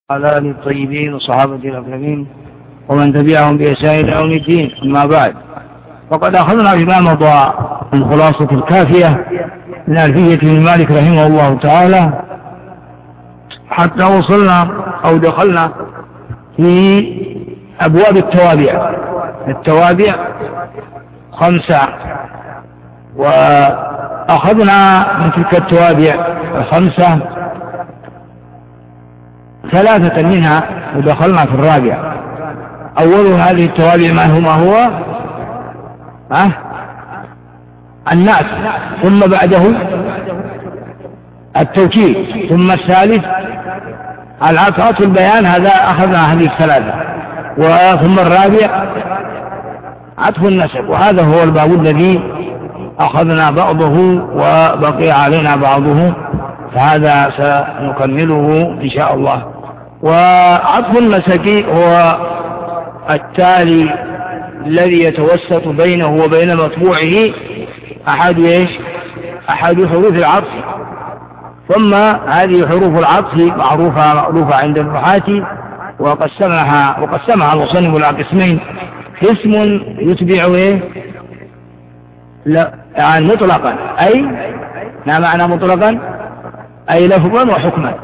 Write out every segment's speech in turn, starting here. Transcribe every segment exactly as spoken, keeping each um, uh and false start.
على آله الطيبين وصحابة الأكرمين ومن تبعهم بإحسان إلى يوم الدين. أما بعد، فقد أخذنا بما مضى الخلاصة الكافية من ألفية ابن مالك رحمه الله تعالى حتى وصلنا أو دخلنا في أبواب التوابع. التوابع خمسة، وأخذنا من تلك التوابع الخمسة ثلاثة منها ودخلنا في الرابع. أول هذه التوابع ما هو ما هو أه؟ النعت، ثم بعده التوكيد، ثم الثالث العطف البيان. هذا أخذنا هذه الثلاثة، وثم الرابع عطف النسب، وهذا هو الباب الذي أخذنا بعضه وبقي علينا بعضه، فهذا سنكمله إن شاء الله. وعطف النسك هو التالي الذي يتوسط بينه وبين مطبوعه أحد إيش؟ أحد حروف العطف. ثم هذه حروف العطف معروفة مألوفة عند النحاة، وقسمها وقسمها المصنف إلى قسمين: قسم يتبع إيه؟ لا يعني مطلقا، أي ما معنى مطلقا؟ أي لفظا وحكما.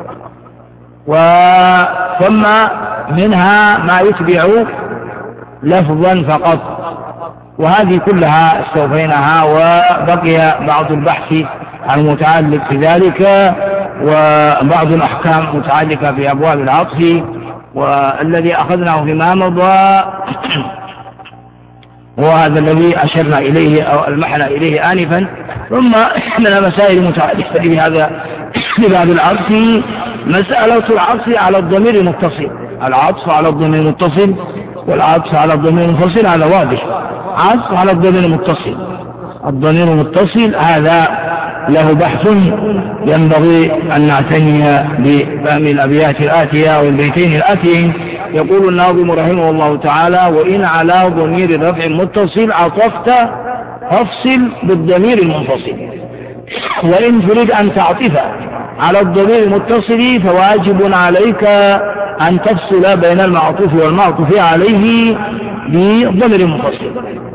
وثم منها ما يتبع لفظا فقط، وهذه كلها استوفيناها، وبقي بعض البحث المتعلق بذلك وبعض الأحكام متعلقة بأبواب العطف، والذي أخذناه فيما مضى هو هذا الذي أشرنا إليه أو المحنا إليه آنفا. ثم من مسائل متعلقة بهذا بباب العطف مسألة العطف على الضمير المتصل. العطف على الضمير المتصل والعطف على الضمير المنفصل هذا واضح. عطف على الضمير المتصل، الضمير المتصل هذا له بحث ينبغي أن نعتني بفهم الأبيات الآتية والبيتين الآتيين. يقول الناظم رحمه الله تعالى: وإن على ضمير رفع متصل عطفت فافصل بالضمير المنفصل، وإن تريد أن تعطف على الضمير المتصل فواجب عليك أن تفصل بين المعطوف والمعطوف عليه بالضمير المنفصل.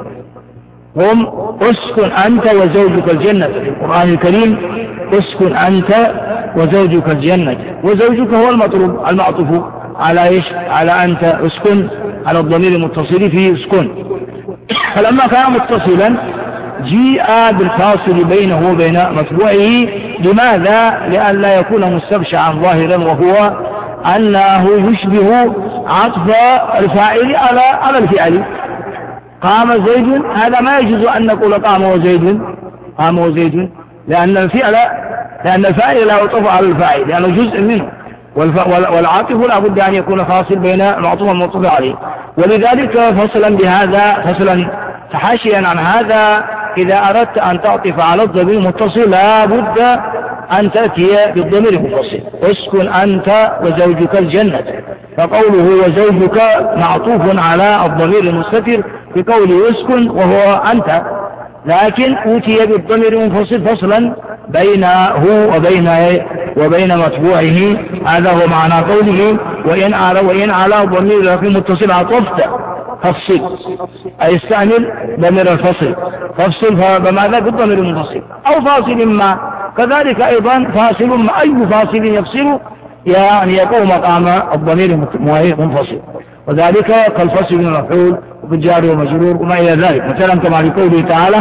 هم اسكن أنت وزوجك الجنة في القرآن الكريم، اسكن أنت وزوجك الجنة، وزوجك هو المطلوب المعطوف على إيش؟ على أنت. اسكن على الضمير المتصل في اسكن. فلما كان متصلا جيء بالفاصل بينه وبين متبوعه. لماذا؟ لأن لا يكون مستبشعا ظاهرا، وهو أنه يشبه عطف الفاعل على على الفعل. قام زيد، هذا ما يجوز أن نقول قام وزيد قام وزيد لأن الفعل لأن الفاعل لا يعطف على الفاعل لأنه جزء منه، والعاطف لا بد أن يكون فاصل بين المعطوف والمعطوف عليه. ولذلك فصلا بهذا فصلا تحاشيا عن هذا، إذا أردت أن تعطف على الضمير المتصل لا بد أن تأتي بالضمير المتصل. اسكن أنت وزوجك الجنة، فقوله وزوجك معطوف على الضمير المستتر بقوله اسكن وهو أنت، لكن أوتي بالضمير المنفصل فصلا بينه وبين وبين متبوعه. هذا هو معنى قوله وإن على وإن على ضمير رفع متصل عطفت فافصل، أي استعمل ضمير الفصل. فافصل فماذا؟ بالضمير المنفصل أو فاصل ما، كذلك أيضا فاصل ما، أي فاصل يفصل يعني يقوم مقام الضمير المنفصل، وذلك كالفصل من المفعول وبالجار ومجرور وما إلى ذلك. مثلا كما في قوله تعالى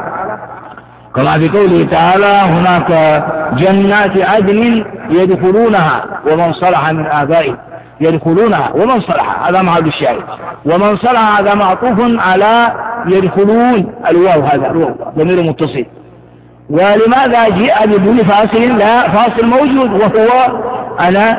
كما في قوله تعالى هناك جنات عدن يدخلونها ومن صلح من آبائهم. يدخلونها ومن صلح هذا محل الشاهد، ومن صلح هذا معطوف على يدخلون الواو، هذا الواو ضمير متصل. ولماذا جاء بدون فاصل؟ لا فاصل موجود، وهو أنا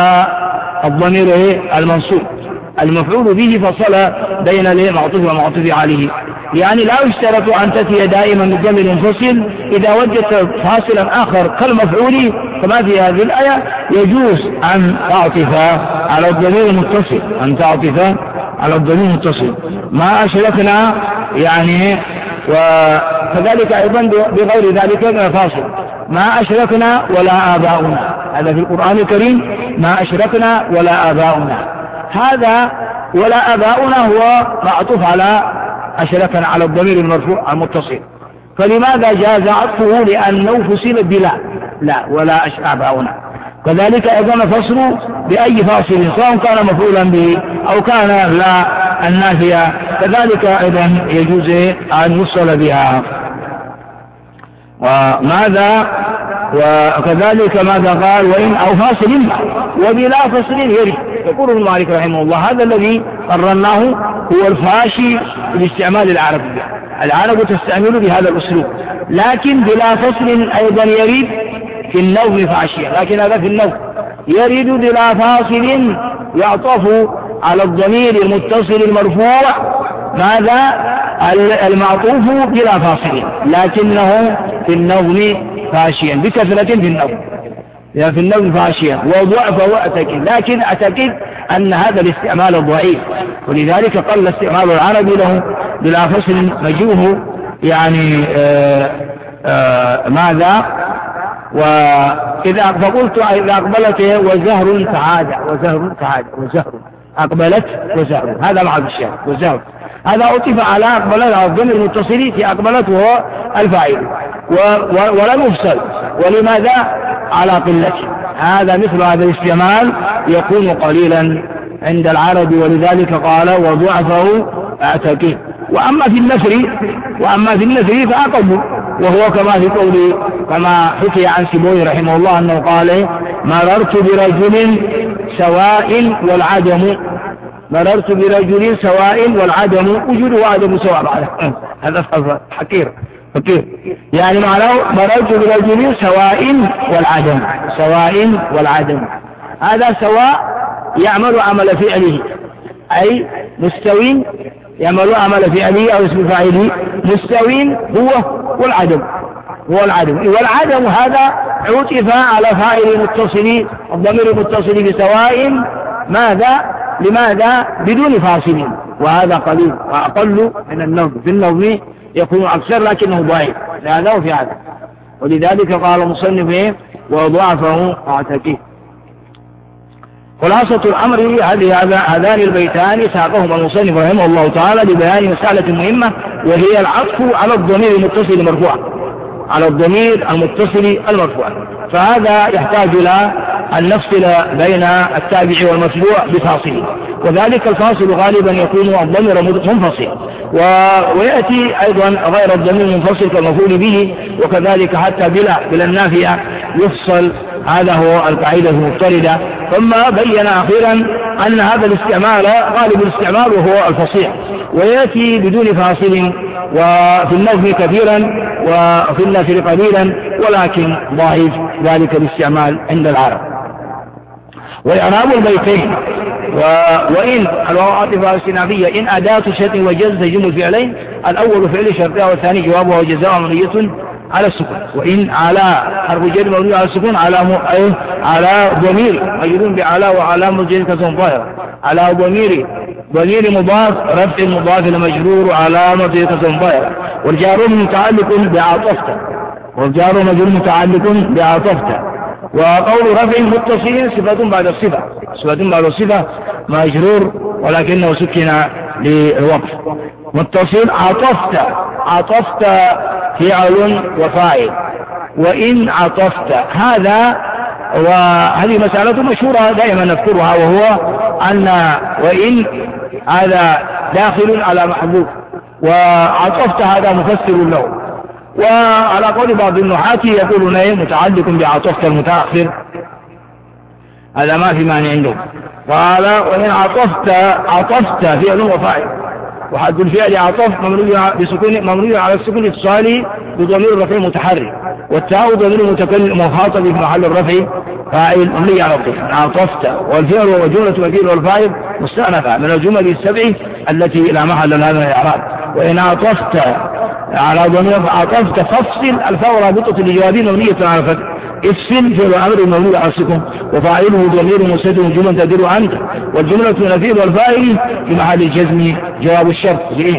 الضمير المنصوب المفعول به فصل بين المعطوف والمعطوف عليه. يعني لا يشترط أن تأتي دائما بالضمير المنفصل. إذا وجدت فاصلا آخر كالمفعول كما في هذه الآية يجوز أن تعطف على الضمير المتصل أن تعطف على الضمير المتصل. ما أشركنا يعني وكذلك أيضا بغير ذلك من الفاصل، ما أشركنا ولا آباؤنا، هذا في القرآن الكريم، ما أشركنا ولا آباؤنا. هذا ولا آباؤنا هو معطوف على أشركنا، على الضمير المرفوع المتصل، فلماذا جاز عطفه؟ لأنه فصل بلا، لا ولا آباؤنا. كذلك أيضا فصل بأي فاصل سواء كان مفعولا به أو كان لا النافية، كذلك أيضا يجوز أن يفصل بها. وماذا وكذلك ماذا قال؟ وإن أو فاصل وبلا فصل يرد. يقول ابن مالك رحمه الله هذا الذي قررناه هو الفاشي باستعمال العربية، العرب تستعمل بهذا الأسلوب، لكن بلا فصل أيضا يرد في النوم فاشيا، لكن هذا في النوم يرد بلا فاصل يعطف على الضمير المتصل المرفوع ماذا؟ المعطوف بلا فاصل، لكنه في النوم فاشيا بكثرة في النوم، يعني في النوم فاشيا وضعف واعتكد، لكن اعتقد أن هذا الاستعمال ضعيف، ولذلك قل استعمال العربي له بلا فصل مجوه، يعني آآ آآ ماذا؟ وإذا فقلت إذا أقبلت وزهر تعاد، وزهر تعاد، وزهر أقبلت وزهر، هذا مع الشيء وزهر، هذا عطف على أقبلت على الضمير المتصل في أقبلت وهو الفاعل ولم يفصل، ولماذا؟ على قلته. هذا مثل هذا الاستعمال يكون قليلا عند العرب، ولذلك قال وضعفه اعتكد. وأما في النثر وأما في النثر فأقل، وهو كما في قوله كما حكي عن سيبوي رحمه الله أنه قال مررت برجل سواء والعدم، مررت برجل سواء والعدم، وجود وعدم سواء. هذا حكير حكير يعني معناه مررت برجل سواء والعدم، سواء والعدم، هذا سواء يعمل عمل فعله، أي مستوين يعمل عمل فعله أو اسم فاعله، مستوين هو والعدم، هو العدم، والعدم هذا عطف على فاعل متصل، الضمير المتصل بسواء ماذا؟ لماذا؟ بدون فاصل، وهذا قليل وأقل من النوم، في النوم يكون أكثر لكنه ضعيف، لهذا وفي هذا، ولذلك قال مصنف وضعفه اعتكد. خلاصة الأمر هذه هذان البيتان ساقهما المصنف رحمه الله تعالى لبيان مسألة مهمة، وهي العطف على الضمير المتصل المرفوع، على الضمير المتصل المرفوع، فهذا يحتاج إلى أن نفصل بين التابع والمتبوع بفاصل، وذلك الفاصل غالبا يكون الضمير منفصل، ويأتي أيضا غير الضمير المنفصل كالمفعول به، وكذلك حتى بلا بلا النافية يفصل، هذا هو القاعدة المفترضة. ثم بين أخيرا أن هذا الاستعمال غالب الاستعمال وهو الفصيح، ويأتي بدون فاصل، وفي النظم كثيرا وفي النثر قليلا، ولكن ضعيف ذلك الاستعمال عند العرب. وإعراب البيتين و... وإن الواو الاستئنافية إن أداة شرط وجزم تجمع فعلين، الأول فعل شرطها والثاني جوابها وجزاء مبنية على السكون، وإن على حرف جر مبني على السكون على م... أي على ضمير مجرور بعلى وعلى مجرور كسر ظاهر، على ضمير ضمير مضاف رفع مضاف المجرور على مجرور كسر ظاهر، والجار متعلق بعطفته، والجار مجرور متعلق بعطفته. وقول رفع متصل صفة بعد الصفة، صفة بعد الصفة مجرور ولكنه سكن للوقف. متصل عطفت، عطفت فعل وفاعل، وإن عطفت، هذا وهذه مسألة مشهورة دائما نذكرها، وهو أن وإن هذا داخل على محذوف، وعطفت هذا مفسر له. وعلى قول بعض النحاة يقولون ايه متعلق بعطفت المتأخر، هذا ما في معنى عندهم. قال وإن عطفت، عطفت فعل وفاعل، وحد الفعل عطف ممنوع بسكون ممنوع على السكون اتصالي بضمير الرفع متحرك، والتاء ضمير متكلم مخاطب في محل الرفع فاعل ممنوع على الضم. عطفت والفعل وجملة الفعل والفاعل مستأنفة من الجمل السبع التي لا محل لها من الإعراب. وإن عطفت على ضمير عطفت فافصل الفاء رابطة لجوابين مبنية على الفتح، افصل فعل امر مبني على السكون وفاعله ضمير مستتر جملة تدل عنك، والجملة من الفعل والفاعل في محل الجزم جواب الشرط بإن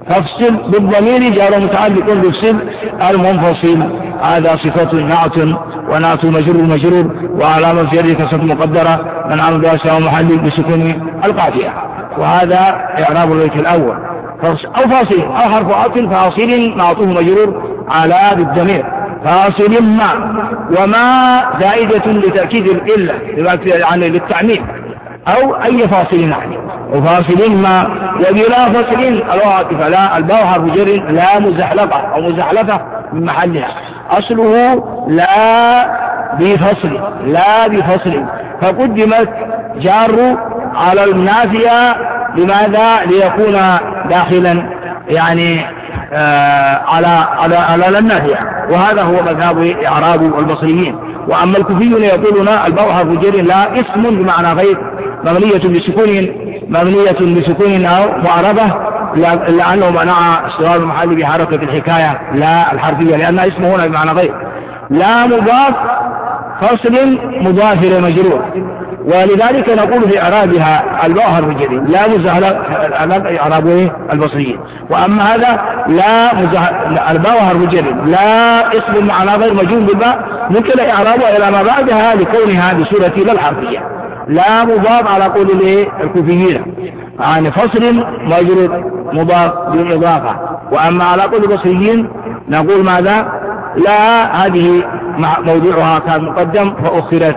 فافصل بالضمير جار متعلق بفصل المنفصل. هذا صفة نعت ونعت مجرور مجرور وعلامة جره كسرة مقدرة من عمل بها سواء محل بسكون القافية. وهذا إعراب البيت الأول. أو فاصل أو حرف عطف فاصل معطوف مجرور على بالضمير فاصل ما وما زائدة لتأكيد الإلة يعني للتعميم أو أي فاصل يعني وفاصل ما وبلا فصل الواقف لا الباء حرف جر لا مزحلقة أو مزحلقة من محلها أصله لا بفصل لا بفصل فقدمت جار على النافية لماذا؟ ليكون داخلا يعني آه على على على النافية. وهذا هو مذهب إعراب البصريين. وأما الكوفيون يقولون الباء حرف جر لا اسم بمعنى غير مبنية بسكون مبنية بسكون أو معربة لأنه منع استواء المحل بحركة الحكاية لا الحرفية لأنها اسم هنا بمعنى غير. لا مضاف فصل مضاف إلى مجرور ولذلك نقول في إعرابها الباء حرف جر لا مزحلق إعراب البصريين. وأما هذا لا الباء حرف جر لا اسم معنى غير مجرور بالباء نقل إعرابها إلى ما بعدها لكونها بصورة لا الحرفية لا مضاف على قول الكوفيين عن فصل مجرور مضاف بالإضافة. وأما على قول البصريين نقول ماذا؟ لا هذه موضوعها كان مقدم فأخرت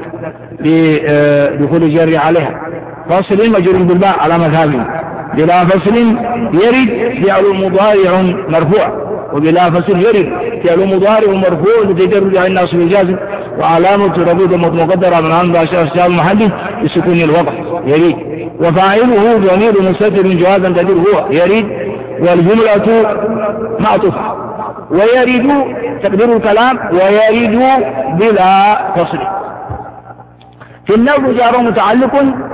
بدخول الجر عليها فصل مجرور بالباء على مذهبهم بلا فصل يرد فعل مضارع مرفوع وبلا فصل يرد فعل مضارع مرفوع لتجرد عن الناس بالجازم وعلامة ربوط مقدرة من عند أشياء المحل بسكون الوضع يريد وفاعله ضمير مستتر جوازا تدير هو يريد والجملة معطوفة ويريد تقدير الكلام ويريد بلا فصل. في النوم جار متعلق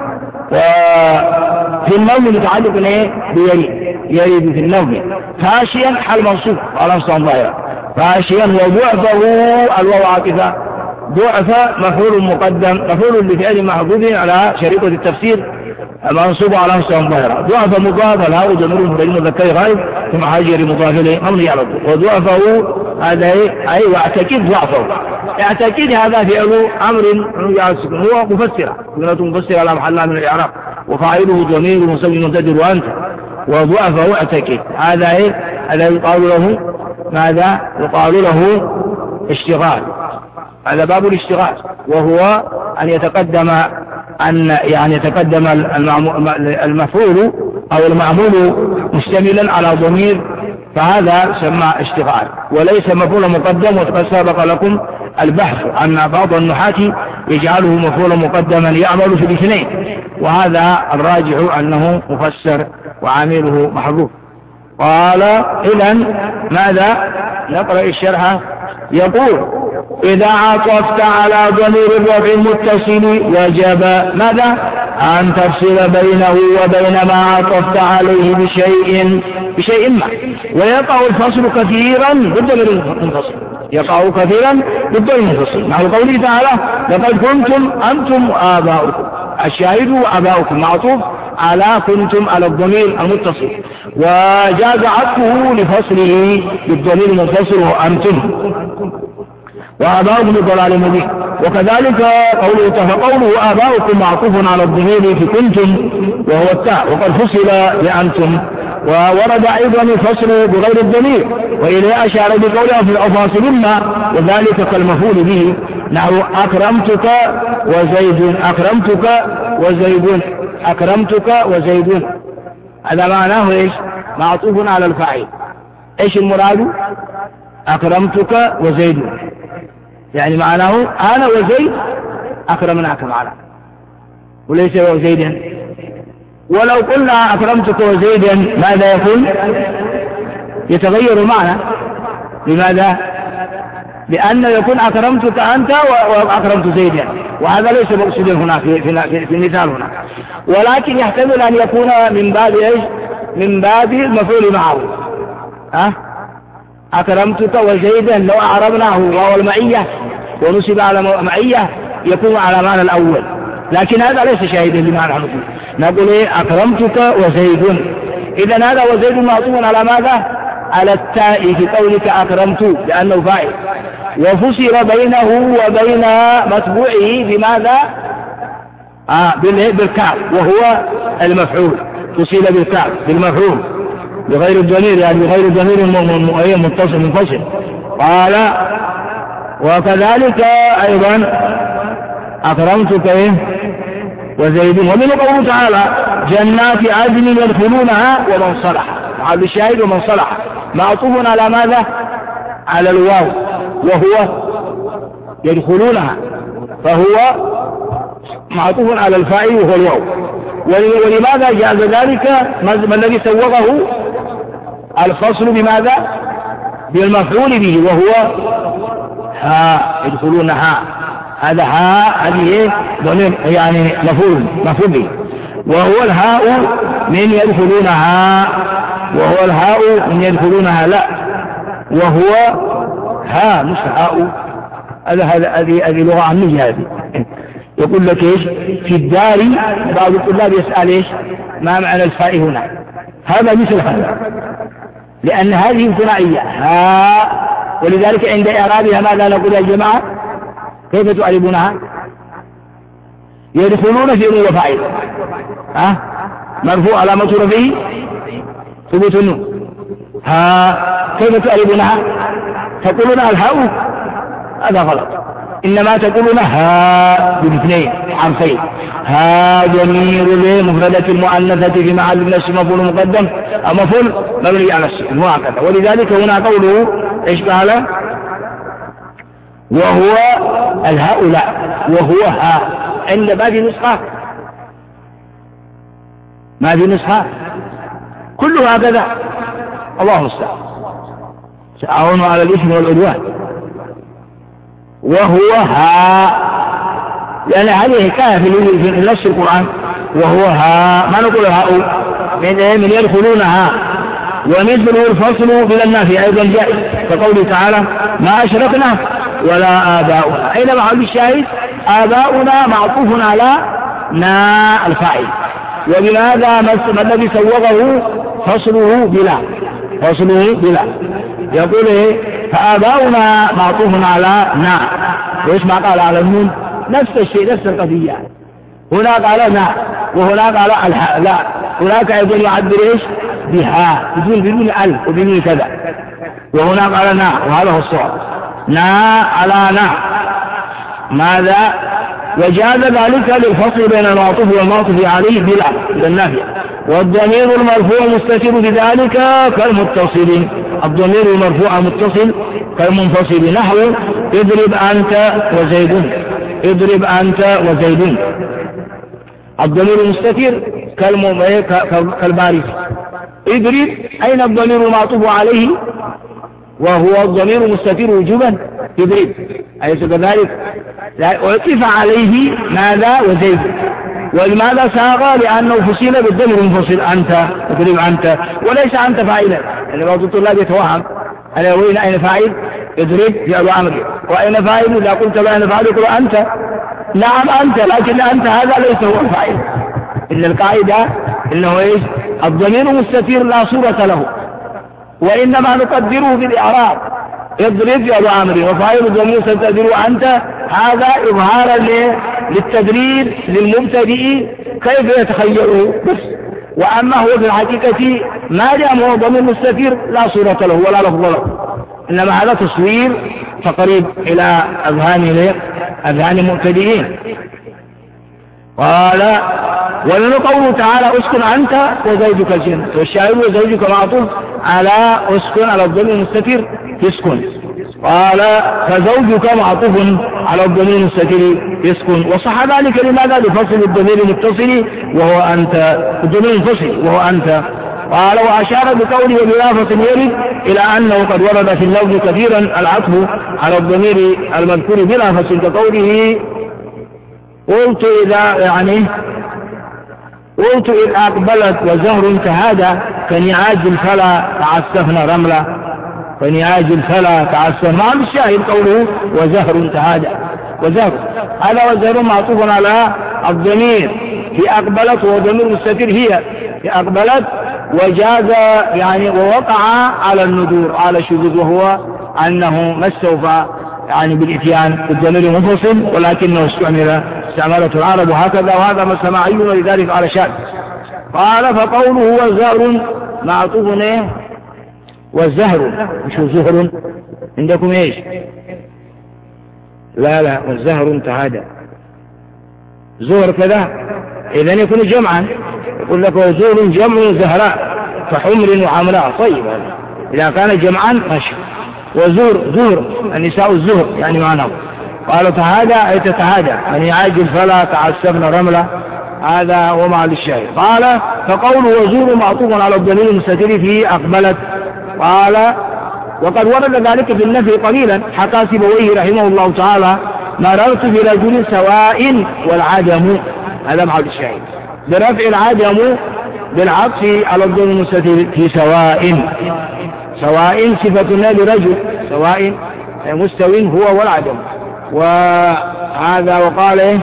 وفي النوم متعلق ايه بيريد يريد في النوم فاشيا حال منصوب على مستوى ظاهرة فاشيا وضعفه الواو عاطفة ضعف مفعول مقدم مفعول لفعل محذوف على شريطة التفسير منصوب على مستوى ظاهرة ضعف مضاف الهاء ضمير مفرد مذكر غائب ثم حاجر مضاف اليه مبني على الضم وضعفه هذا اي واعتقد ضعفه اعتقد هذا فعل امر هو مفسره جملة مفسره على محلها من الاعراب وفاعله ضمير مسلم مبتدئ وانت وضعفه اعتقد هذا ايه هذا يقال له ماذا؟ يقال له اشتغال. هذا باب الاشتغال وهو أن يتقدم أن يعني يتقدم المفعول أو المعمول مشتملا على ضمير فهذا سمى اشتغال وليس مفعول مقدم. وقد سبق لكم البحث عن بعض النحاة يجعله مفعول مقدما يعمل في الاثنين وهذا الراجح أنه مفسر وعامله محذوف. قال إذن ماذا؟ نقرأ الشرح. يقول إذا عطفت على ضمير الرفع المتصل وجب ماذا؟ أن تفصل بينه وبين ما عطفت عليه بشيء بشيء ما ويقع الفصل كثيرا بالضمير المنفصل يقع كثيرا بالضمير المنفصل مع قوله تعالى لقد كنتم أنتم آباؤكم الشاهد آباؤكم معطوف على كنتم على الضمير المتصل وجاز عطفه لفصله بالضمير المنفصل وأنتم وآباؤكم بضلال مبين. وكذلك قوله فقوله آباؤكم معطوف على الضمير في كنتم وهو التاء وقد فصل بأنتم وورد أيضا الفصل بغير الضمير وإليه أشار بقوله في الأفاصل وذلك كالمفعول به نحو أكرمتك وزيد أكرمتك وزيد أكرمتك وزيد هذا معناه إيش؟ معطوف على الفاعل. إيش المراد؟ أكرمتك وزيد يعني معناه أنا وزيد أكرمناك معنا وليس وزيدا. ولو قلنا أكرمتك وزيدا ماذا يكون؟ يتغير المعنى. لماذا؟ لأن يكون أكرمتك أنت وأكرمت زيدا وهذا ليس مقصودا هنا في, في, في المثال هنا ولكن يحتمل أن يكون من باب إيش؟ من باب المفعول معه أه؟ أكرمتك وزيدا لو أعربناه وهو المعية ونسب على معية يكون على معنى الأول لكن هذا ليس شاهدا لمعنى نقول نقول إيه؟ أكرمتك وزيد إذن هذا وزيد معطوف على ماذا؟ على التاء في قولك أكرمت لأنه فاعل، وفصل بينه وبين متبوعه بماذا؟ آه بالكاف وهو المفعول، فصل بالكاف بالمفعول بغير الضمير، يعني بغير الضمير متصل منفصل. قال وكذلك أيضا أكرمتك إيه وزيد. ومن قوله تعالى جنات عدن يدخلونها ومن صلح، هذا الشاهد ومن صلح معطوف على ماذا؟ على الواو وهو يدخلونها، فهو معطوف على الفاعل وهو الواو. ولماذا جاز ذلك؟ ما الذي سوغه؟ الفصل بماذا؟ بالمفعول به وهو ها يدخلونها، هذا ها هذه ضمير يعني مفعول مفعول به، وهو الهاء من يدخلونها، وهو الهاء من يدخلونها لا، وهو ها مش هاء. هذا هذا هذه هذه لغة عامية. هذه يقول لك ايش في الدار؟ بعض الطلاب يسأل ايش ما معنى الفاء هنا؟ هذا مثل هذا، لأن هذه ثنائية ها، ولذلك عند إعرابها ماذا نقول يا جماعة؟ كيف تعربونها؟ يدخلون في نون وفاعل، ها مرفوع علامة رفعه ثبوت النون. ها كيف تعربونها؟ تقولون الهاء، هذا غلط، إنما تقولون ها بالاثنين حرفين، ها ضمير لمفردة المؤنثة في محل نصب مفعول مقدم أو مفعول مبني على السكون وهكذا. ولذلك هنا قوله ايش قال؟ وهو الهاء لا، وهو ها. عند ما في نسخة ما في نسخة كله هكذا، الله المستعان، تعاونوا على الإثم والعدوان. وهو ها، لأن هذه حكاية في نص القرآن، وهو ها ما نقول هاء من من يدخلونها. ومثله الفصل بلا النافي أيضا جائز، كقوله تعالى ما أشركنا ولا آباؤنا. أين محل الشاهد؟ آباؤنا معطوف على نا الفاعل. وبماذا ما الذي سوغه؟ فصله بلا، فصله بلا. يقول ايه فآباؤنا معطوف على نا، وإيش ما قال على النون؟ نفس الشيء نفس القضية. هناك على نا وهناك على الحاء لا، هناك أيضا يعبر ايش بها بدون بدون ال وبدون كذا، وهناك على نا، وهذا هو الصواب. نا على نا ماذا؟ وجاز ذلك للفصل بين المعطوف والمعطوف عليه بلا بالنافية. والضمير المرفوع مستتر بذلك كالمتصل، الضمير المرفوع متصل كالمنفصل. نحو اضرب أنت وزيد، اضرب أنت وزيد. الضمير المستتر كالبارز. اضرب أين الضمير المعطوف عليه؟ وهو الضمير المستتر وجوبا اضرب، أليس كذلك؟ وعطف عليه ماذا؟ وزيد. ولماذا ساق؟ لأنه فصل بالضمير المنفصل أنت، اضرب أنت، وليس أنت فاعلا. يعني بعض الطلاب يتوهم أنا وين أين فاعل؟ اضرب فعل أمر، وأين فاعل؟ إذا قلت بأين فاعل يقول أنت. نعم أنت، لكن أنت هذا ليس هو الفاعل. إن القاعدة إنه إيش؟ الضمير مستتر لا صورة له، وإنما نقدره بالإعراب. اضرب فعل أمر وفاعل الضمير ستقدر أنت، هذا إظهارا للتدرير للمبتدئ كيف يتخيله بس. وأما هو في الحقيقة ما دام هو ضمير مستتر لا صورة له ولا لفظ له، إنما هذا تصوير فقريب إلى أذهان أذهان المبتدئين. قال ولن قوله تعالى اسكن أنت وزوجك الجنة، والشاهد وزوجك معطوف على اسكن على الضمير المستتر يسكن. قال فزوجك معطوف على الضمير المستتر يسكن، وصح ذلك لماذا؟ لفصل الضمير المتصل وهو أنت، الضمير المنفصل وهو أنت. قال وأشار بقوله بلافظ يرد إلى أنه قد ورد في اللفظ كثيرا العطف على الضمير المذكور بلافظ كقوله قلت إذا يعني قلت إذ أقبلت وزهر كهذا كنعاج الفلا تعسفنا رملا، كنعاج الفلا تعسفنا. ما الشاهد قوله وزهر كهذا، وزهر هذا وزهر معطوف على الضمير في أقبلت، وضمير مستتر هي أقبلت وجاز يعني ووقع على الندور على شذوذ، وهو أنه ما استوفى يعني بالإتيان بالضمير منفصل ولكنه استعمل استعملته العرب هكذا، وهذا ما سماعي ولذلك على شأن. قال فقوله والزهر معطوف ايه؟ والزهر مش زهر عندكم ايش؟ لا لا والزهر انتهى زهر كذا إذا يكون جمعا، يقول لك وزهر جمع زهراء كحمر وحمراء. طيب إذا كان جمعا ماشي. وزهر زهر النساء الزهر يعني معناه. قالوا تهادى أي تتهادى يعني عاجل فلا تعسفن رملة، هذا هو معنى الشاهد. قال فقوله وزهر معطوف على الضمير المستتر في أقبلت. قال وقد ورد ذلك في النفي قليلا، حكى سيبويه رحمه الله تعالى مررت برجل سواء والعدم، هذا معنى الشاهد برفع العدم بالعطف على الضمير المستتر في سواء. سواء صفة لرجل، سواء مستو هو والعدم. وهذا وقال إيه؟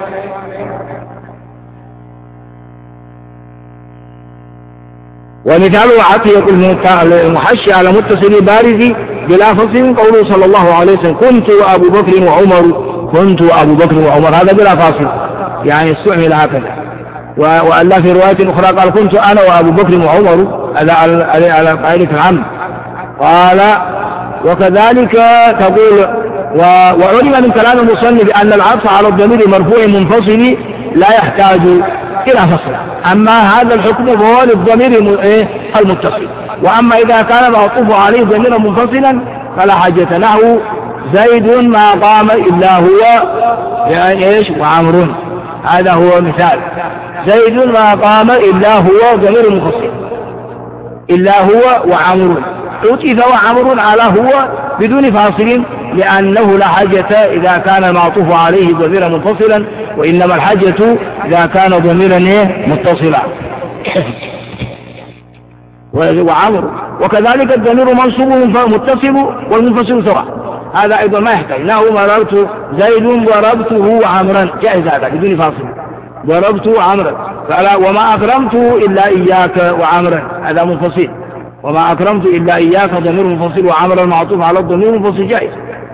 ومثاله عطية المحشي على متصل بارز بلا فصل قوله صلى الله عليه وسلم كنت أبو بكر وعمر، كنت أبو بكر وعمر، هذا بلا فاصل يعني استعمل هكذا. وألا في رواية أخرى قال كنت أنا وأبو بكر وعمر، هذا على قاعدة العم. قال وكذلك تقول وعلم من كلام المصنف أن العطف على الضمير مرفوع منفصل لا يحتاج إلى فصل، أما هذا الحكم فهو للضمير المتصل. وأما إذا كان معطوف عليه ضميرا منفصلا فلا حاجة له. زيد ما قام إلا هو يعني إيش وعمر، هذا هو مثال. زيد ما قام إلا هو ضمير منفصل، إلا هو وعمر، عطف وعمر على هو بدون فاصل، لأنه لا حاجة إذا كان المعطوف عليه ضميرا منفصلا، وإنما الحاجة إذا كان ضميرا متصلا. وعمر وكذلك الضمير منصوب متصل والمنفصل سواء، هذا أيضا ما يحتاج. له مررت زيد ضربته عمرا، جائز هذا بدون فاصل، ضربت عمرا. فلا وما أكرمت إلا إياك وعمرا، هذا منفصل. وما أكرمت إلا إياك ضمير منفصل، وعمرا معطوف على الضمير منفصل جائز.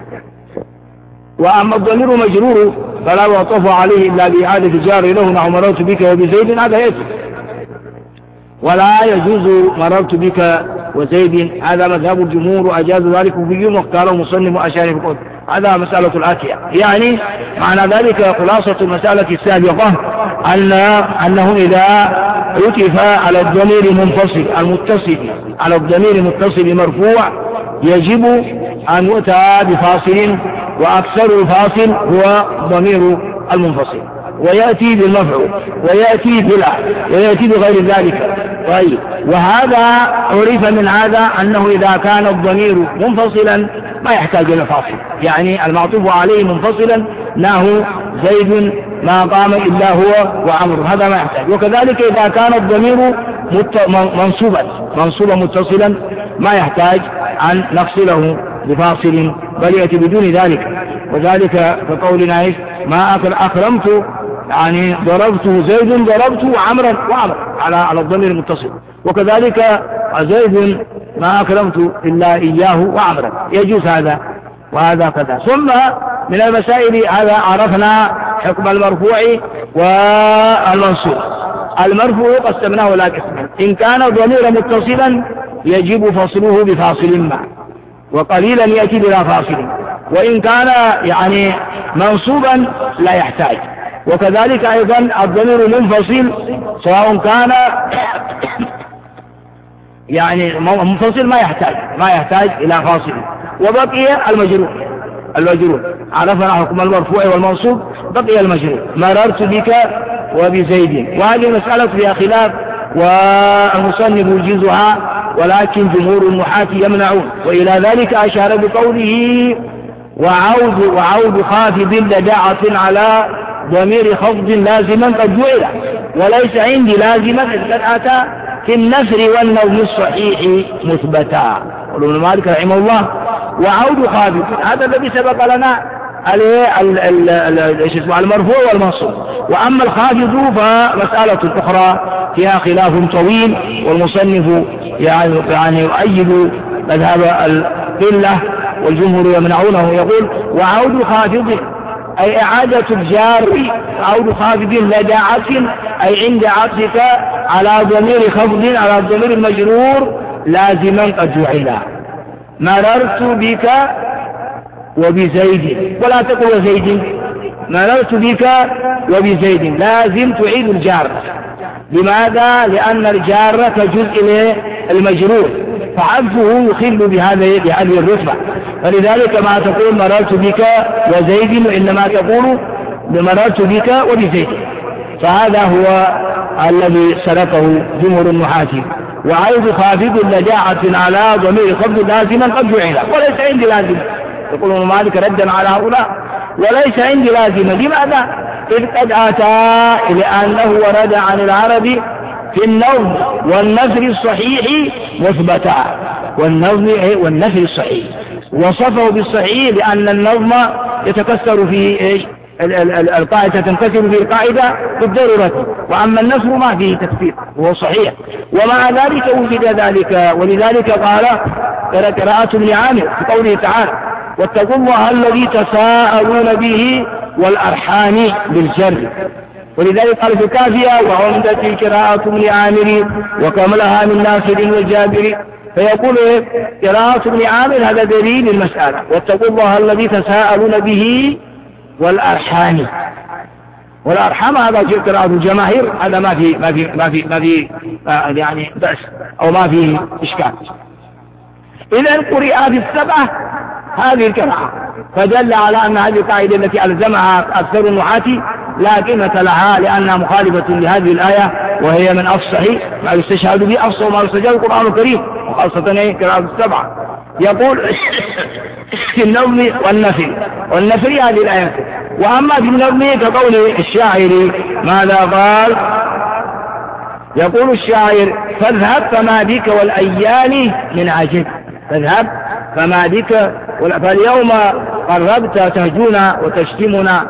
وأما الضمير مجرور فلا يعطف عليه إلا بإعادة الجار له نحو مررت بك وبزيد، هذا يجوز. ولا يجوز مررت بك وزيد، هذا مذهب الجمهور وأجاز ذلك في واختاره مصنف وأشار في القول، هذا مسألة الآتية. يعني معنى ذلك خلاصة المسألة السابقة أن أنه إذا عطف على الضمير المنفصل المتصل على الضمير المتصل مرفوع يجب أن يؤتى بفاصل، وأكثر الفاصل هو ضمير المنفصل، ويأتي بالمفعول ويأتي بلا ويأتي بغير ذلك. طيب وهذا عرف من هذا أنه إذا كان الضمير منفصلا ما يحتاج إلى فاصل، يعني المعطوف عليه منفصلا له زيد ما قام إلا هو وعمر، هذا ما يحتاج. وكذلك إذا كان الضمير منصوبا منصوبا متصلا ما يحتاج أن نفصله بفاصل، بل يأتي بدون ذلك. وذلك كقولنا إيش ما أكرمت يعني ضربته زيد ضربته عمرا وعمر على على الضمير المتصل، وكذلك زيد ما أكرمت إلا إياه وعمرا، يجوز هذا وهذا كذا. ثم من المسائل هذا عرفنا حكم المرفوع والمنصوب. المرفوع قسمناه إلى قسمين، إن كان ضميرا متصلا يجب فصله بفاصل ما، وقليلا يأتي بلا فاصل، وإن كان يعني منصوبا لا يحتاج. وكذلك أيضا الضمير منفصل سواء كان يعني منفصل ما يحتاج ما يحتاج إلى فاصل. وبقي المجرور المجرور عرفنا حكم المرفوع والمنصوب، بقي المجرور مررت بك وبزيد، وهذه مسألة فيها خلاف والمصنف يجيزها، ولكن جمهور النحاة يمنعون، وإلى ذلك أشار بقوله وعود وعود خافض لداعة على ضمير خفض لازما قد جعل وليس عندي لازما إذ قد أتى في النثر والنوم الصحيح مثبتا. قال ابن مالك رحمه الله وعود خافض، هذا الذي سبق لنا المرفوع والمنصوب. وأما الخافض فمسألة أخرى فيها خلاف طويل، والمصنف يعني يؤيد مذهب القلة والجمهور يمنعونه، يقول وعود خافض أي إعادة الجار، عود خافض لدى عطف أي عند عطفك على ضمير خفض على الضمير المجرور لازما قد جعل. مررت بك وبزيد، ولا تقل زيد، مررت بك وبزيد لازم تعيد الجار. لماذا؟ لأن الجار كجزء المجرور، فعبده يخل بهذه بهذه الرتبة، فلذلك ما تقول مررت بك وزيد وإنما تقول مررت بك وبزيد. فهذا هو الذي سلكه جمهور النحاة. وعيد خافض لجاعة على ضمير خفض لازما قد جعل، وليس عندي لازما. يقول ابن مالك ردا على هؤلاء وليس عندي لازما. لماذا؟ إذ قد أتى لأنه ورد عن العرب في النظم والنثر الصحيح مثبتا، والنظم والنثر الصحيح وصفه بالصحيح لأن النظم يتكسر في إيش؟ القاعدة تنكسر في القاعدة بالضرورة، وأما النثر ما فيه تكسير وهو صحيح. ومع ذلك وجد ذلك، ولذلك قال قراءة ابن عامر في قوله تعالى واتقوا الله الذي تساءلون به والأرحام بالجر. ولذلك قال في الكافية وعمدة قراءة ابن عامر وكملها من ناصر والجابر. فيقول قراءة ابن عامر هذا دليل المسألة، واتقوا الله الذي تساءلون به والأرحام. والأرحام هذا قراءة الجماهير، هذا ما في ما في ما في ما في يعني بأس أو ما في إشكال. إذا قرئ في السبعة هذه القراءة، فدل على أن هذه القاعدة التي ألزمها أكثر النحاة لا قيمة لها، لأنها مخالفة لهذه الآية، وهي من أفصح ما يستشهد به أفصح وما يستشهد القرآن الكريم، وخاصة قراءة السبعة. يقول في النظم والنثر، والنثر هذه الآية. وأما في النظم كقول الشاعر ماذا قال؟ يقول الشاعر فاذهب فما بك والأيام من عجب، فاذهب فما بك، فاليوم قربت تهجونا وتشتمنا،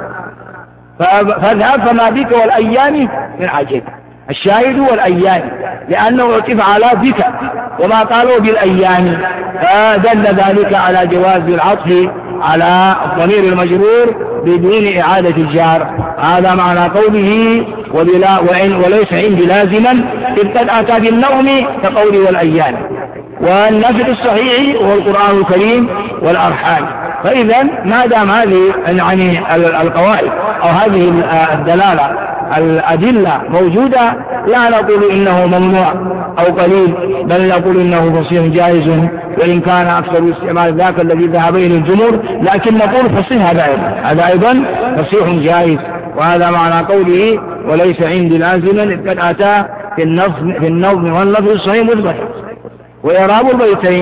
فاذهب فما بك والأيام من عجب. الشاهد والأيام لأنه عطف على بك وما قالوا بالأيام، فدل ذلك على جواز العطف على الضمير المجرور بدون إعادة الجار. هذا معنى قوله وبلا وإن وليس عندي لازما إذ قد أتى بالنوم كقوله والأيام. والنفي الصحيح هو القرآن الكريم والأرحام. فإذا ما دام هذه يعني القواعد أو هذه الدلالة الأدلة موجودة لا نقول إنه ممنوع أو قليل، بل نقول إنه فصيح جائز، وإن كان أكثر استعمال ذاك الذي ذهب إليه الجمهور، لكن نقول فصيح هذا أيضا هذا أيضا فصيح جائز. وهذا معنى قوله وليس عندي لازما إذ قد أتى في النظم في النظم واللفظ الصحيح مثبت. وإعراب البيتين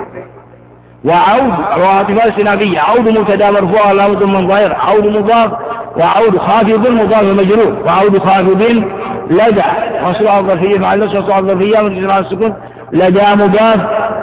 وعود رواتب السنابية، عود مبتدا مرفوع علامة من ظاهر، عود مضاف، وعود خافض مضاف مجرور، وعود خافض لدى مصروع الظرفية مع النص مصروع الظرفية من جراء السكون، لدى مضاف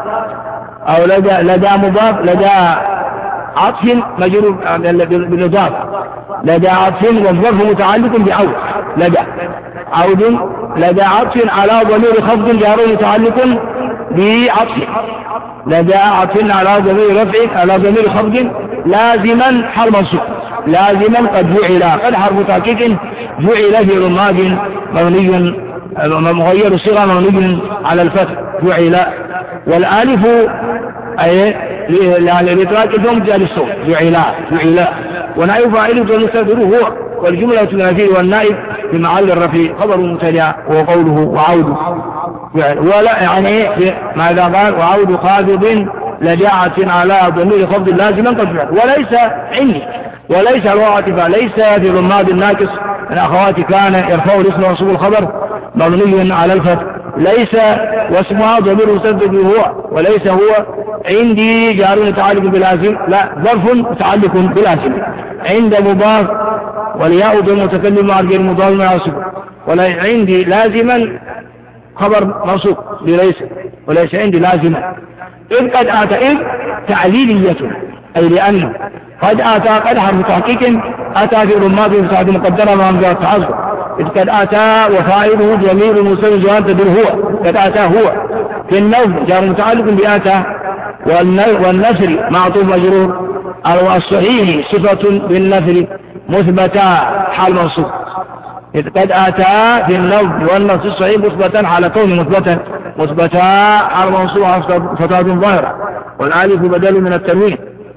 أو لدى لدى مضاف لدى عطف مجرور بالإضافة، لدى عطف والظرف متعلق بعود لدى عود لدى عطف على ضمير خفض جار متعلق بعطف، لدى عطف على ضمير رفع على ضمير خفض لازما حرف منصوب لازما قد جعل، قد حرف تحقيق جعل في رماد مبني مغير صيغة مبني على الفتح جعل، والالف اي لإطلاق الضمة للصوت جعل جعل، ونائب فاعله والمستتر هو، والجملة النافية والنائب في محل الرفيع خبر مبتدأ وقوله وعود ولا يعني ماذا قال وعود خافض لجاعة على ضمير خفض لازما قد جعل، وليس عندي وليس الواعطف ليس في رماد الناقص من أخواتي كان يرفع الاسم ومنصوب الخبر مبني على الفتح، ليس واسمها ضمير مسدد هو، وليس هو عندي جار متعلق بلازم، لا ظرف متعلق بلازم، عند مضاف والياء بالمتكلم مع غير مضاف مع السكون، ولا عندي لازما خبر منصوب بليس، وليس عندي لازما. إذ قد أتى إذ تعليلية أي لأنه قد آتى قد حرف تحقيق، أتى في الماضي بتاعت مقدرة وهمزة التعذر. إذ قد آتى وفاعله ضمير مسلم جوان تدل هو، قد آتى هو. في النوم جار متعلق بآتى، والنثر معطوف مجرور، أو الصحيح صفة بالنثر مثبتا حال منصوب. إذ قد آتى في النوم والنص الصحيح مثبتا حال كون مثبتا، مثبتا حال منصوب فتاة ظاهرة، والآلف بدل من التنوين.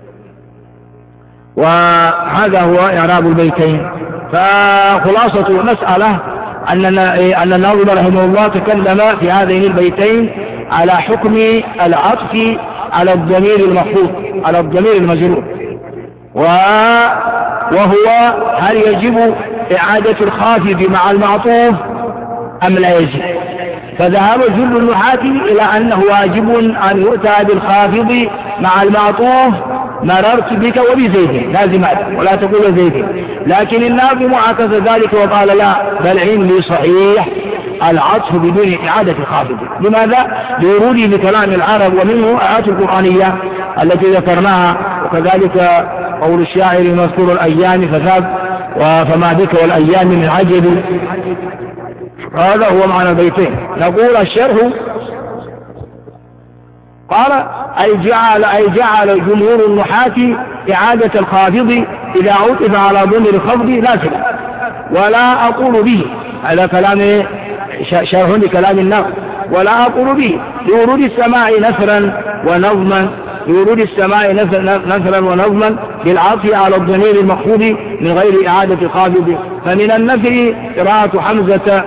وهذا هو إعراب البيتين. فخلاصة المسألة أن الناظم رحمه الله تكلم في هذين البيتين على حكم العطف على الضمير المخفوض على الضمير المجرور، وهو هل يجب إعادة الخافض مع المعطوف أم لا يجب. فذهب جل النحاة إلى أنه واجب أن يؤتى بالخافض مع المعطوف، مررت بك وبزيد لازمات ولا تقول زيد. لكن الناظم عكس ذلك وقال لا، بل عندي صحيح العطف بدون إعادة الخافض. لماذا؟ لورود لكلام العرب، ومنه آيات القرآنية التي ذكرناها، وكذلك قول الشاعر مذكور الأيام فثاب وفما بك والأيام من عجب. هذا هو معنى البيتين. نقول الشرح قال أي جعل, أي جعل جمهور النحاة إعادة الخافض إذا عطف على ضمير الخفض لازما، ولا أقول به، هذا كلام شرح لكلام الناس، ولا أقول به لورود السماء نثرا ونظما، لورود السماء نثرا ونظما بالعطف على الضمير المخفوض من غير إعادة الخافض. فمن النثر قراءة حمزة،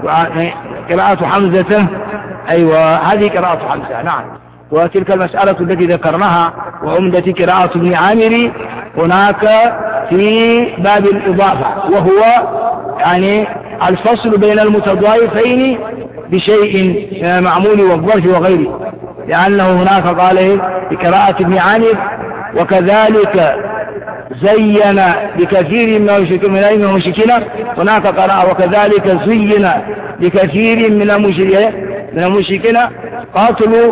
قراءة حمزة أيوة هذه قراءة حمزة نعم. وتلك المسألة التي ذكرناها وعمدة قراءة ابن عامر هناك في باب الإضافة، وهو يعني الفصل بين المتضايفين بشيء معمول والظرف وغيره، لأنه هناك قال بقراءة ابن عامر وكذلك زين بكثير من المشركين، هناك قراءة وكذلك زين بكثير من المشركين قاتلوا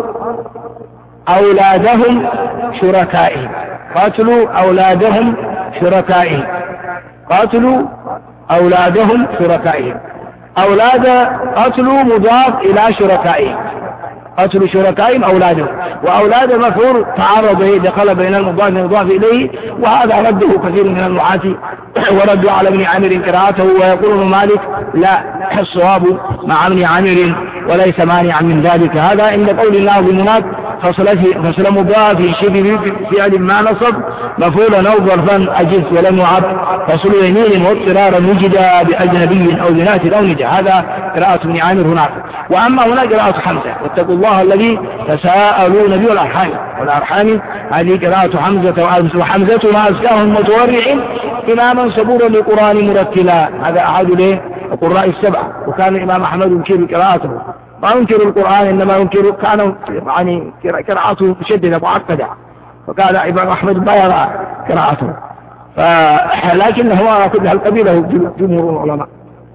أولادهم شركائهم، قاتلوا أولادهم شركائهم، قاتلوا أولادهم شركائهم. أولاد قاتلوا مضاف إلى شركائهم، قاتلوا شركائهم أولادهم، وأولاد مفعول تعرض دخل بين المضاف والمضاف إليه، وهذا رده كثير من النحاة وردوا على ابن عامر قراءته. ويقول ابن مالك لا، الصواب مع ابن عامر وليس مانعا من ذلك. هذا عند قول الله بمناد فصل مضاف شبه فعل ما نصب مفعولا أو ظرفا أجز ولم يعب، فصل يمين واضطرارا وجد بأجنبي أو بنات أو نجا. هذا قراءة ابن عامر هناك. وأما هنا قراءة حمزة واتقوا الله الذي تساءلون به والأرحام، والأرحام هذه قراءة حمزة، وحمزة ما أزكاهم متورع إماما صبورا للقرآن مرتلا. هذا أحد له القراء السبعة، وكان الإمام أحمد ينكر قراءته، ما ينكر القرآن إنما ينكر كان يعني قراءته مشددة معقدة، فقال الإمام أحمد ما يرى قراءته، لكنه على كل القبيلة جمهور العلماء.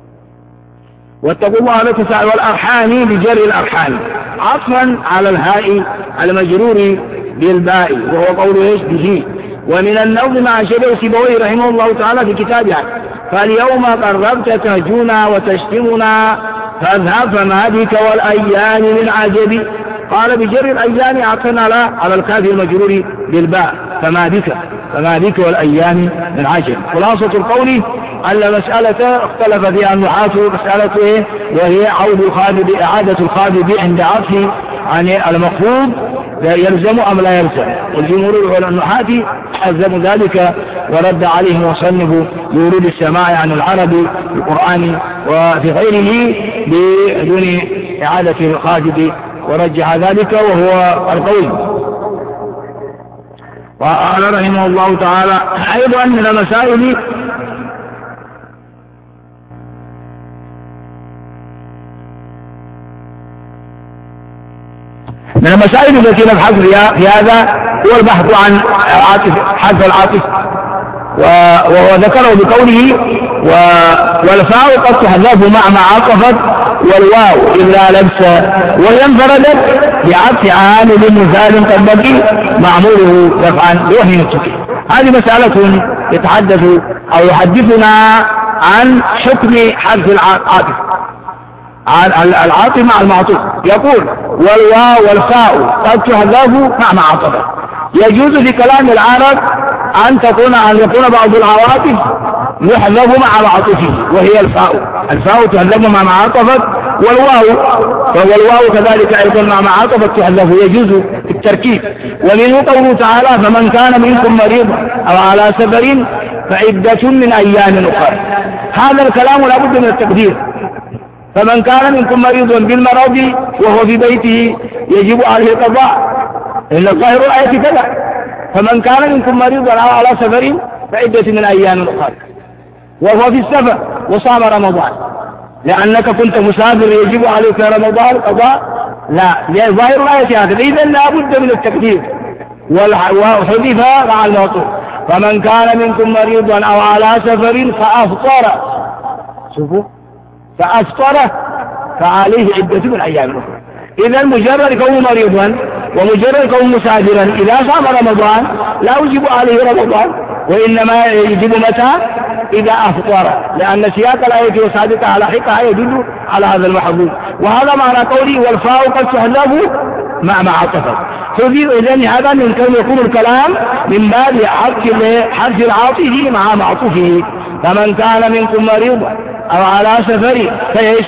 واتقوا الله لا تساءل والأرحام بجر الأرحام عطفا على الهاء المجرور بالباء، وهو قول ايش به. ومن النوم مع شبه سيبويه رحمه الله تعالى في كتابه فاليوم قربت تهجونا وتشتمنا فاذهب فما بك والأيام من عجب. قال بجر الأيام عطفا على الكاف المجرور بالباء فما بك، فما بك والأيام من عجب. خلاصة القول أن مسألة اختلف فيها النحاة مسألة إيه؟ وهي عود الخافض، إعادة الخافض عند عطف عن المخفوض يلزم أم لا يلزم. والجمهور النحاة حزموا ذلك ورد عليهم وصنفوا لورود السماع عن العرب في القرآن وفي غيره بدون إعادة الخافض، ورجح ذلك وهو القول. وقال رحمه الله تعالى أيضا من المسائل من المسائل التي نبحث فيها في هذا هو البحث عن العاطف، حذف العاطف، وهو ذكره بقوله والفاء قد تحذف مع ما عطفت والواو إلا لبس، وهي انفردت بعطف عامل مثال قد بقي معموله يفعل بوحي نفسه. هذه مسألة يتحدث أو يحدثنا عن حكم حذف العاطف، العاطف مع المعطوف. يقول والواو والفاء قد تحذف مع معطوفه. يجوز في كلام العرب أن تكون أن يكون بعض العواطف يحذف مع معطوفه وهي الفاء، الفاء تحذف مع معطوفه، والواو والواو كذلك أيضا مع معطوفه تحذف، يجوز التركيب. ومنه قوله تعالى فمن كان منكم مريضا أو على سفر فعدة من أيام أخرى. هذا الكلام لابد من التقدير. فمن كان منكم مريضا بالمرض وهو في بيته يجب عليه القضاء، إلا ظاهر الآية كذا، فمن كان منكم مريضا أو على سفر فعدة من أيام أخرى، وهو في السفر وصام رمضان، لأنك كنت مسافر يجب عليك رمضان قضاء؟ لا، ظاهر الآية هكذا. إذن لا بد من التقدير، وحذف مع الموصوف. فمن كان منكم مريضا أو على سفر فأفطر، شوفوا فأفطر فعليه عدة من أيام أخرى. إذا مجرد كونه مريضا ومجرد كونه مسافرا إذا صام رمضان لا يجب عليه رمضان، وإنما يجب متى؟ إذا أفطر، لأن سياق الآية وسادتها على حقها يدل على هذا المحظوظ. وهذا معنى قوله والفاء قد تحذف مع معطفه. إذن هذا من كون يكون الكلام من باب حذف العاطف مع معطوفه. فمن كان منكم مريضا أو على سفر فإيش؟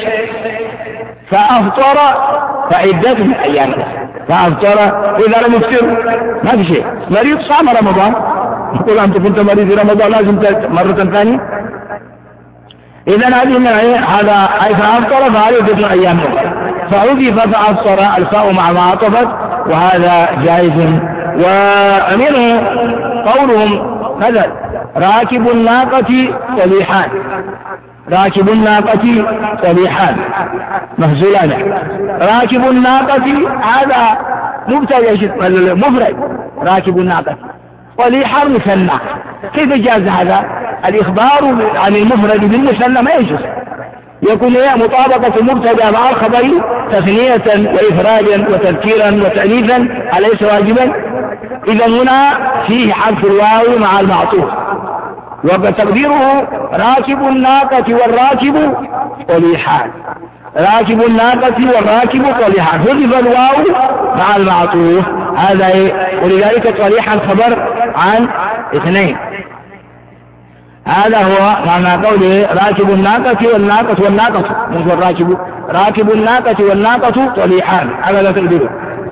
فأفطر فعدة من أيام، فأفطر إذا لم يفطر ما في شيء. مريض صام رمضان، يقول أنت كنت مريض في رمضان لازم مرة ثانية. إذن هذه هذا أي فأفطر فعدة من أيام، فعذف فأفطر الفاء مع معطفت، وهذا جائز. ومنه قولهم مثل راكب الناقة صليحان، راكب الناقة صليحان مهزولان. راكب الناقة هذا مبتدأ مفرد، راكب الناقة صليحان مثنى. كيف جاز هذا؟ الإخبار عن المفرد بالمثنى ما يجوز، يكون هي مطابقة مبتدأ مع الخبر تثنية وإفرادا وتذكيرا وتأنيثا، أليس واجبا؟ إذا هنا فيه حذف الواو مع المعطوف، وتقديره راكب الناقة والراكب صليحان، راكب الناقة والراكب صليحان، حذف الواو مع المعطوف هذا إيه؟ ولذلك صليحا خبر عن اثنين. هذا هو معنى قوله راكب الناقة والناقة والناقة مش الراكب، راكب الناقة والناقة صليحان، هذا تقديره.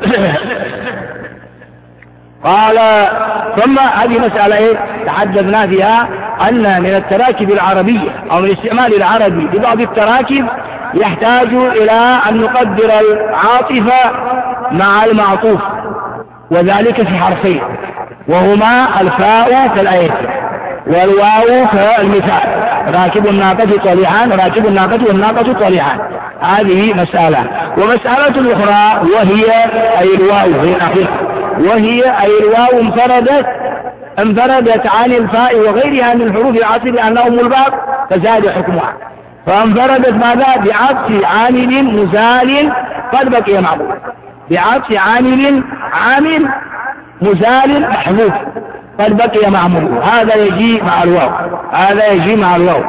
قال ثم هذه مسألة إيه؟ تحدثنا فيها أن من التراكب العربية أو من استعمال العربي لبعض التراكب يحتاج إلى أن نقدر العاطفة مع المعطوف، وذلك في حرفين وهما الفاء كالآية والواو كالمثال، راكب الناقة صليحان، راكب الناقة والناقة صليحان. هذه مسألة. ومسألة أخرى وهي أي الواو هي الأخيرة، وهي أي الواو انفردت انفردت عن الفاء وغيرها من الحروف العطف لأنها أم الباب فزاد حكمها، فانفردت ماذا؟ بعطف عامل مزال قد بقي معمول، بعطف عامل عامل مزال محذوف قد بقي معمول، هذا يجي مع الواو، هذا يجي مع الواو.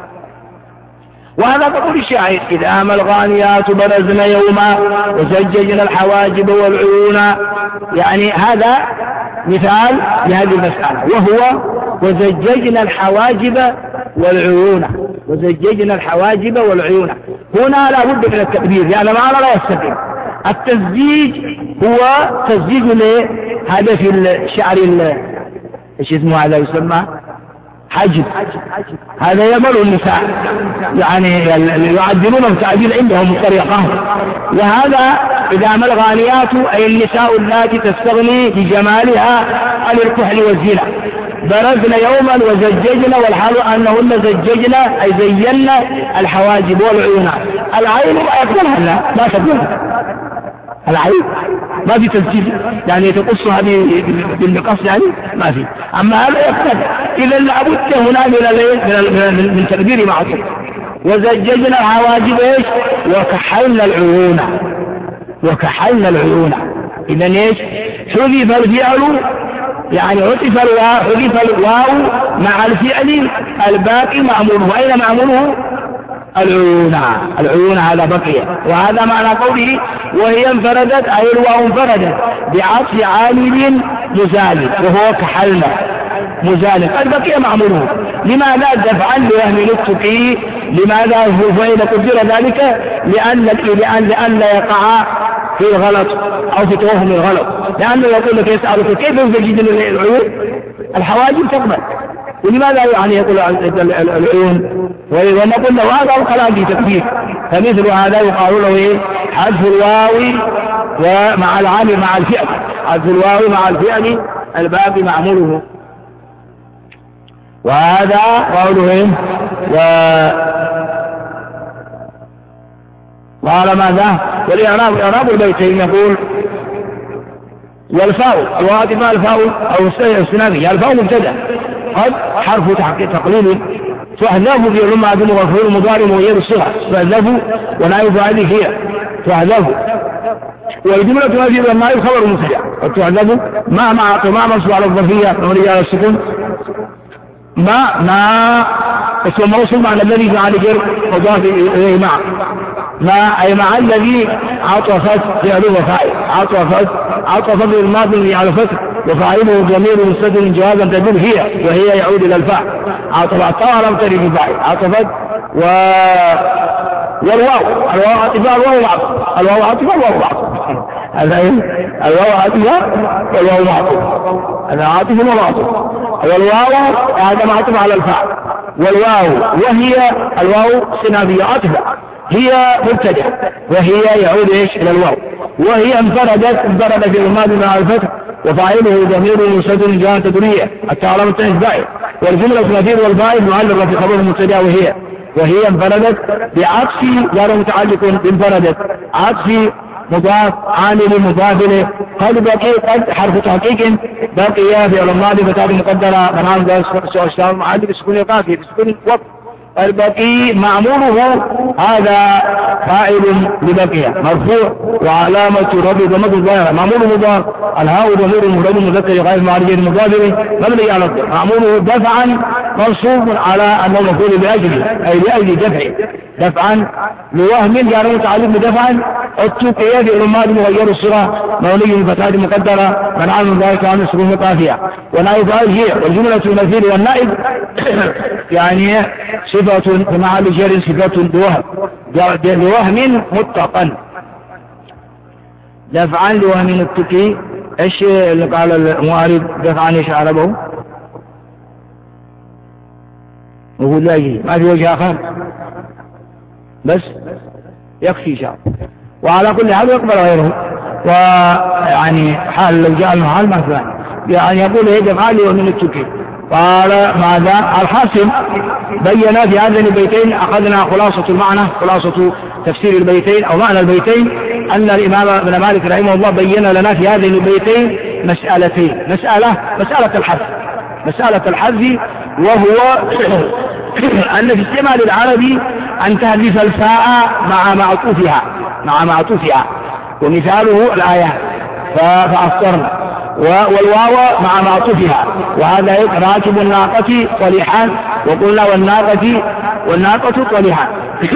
وهذا تقول الشاعر إذا ما الغانيات برزن يوما وزججنا الحواجب والعيون، يعني هذا مثال لهذه المسألة، وهو وزججنا الحواجب والعيون، وزججنا الحواجب والعيون. هنا لا بد من التقدير، يعني معنى لا يستقيم. التزجيج هو تزجيج هذا في الشعر ايش اسمه هذا يسمى حجب، هذا يمر النساء يعني يعدلونه تعديل عندهم بطريقه. وهذا إذا ما الغانيات أي النساء اللاتي تستغني بجمالها عن الكحل والزينة برزن يوما وزججنا، والحال أنهن زججنا أي زينا الحواجب والعيون. العين ما يقبلها ما تقبلها العين، ما في تسجيل يعني تقصها بالمقص يعني ما في، أما هذا يقصد. إذا لابد هنا من من تقدير معطوف. وزججنا الحواجب ايش؟ وكحلنا العيون، وكحلنا العيون. إذا ايش؟ حذف الفعل يعني عطف الواو حذف الواو مع الفعل الباقي معموله. أين معموله؟ العيون. العيون هذا بقي، وهذا معنى قوله وهي انفردت، أي الواو انفردت بعطف عامل مزال وهو كحلنا مزال قد بقي معموله. لماذا؟ دفعا لوهم التقي. لماذا؟ فإذا قدر ذلك لأن لأن لأن لا يقع في الغلط أو في توهم الغلط، لأنه يقول لك يسألك كيف تجد العيون؟ الحواجب تقبل. ولماذا يعني يقول العيون؟ ونقول له هذا الكلام في تكبير. فمثل هذا يقال له ايه؟ حذف الواو ومع العامل مع الفعل، حذف الواو مع الفعل الباقي معموله. وهذا قوله ايه؟ و وعلى ماذا؟ والإعراب إعراب البيتين يقول والفاء الواجب الفاء أو السنافي. الفاء مبتدأ قد حرف تحقيق تقليل تحذف في علم عدم وفعول مضارع وغير الصيغة تحذف ونائب فاعله هي تحذف. والجملة تؤدي إلى النائب خبر مبتدأ تحذف ما مع ما منصوب على الظرفية مبني على السكون ما ما اسم موصول معنى الذي جعل جر مضاف إليه مع ما أي مع الذي عطفت فعله وفاعل عطفت عطفت الماضي على فتح وفاعله ضمير مستتر جوابا تدل هي وهي يعود إلى الفاعل عطفت طبعا لم ترد الفاعل عطفت و والواو الواو عطفة الواو معطف الواو عطفة الواو معطف هذا ايه؟ الواو عطفة والواو معطف هذا عاطف ومعطف. والواو هذا معطف على الفاعل والواو وهي الواو سنابية عطفة هي مبتدأ وهي يعود ايش الى الواو وهي انفردت انفردت في الماضي مع الفتح وفاعله ضمير مستتر جاء تدرية التعلم التنسبائي والجملة النذير والفاعل معلق في خبر المبتدأ وهي وهي انفردت بعطف غير متعلق بانفردت عطف مضاف عامل مضاف له قد بقي قد حرف تحقيق بقي في الماضي فتاة مقدرة منعم ذلك سؤال معادل بسكون القافية بسكون الوقت البقي معموله هذا فاعل لبقي مرفوع وعلامة رب ضمة الظاهرة معموله مضاف الهاء ضمير مفرد مذكر غير معرفة مضاف مبني على الضمير معموله دفعا منصوب على أنه مفعول لأجله أي لأجل دفعه دفعا لوهم جار متعلق بدفعا التقي في الماضي مغير الصيغة مولي فتاة مقدرة منع من ذلك عن السكون القافية ونائب هي والجملة المثيل والنائب يعني صفة في محل جر صفة لوهم لوهم متقن دفعا لوهم التقي. ايش اللي قال المعارض دفعا ايش عربه وهو لا يجي ما في وجه اخر بس يكفي شعر وعلى كل حال يقبل غيره ويعني حال لو جاء المحال مثلا يعني يقول ايه دفعا لوهم التقي. قال ماذا الحاصل بينا في هذين البيتين أخذنا خلاصة المعنى خلاصة تفسير البيتين أو معنى البيتين أن الإمام ابن مالك رحمه الله بين لنا في هذين البيتين مسألتين مسألة مسألة الحذف مسألة الحذف وهو أن في استعمال العربي أن تحذف الفاء مع معطوفها مع معطوفها ومثاله الآيات فأفطرنا والواو مع معطوفها وهذا راكب الناقة طليحان وقلنا والناقة والناقة طليحان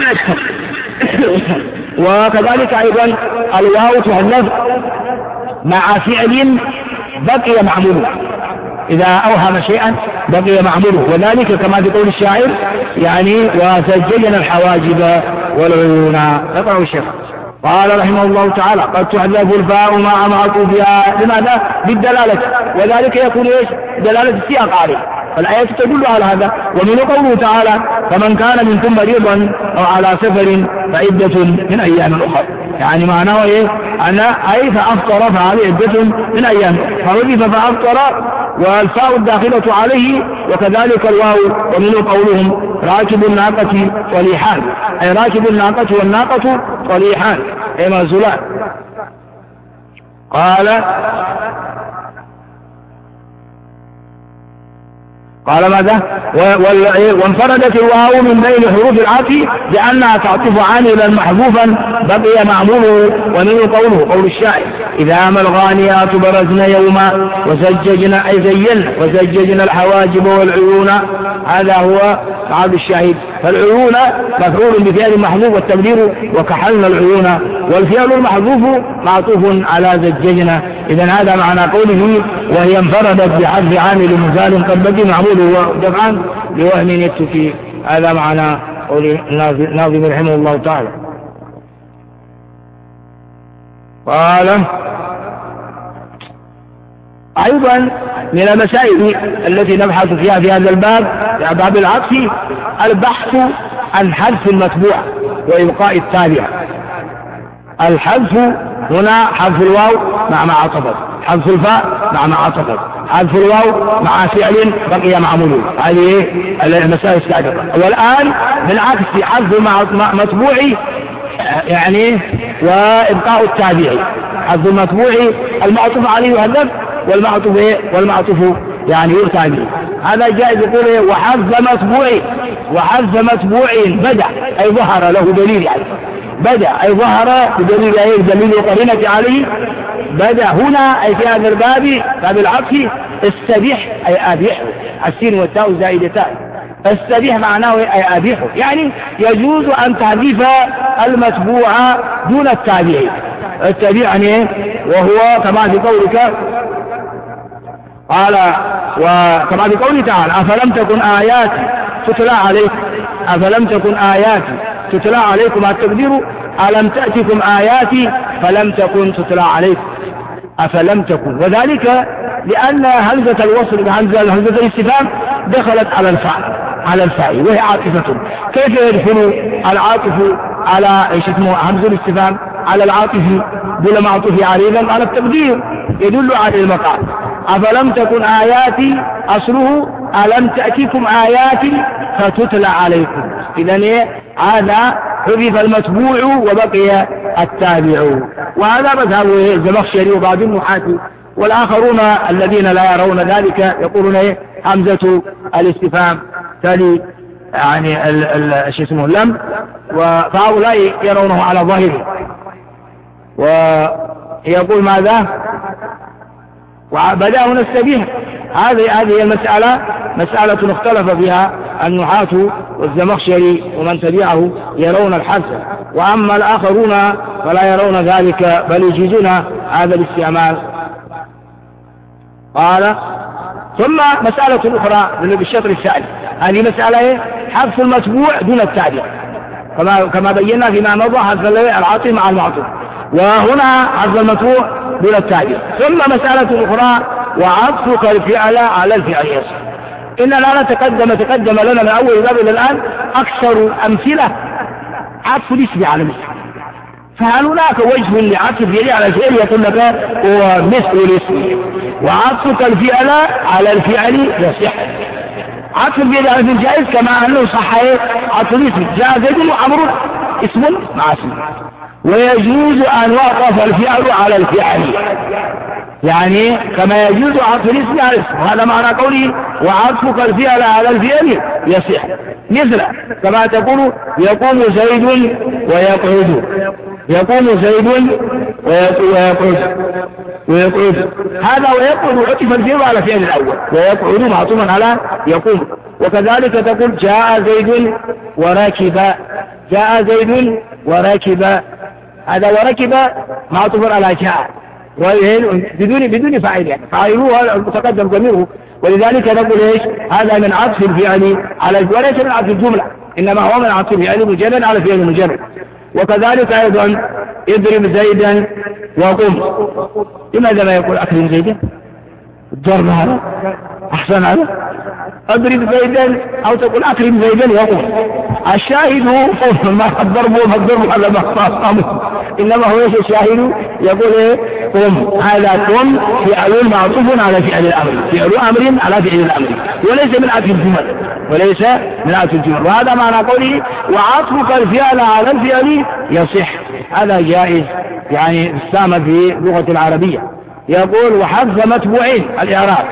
وكذلك أيضا الواو تحذف مع فعل بقي معموله إذا أوهم شيئا بقي معموله وذلك كما تقول الشاعر يعني وسجلنا الحواجب والعيون. يقرأ الشيخ قال رحمه الله تعالى قد تحذف الفاء مع معطوفها لماذا؟ بالدلالة وذلك يكون ايش؟ دلالة السياق عليه فالآية تدل على هذا. ومن قوله تعالى فمن كان منكم مريضا أو على سفر فعدة من أيام أخرى يعني معناه ايه؟ أنا أي فأفطر فهذه عدة من أيام فوجف فأفطر والفاء الداخلة عليه وكذلك الواو. ومن قولهم راكب الناقة طليحان أي راكب الناقة والناقة طليحان أي منزلان. قال قال ماذا؟ وانفردت الواو من بين حروف العطف لأنها تعطف عاملا محذوفا بقي معموله، ومنه قوله قول الشاعر إذا ما الغانيات برزن يوما وزججنا أي زينا وزججنا الحواجب والعيون. هذا هو قول الشاهد. فالعيون مفعول بفعل محذوف والتقدير وكحلنا العيون، والفعل المحذوف معطوف على زججنا. إذا هذا معنى قوله وهي انفردت بحذف عامل مثال قد بقي معموله ودفعا لوهم يتكي. هذا معنى قول الناظم رحمه الله تعالى. قال أيضا من المسائل التي نبحث فيها في هذا الباب في باب العطف البحث عن حذف المتبوع وإبقاء التابع. الحذف هنا حذف الواو مع ما عطفت، حذف الفاء مع ما عطفت، حذف الواو مع فعل بقي معموله. هذه المسائل السابقة. والآن بالعكس حذف متبوع يعني وإبقاء التابع. حذف المتبوع المعطوف عليه يهذب والمعطوف والمعطوف يعني يرتع به. هذا جائز. يقول وحذف متبوع وحذف متبوع بدأ أي ظهر له دليل، يعني بدأ أي ظهر بدليل أي دليل وقرينة عليه. بدأ هنا أي في هذا الباب باب العطف استبيح أي أبيح، السين والتاء زائدتان. استبيح معناه أي أبيح، يعني يجوز أن تحذف المتبوع دون التابع. التابع يعني وهو كما في قولك قال وكما في قوله تعالى أفلم تكن آياتي تتلى عليكم أفلم تكن آياتي تتلى عليكم. التقدير ألم تأتكم آياتي فلم تكن تتلى عليكم أفلم تكن، وذلك لأن همزة الوصل بهمزة همزة الاستفهام دخلت على الفاء على الفاء وهي عاطفة. كيف يدخل العاطف على ايش اسمه همزة الاستفهام على العاطف بلا معطوف عليه؟ على التقدير يدل على المقام. أفلم تكن آياتي أصله ألم تأتيكم آياتي فتتلى عليكم. إذن هذا حذف المتبوع وبقي التابع. وهذا مذهب الزمخشري وبعض النحاة والآخرون الذين لا يرون ذلك يقولون ايه همزة الاستفهام تلي يعني شو اسمه لم، فهؤلاء يرونه على ظاهره. ويقول ماذا وبدأ هنا السبيح. هذه هذه المسألة مسألة اختلف فيها النحاة والزمخشري ومن تبعه يرون الحذف، وأما الآخرون فلا يرون ذلك بل يجيزون هذا الاستعمال. قال ثم مسألة أخرى بالشطر الثاني، هذه مسألة حذف المتبوع دون التابع كما كما بينا فيما مضى، حذف العاطف مع المعطوف، وهنا حذف المتبوع دون التابع. ثم مسألة أخرى وعطفك الفعل على الفعل يصح. إننا نتقدم تقدم لنا من أول باب إلى الآن أكثر أمثلة عطف الاسم على مثل، فهل هناك وجه لعطف الفعل على الفعل؟ يقول لك هو مثل الاسم. وعطفك الفعل على الفعل يصح. عطف الفعل على الفعل جائز كما أنه صح عطف الاسم. جاء زيد وعمر اسم مع اسم، ويجوز أن وقف الفعل على الفعل، يعني كما يجوز عطف الاسم على الاسم. وهذا معنى قوله وعطفك الفعل على الفعل يصح. مثل كما تقول يقوم زيد ويقعد، يقوم زيد ويقعد ويقعد. هذا ويقعد عطف الفعل على فعل الأول، ويقعد معطوفا على يقوم. وكذلك تقول جاء زيد وركب، جاء زيد وركب، هذا وركب معطوفا على جاء بدون بدون فاعل، يعني فاعله المتقدم ضميره. ولذلك نقول ايش هذا من عطف الفعل على وليس من عطف الجمله، انما هو من عطف الفعل مجرد على فعل مجرد. وكذلك ايضا اضرب زيدا وقم. لماذا لا يقول اكرم زيدا؟ الضرب هذا احسن هذا. اضرب زيدا او تقول اكرم زيدا وقم. الشاهد هو ما الضرب وما الضرب على ما انما هو ايش الشاهد يقول ايه قم. هذا قم فعل معطوف على فعل الامر، فعل امر على فعل الامر، وليس من عطف الجمل، وليس من عطف الجمل. وهذا معنى قوله وعطفك الفعل على الفعل يصح. هذا جائز يعني استعمل في لغة العربية. يقول وحذف متبوعين الإعراب.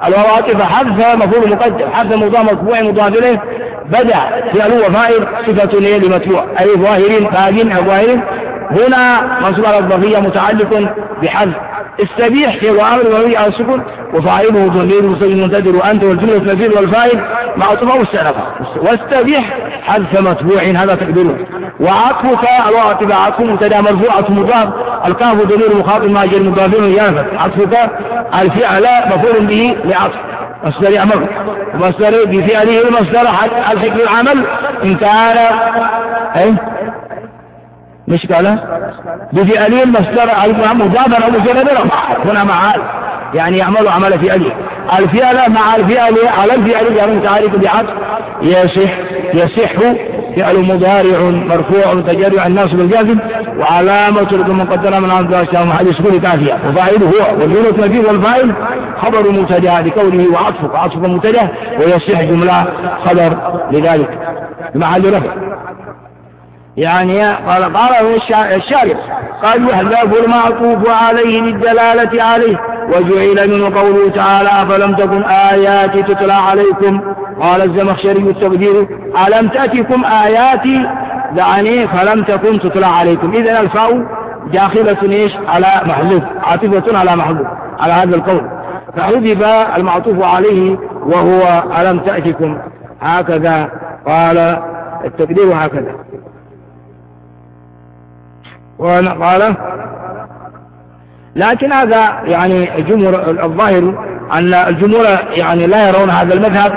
الواو عاطفة حذف مفعول مقدم، حذف مضاف مرفوع مضاف إليه، بدأ فعل وفاعل صفة لمتبوع أي ظاهر باق ظاهر. هنا منصوب على الظرفية متعلق بحذف. استبيح في وامر مبني على السكون وفاعله ضمير مستتر منتدر وانت والجمله النفير والفاعل معطوفه مستأنفه. واستبيح حذف متبوع هذا تقديره. وعطفك الواو عطف مبتدا مرفوعة مضاف، الكاف ضمير مخاطب مع جر مضاف ينفذ. عطفك الفعل مفعول به لعطف مصدر امر ومصدر بفعله المصدر الحكم العمل ان كان ايه مش قال بفعله المصدر مضافا او مجردا هنا معال يعني يعمل عمل فعله. الفعل مع الفعل على الفعل يعني متعارف بعطف. يصح يصح فعل مضارع مرفوع متجرع الناس بالجازم وعلامة لكم مقدرة من عند الله محل سكون كافية وفاعله هو والجملة النفير والفاعل خبر مبتدا لكونه وعطفك عطف مبتدا ويصح جملة خبر لذلك محل رفع. يعني قال قال الشارع قال يحذف المعطوف عليه للدلالة عليه وجعل من قوله تعالى فلم تكن آياتي تتلى عليكم. قال الزمخشري التقدير ألم تأتكم آياتي يعني فلم تكن تتلى عليكم. إذن الفاء داخلة ايش على محذوف عاطفة على محذوف على هذا القول فحذف المعطوف عليه وهو ألم تأتكم هكذا. قال التقدير هكذا. وقال لكن هذا يعني جمهور الظاهر أن الجمهور يعني لا يرون هذا المذهب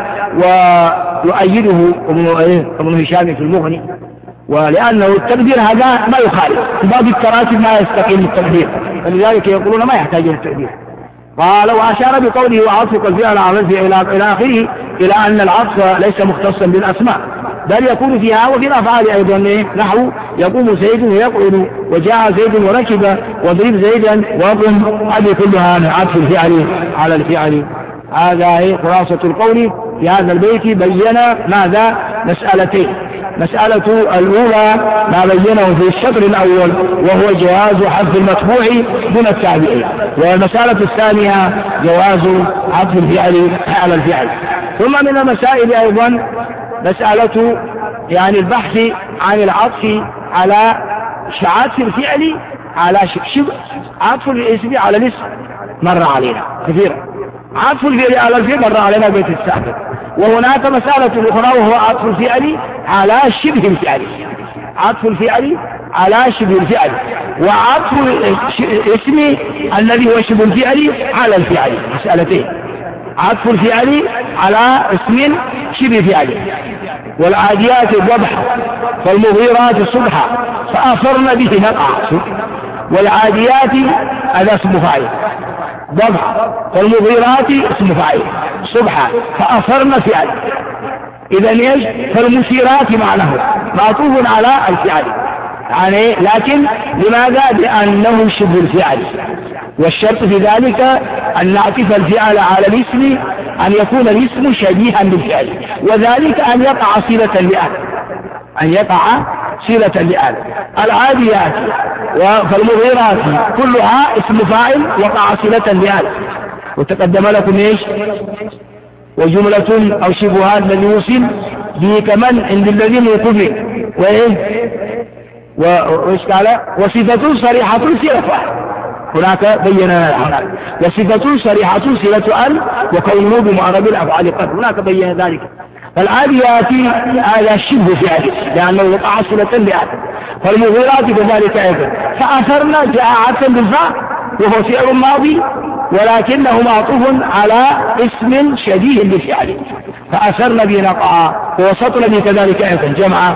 ويؤيده ابن هشام في المغني ولأنه التقدير هذا ما يخالف في بعض التراتب ما يستقيم التقدير فلذلك يقولون ما يحتاج للتقدير. قال وأشار بقوله وعطفك الفعل على الفعل إلى آخره إلى أن العطف ليس مختصا بالأسماء بل يكون فيها وفي الأفعال أيضا نحو يقوم زيد ويقعد وجاء زيد وركب واضرب زيدا وقم هذه كلها عطف الفعل على الفعل. هذا هي خلاصة القول في هذا البيت. بين ماذا مسألتين. مسألة الأولى ما بينه في الشطر الأول وهو جواز حذف المتبوع دون التابعين والمسألة الثانية جواز حذف الفعل على الفعل. ثم من المسائل أيضا مسألة يعني البحث عن العطف على عطف الفعل على شبه عطف الاسم على الاسم مر علينا كثيرا. عطف الفعل على الفعل مر علينا بيت السابق. وهناك مسألة أخرى وهو عطف الفعل على شبه الفعل عطف الفعل على شبه الفعل وعطف الاسم الذي هو شبه الفعل على الفعل مسألتين. عطف الفعل على اسم شبه فعل. والعاديات ضبحا فالمغيرات صبحا فأثرن به نقعا. والعاديات هذا اسم فاعل ضبحا فالمغيرات اسم فاعل صبحا فأثرن فعل. إذا ايش فالمثيرات معناه معطوف على الفعل يعني لكن لماذا؟ لأنه شبه الفعل. والشرط في ذلك أن نعطف الفعل على الاسم أن يكون الاسم شبيها بالفعل وذلك أن يقع صلة لآل أن يقع صلة لآل. العاديات فالمغيرات كلها اسم فاعل وقع صلة لآل. وتقدم لكم ايش وجملة أو شبهات الذي يوصل به كمن عند الذين يكفر وإيه وإيش قال وصفة صريحة صلة هناك بينا هناك وصفة صريحة صلة أل وكونه بمعرب الأفعال قد هناك بين ذلك. فالعاديات هذا شبه فعل لأنه وقع صلة لآل. فالمغيرات كذلك أيضا فأثرنا جاء عطفا بالفاء وهو فعل ماضي ولكنه معطوف على اسم شبيه بالفعل فأثرنا به نقعا ووسطنا به كذلك أيضا جمعا.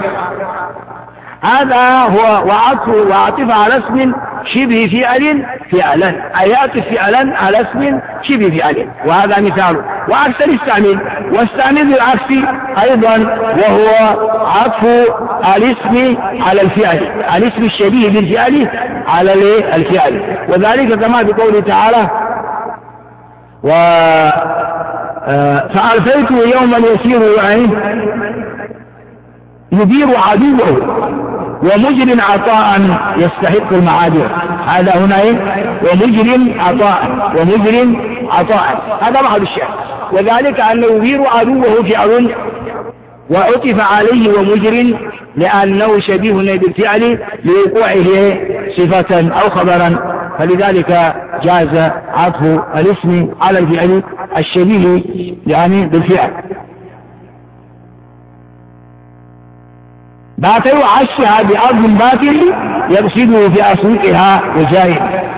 هذا هو وعطف وعطف على اسم شبه فعل فعلا أي يعطف فعلا على اسم شبه فعل وهذا مثال. وعكس الاستعمال واستعمل بالعكس أيضا وهو عطف الاسم على الفعل الاسم الشبيه بالفعل على الفعل وذلك كما بقوله تعالى و فألفيته يوما يسير يعني يدير عدوه ومجرم عطاء يستحق المعادر. هذا هنا ايه ومجرم عطاء ومجرم عطاء، هذا محل الشاهد. وذلك أنه يدير عدوه فعل وعطف عليه ومجر لأنه شبيه بالفعل لوقوعه صفة أو خبرا، فلذلك جاز عطف الاسم على الفعل الشبيه يعني بالفعل. بات يعشها بأرض باطل يقصده في أسوقها وجائر،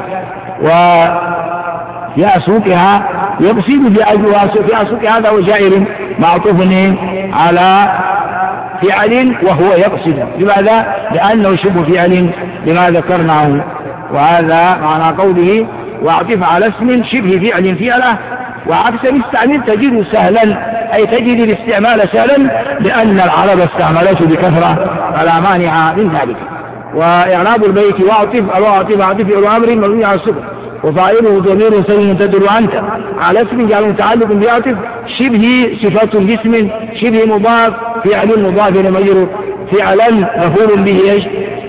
وفي أسوقها يقصد في أسوق هذا وجائر معطوف على فعل وهو يقصد. لماذا؟ لأنه شبه فعل لما ذكرناه. وهذا معنى قوله واعطف على اسم شبه فعل فعله، وعكس الاستعمال تجد سهلا، أي تجد الاستعمال سهلا لأن العرب استعملته بكثرة فلا مانع من ذلك. وإعراب البيت واعطف الواعطف عطف الأمر مبني على السكون وفاعله ضمير سلم تدل أنت على اسم جعل متعلق بعطف شبه صفة لاسم شبه مضاف فعل مضاف لمجرور فعلا مفعول به ايش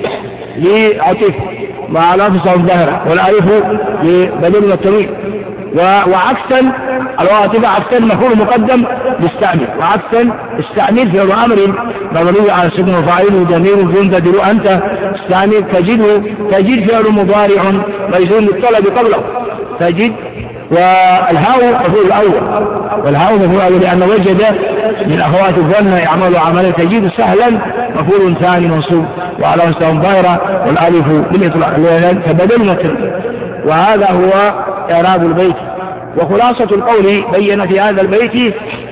لعطف مع لفظ الظاهرة والالف بدل التنوين. وعكسا الواعطف عكسا مفعول مقدم للستعمل، وعكسا استعمل في امر مبني على السكون وفاعله ضمير تدل انت استعمل تجد تجد فعل مضارع مجزوم للطلب قبله تجد، والهاء مفعول الاول والهاء مفعول الاول لان وجد من اخوات الظن يعمل عملا تجد سهلا مفعول ثاني منصوب وعلى مستوى ظاهره والالف بالاطلاق فبدل مثل. وهذا هو إعراب البيت. وخلاصة القول بين في هذا البيت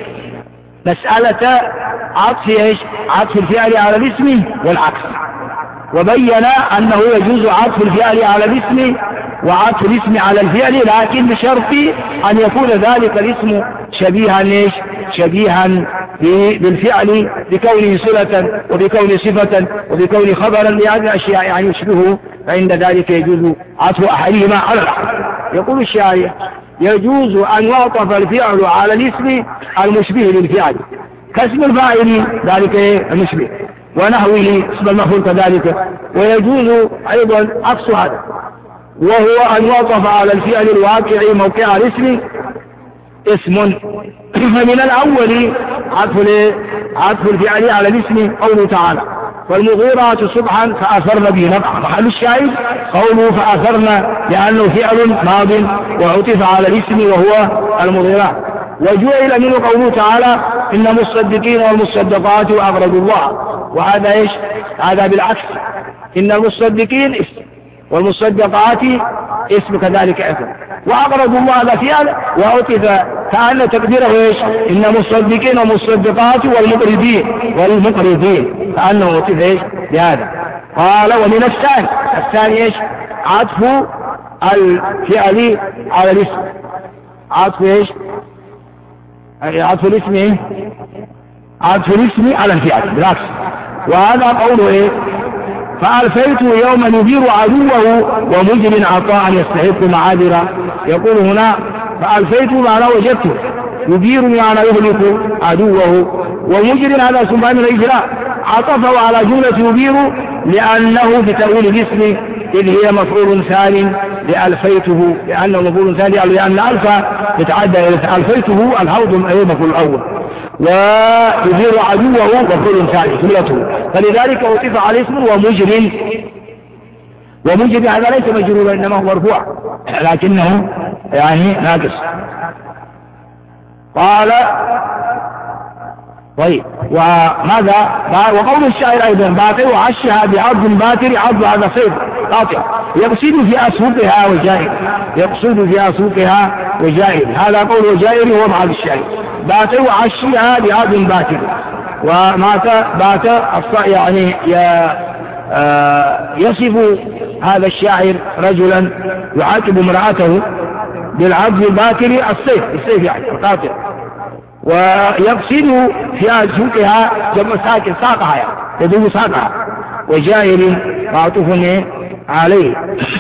مسألة عطف ايش عطف الفعل على الاسم والعكس، وبين أنه يجوز عطف الفعل على الاسم وعطف الاسم على الفعل، لكن بشرط أن يكون ذلك الاسم شبيها ايش شبيها بالفعل بكونه صلة وبكونه صفة وبكونه خبرا لهذه الأشياء يعني يشبهه، فعند ذلك يجوز عطف أحدهما على الآخر. يقول الشاعر يجوز أن يعطف الفعل على الاسم المشبه للفعل كاسم الفاعل ذلك المشبه ونحوه اسم المفعول كذلك، ويجوز أيضا عكس هذا وهو أن يعطف على الفعل الواقع موقع الاسم اسم. فمن الأول عطف عطف الفعل على الاسم قوله تعالى والمغيرات صبحا فأثرن به نقعا، محل الشاهد قوله فأثرن لأنه فعل ماض وعطف على الاسم وهو المغيرات. وجعل منه قوله تعالى إن المصدقين والمصدقات وأقرضوا الله، وهذا إيش هذا بالعكس إن المصدقين اسم والمصدقات اسم كذلك اسم وأقرضوا الله هذا فعل وعطف كأن تقديره ايش إن المصدقين والمصدقات والمقرضين والمقرضين كأنه عطف ايش بهذا. قال ومن الثاني الثاني ايش عطف الفعل على الاسم عطف ايش عطف الاسم ايه عطف الاسم على الفعل بالعكس. وهذا قوله ايه فألفيت يوما يدير عدوه ومجر عطاء يستحق معاذرا. يقول هنا فألفيت معنى وجدته يدير معنى يهلك عدوه ومجر هذا سبحانه الإجراء عطفه على جملة يدير لأنه بتأويل الاسم إذ هي مفعول ثاني لألفيته لأنه مفعول ثاني لأن ألف يتعدى إلى ألفيته الهوض مفعول الأول ويدير عدوه مفعول ثاني جملته فلذلك وصف على اسم ومجر ومجر هذا ليس مجرورا إنما هو مرفوع لكنه يعني ناقص. قال طيب وماذا وقول الشاعر أيضا باطل وعشها بعرض باطل عرض هذا صيد قاطع يقصد في أسوقها وجائر يقصد في أسوقها وجائر هذا قول وجائر هو مع الشاعر باطل وعشها بعرض باطل ومات بات يعني يصف هذا الشاعر رجلا يعاقب امرأته بالعرض الباطل الصيد الصيد يعني القاطع ويقصد في أسوقها جمع ساكن ساقها يعني يدوم ساقها وجائر معطوف عليه.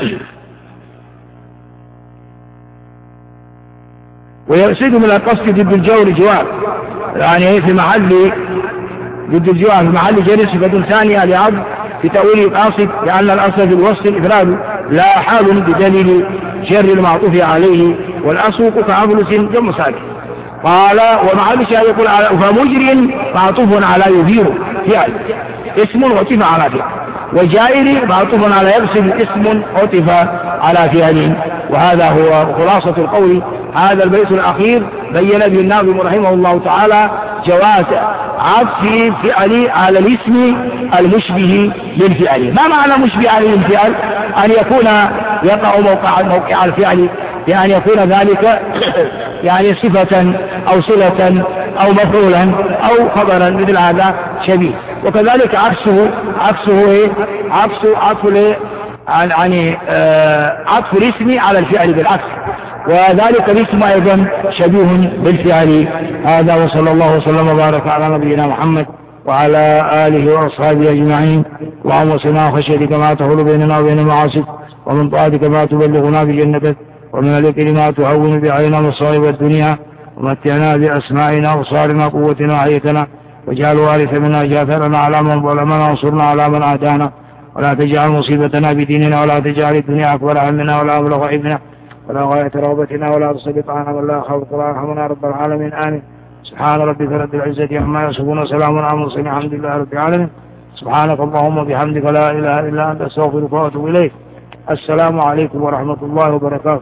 ويقصد من القصد ضد الجور جوار يعني في محل ضد الجوار في محل جر صفة ثانية لعرض في تأويل القاصد لأن الأصل في الوصف الإفراد لا حال بدليل جر المعطوف عليه والأسوق كأفلس جمع ساكن. قال ومع الشاهد يقول فمجر معطوف على يثير فعل اسم عطف على فعل، وجائر معطوف على يبسم اسم عطف على فعل. وهذا هو خلاصة القول. هذا البيت الأخير بين به الناظم رحمه الله تعالى جواز عطف فعل على الاسم المشبه للفعل. ما معنى مشبه للفعل؟ أن يكون يقع موقع موقع الفعل، بأن يكون ذلك يعني صفة أو صلة أو مفعولا أو خبرا مثل هذا شبيه. وكذلك عكسه عكسه إيه؟ عكس عطف يعني آه عطف الاسم على الفعل بالعكس، وذلك الاسم أيضا شبيه بالفعل. هذا وصلى الله وسلم وبارك على نبينا محمد وعلى آله وأصحابه أجمعين. اللهم صلنا وخشيتك ما تحول بيننا وبين معاصيك، ومن طاعتك ما تبلغنا بجنتك، ومن اليقين ما تهون بعيننا مصائب الدنيا، ومتعنا بأسمائنا وصارنا قوتنا وحيتنا، واجعل وارث منا جاثرنا على من ظلمنا وانصرنا على من عادانا، ولا تجعل مصيبتنا بديننا، ولا تجعل الدنيا أكبر همنا ولا مبلغ علمنا ولا غاية رغبتنا، ولا تسلط علينا من لا يخافك ولا يرحمنا رب العالمين. آمين. سبحان ربك رب العزة عما يصفون وسلام على المرسلين الحمد لله رب العالمين. سبحانك اللهم وبحمدك لا إله إلا أنت أستغفرك وأتوب إليك. السلام عليكم ورحمة الله وبركاته.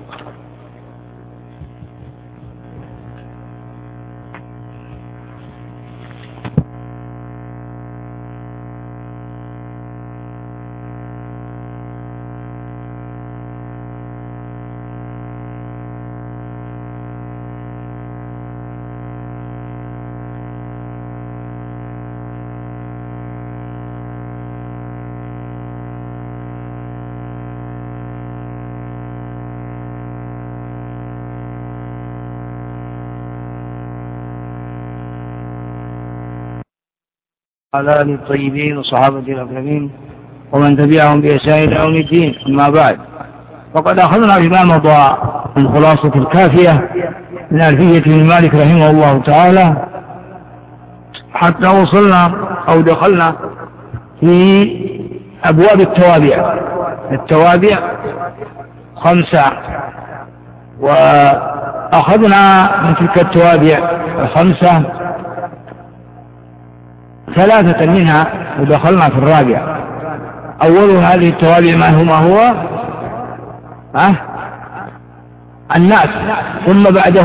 على آله الطيبين وصحابة الأكرمين ومن تبعهم بإحسان إلى يوم الدين. أما بعد، فقد أخذنا بما مضى من خلاصة الكافية من ألفية ابن مالك رحمه الله تعالى حتى وصلنا أو دخلنا في أبواب التوابع. التوابع خمسة، وأخذنا من تلك التوابع الخمسة ثلاثة منها ودخلنا في الرابع. أول هذه التوابع ما هو ما هو أه؟ الناس، ثم بعده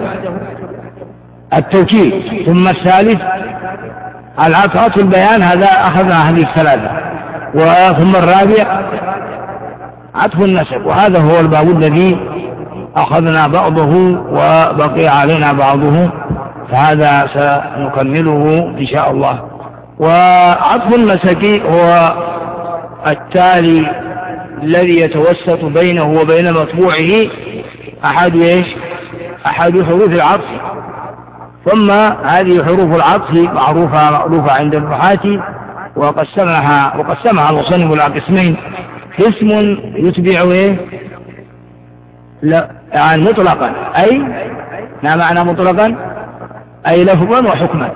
التوكيد، ثم الثالث العطف البيان. هذا أخذنا هذه الثلاثة. وثم الرابع عطف النسب، وهذا هو الباب الذي أخذنا بعضه وبقي علينا بعضه، فهذا سنكمله إن شاء الله. وعطف النسك هو التالي الذي يتوسط بينه وبين مطبوعه أحد إيش؟ أحد حروف العطف. ثم هذه حروف العطف معروفة مألوفة عند النحاة، وقسمها وقسمها المصنف إلى قسمين: قسم يتبع إيه؟ لا يعني مطلقا، أي ما معنى مطلقا؟ أي لفظا وحكما.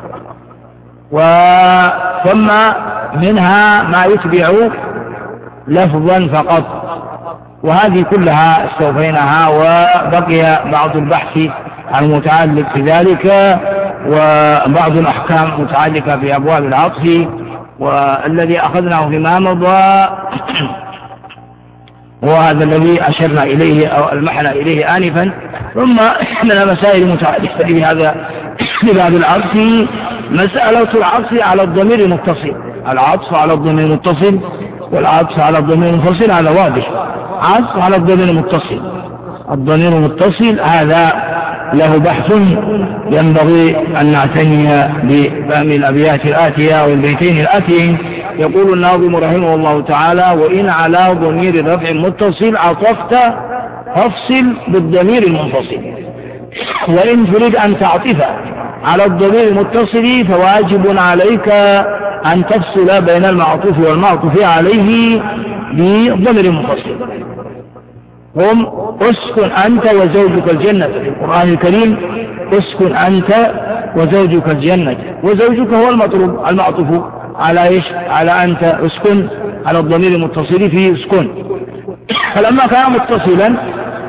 وثم منها ما يتبع لفظا فقط، وهذه كلها استوفيناها، وبقي بعض البحث المتعلق بذلك وبعض الأحكام متعلقة بأبواب العطف، والذي أخذناه فيما مضى وهذا الذي أشرنا إليه أو ألمحنا إليه آنفا. ثم إحنا مسائل متعلقة بهذا بباب العطف. مسألة العطف على الضمير المتصل، العطف على الضمير المتصل والعطف على الضمير المنفصل، هذا واضح. عطف على الضمير المتصل، الضمير المتصل هذا له بحث ينبغي أن نعتني بفهم الأبيات الآتية والبيتين الآتيين. يقول الناظم رحمه الله تعالى: وإن على ضمير رفع متصل عطفت فافصل بالضمير المنفصل، وإن تريد أن تعطف على الضمير المتصل فواجب عليك أن تفصل بين المعطوف والمعطوف عليه بالضمير المنفصل. هم اسكن أنت وزوجك الجنة في القرآن الكريم، اسكن أنت وزوجك الجنة، وزوجك هو المطلوب المعطوف على إيش؟ على أنت. اسكن على الضمير المتصل في اسكن. فلما كان متصلا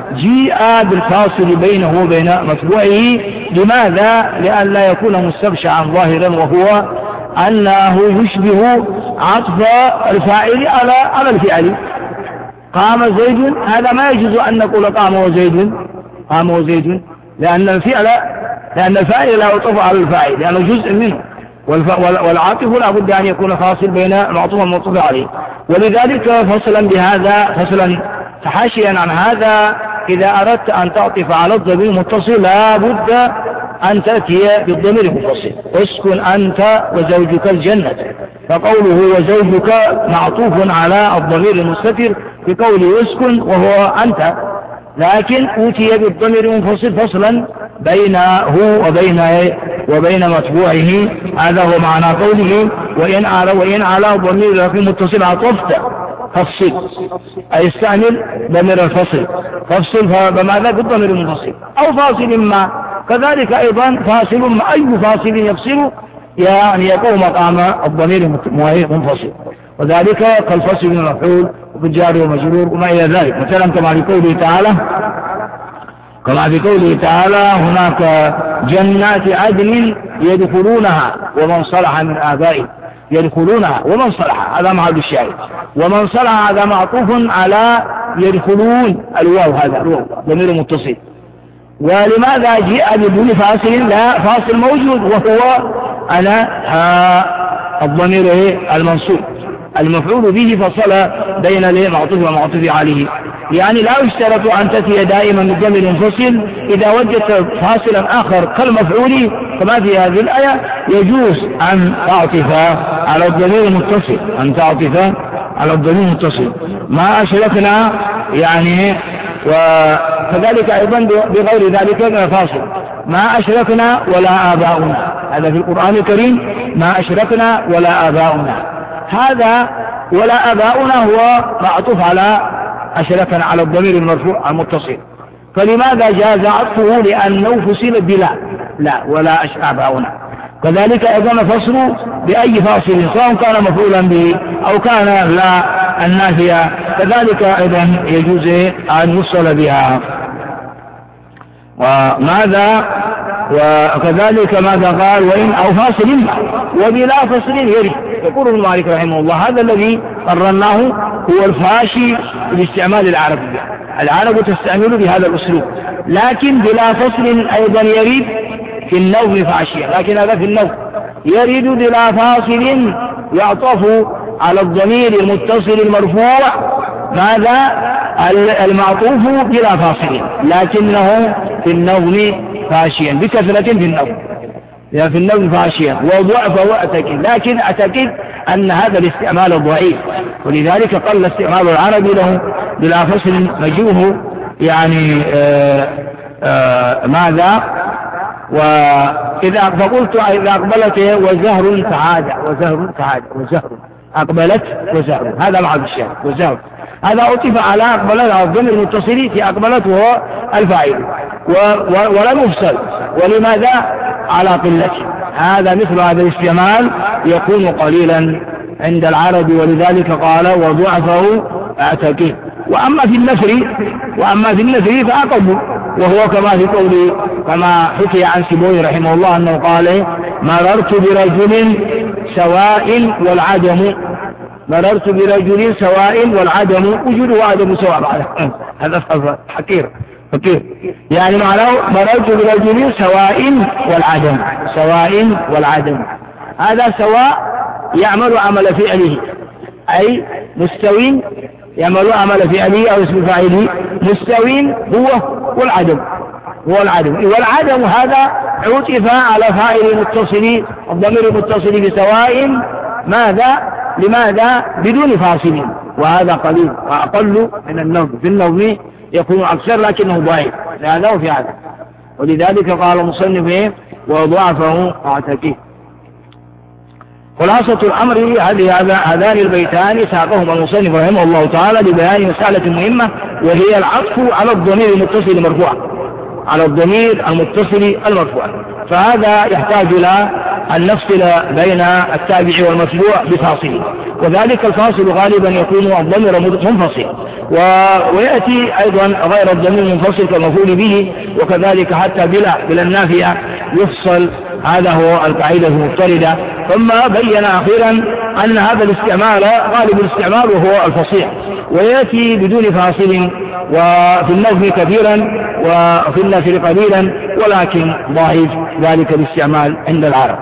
جيء بالفاصل بينه وبين متبوعه. لماذا؟ لأن لا يكون مستبشعا ظاهرا، وهو أنه يشبه عطف الفاعل على على الفعل. قام زيد، هذا ما يجوز أن نقول قام وزيد، قام وزيد، لأن الفعل لأن الفاعل لا يعطف على الفاعل لأنه جزء منه، والعاطف لا بد أن يكون فاصل بين المعطوف والمعطوف عليه. ولذلك فصلا بهذا فصلا تحاشيا عن هذا، إذا أردت أن تعطف على الضمير المتصل لا بد أن تأتي بالضمير المتصل. اسكن أنت وزوجك الجنة، فقوله وزوجك معطوف على الضمير المستتر بقوله اسكن وهو أنت، لكن أوتي بالضمير المنفصل فصلا بينه وبين وبين متبوعه. هذا هو معنى قوله وإن على وإن على ضمير في متصل عطفت فصل، أي استعمل ضمير الفصل، فصل فماذا بالضمير المنفصل أو فاصل ما. كذلك أيضا فاصل ما، أي فاصل يفصل يعني يقوم مقام الضمير المنفصل، وذلك كالفصل من المفعول وبالجار والمجرور وما إلى ذلك. مثلا كما في قوله تعالى كما في قوله تعالى هناك جنات عدن يدخلونها ومن صلح من آبائهم، يدخلونها ومن صلح، هذا محل الشاهد، ومن صلح هذا معطوف على يدخلون الواو، هذا الواو ضمير متصل. ولماذا جاء بدون فاصل؟ لا فاصل موجود، وهو أنا الضمير المنصوب المفعول به فصل بين المعطوف ومعطوف عليه. يعني لا يشترط أن تأتي دائما بالضمير المنفصل، إذا وجدت فاصلا آخر كالمفعول كما في هذه الآية يجوز أن تعطف على الضمير المتصل، أن تعطف على الضمير المتصل. ما أشركنا يعني، وكذلك أيضا بغير ذلك من الفاصل، ما أشركنا ولا آباؤنا، هذا في القرآن الكريم، ما أشركنا ولا آباؤنا، هذا ولا آباؤنا هو معطوف على أشركنا على الضمير المرفوع المتصل. فلماذا جاز عطفه؟ لأنه فصل بلا، لا ولا آباؤنا. كذلك أيضا فصل بأي فاصل سواء كان مفعولا به أو كان لا النافية، كذلك أيضا يجوز أن يوصل بها. وماذا وكذلك ماذا قال وإن أو فاصل ما وبلا فصل يرد. يقول ابن مالك رحمه الله هذا الذي قررناه هو الفاشي باستعمال العربية، العرب تستعمل بهذا الأسلوب، لكن بلا فصل أيضا يرد في النوم فاشية، لكن هذا في النوم يرد بلا فاصل يعطف على الضمير المتصل المرفوع ماذا المعطوف بلا فاصل، لكنه في النوم فاشيا بكثرة في النوم، يعني في النوم فاشيا وضعف وأتكد، لكن أتكد أن هذا الاستعمال ضعيف، ولذلك قل استعمال العربي له بلا فصل مجوه يعني آآ آآ ماذا. وإذا فقلت إذا أقبلت وزهر تعاد وزهر تعاد وزهر أقبلت وزهر، هذا مع الشيء وزهر، هذا عطف على أقبلت على الضمير المتصل في أقبلت وهو الفاعل ولم يفصل. ولماذا؟ على قلته. هذا مثل هذا الاستعمال يكون قليلا عند العرب، ولذلك قال وضعفه أعتقد. وأما في النثر وأما في النثر فأقل، وهو كما في قوله كما حكي عن سيبوي رحمه الله أنه قال مررت برجل سواء والعدم، مررت برجل سواء والعدم وجود وعدم سواء بعد هذا حكير حكير يعني معناه مررت برجل سواء والعدم، سواء والعدم، هذا سواء يعمل عمل فعله أي مستوين، يعمل عمل فعله أو اسم فاعله، مستوين هو والعدم هو العدم والعدم هذا عطف على فاعل متصل الضمير المتصل بسواء ماذا لماذا بدون فاصل، وهذا قليل وأقل من النوم. في النوم يكون أكثر لكنه ضعيف لهذا وفي هذا، ولذلك قال المصنف وضعفه أعتقد. خلاصة الأمر هذه هذان البيتان ساقهما المصنف رحمه الله تعالى لبيان مسألة مهمة، وهي العطف على الضمير المتصل المرفوع، على الضمير المتصل المرفوع. فهذا يحتاج إلى أن نفصل بين التابع والمتبوع بفاصل، وذلك الفاصل غالبا يكون الضمير منفصل، ويأتي أيضا غير الضمير منفصل كالمفعول به، وكذلك حتى بلا بلا النافية يفصل. هذا هو القاعدة المضطردة. ثم بين أخيرا أن هذا الاستعمال غالب الاستعمال وهو الفصيح، ويأتي بدون فاصل، وفي النظم كثيرا وفي النثر قليلا، ولكن ضعيف ذلك الاستعمال عند العرب.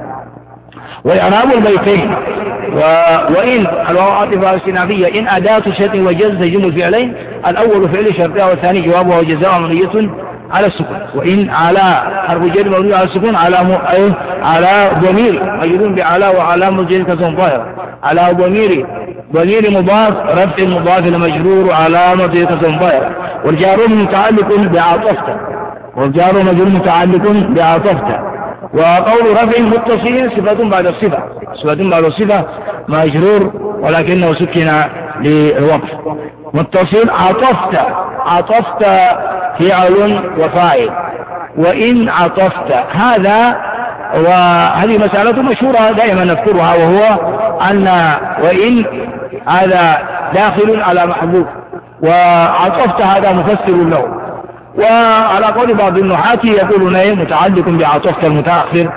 وإعراب البيتين و... وإن الواو الاستئنافية إن أداة شرط وجزم تجم الفعلين، الأول فعل شرطها والثاني جوابها وجزاء مبنية على السكون. وإن على حرف جر مبني على السكون على م... أي على ضمير مجرور بعلى وعلامة جر كسر ظاهرة على ضمير ضمير مضاف رفع مضاف لمجرور علامة جر كسر ظاهرة. والجار متعلق بعاطفته والجار مجرور متعلق بعاطفته. وقول رفع متصل صفة بعد الصفة صفة بعد الصفة مجرور ولكنه سكن للوقف. متصل عطفت عطفت فعل وفاعل. وإن عطفت هذا، وهذه مسألة مشهورة دائما نذكرها، وهو أن وإن هذا داخل على محذوف، وعطفت هذا مفسر له. وعلى قول بعض النحاة يقولون ايه متعلق بعطفت المتأخر،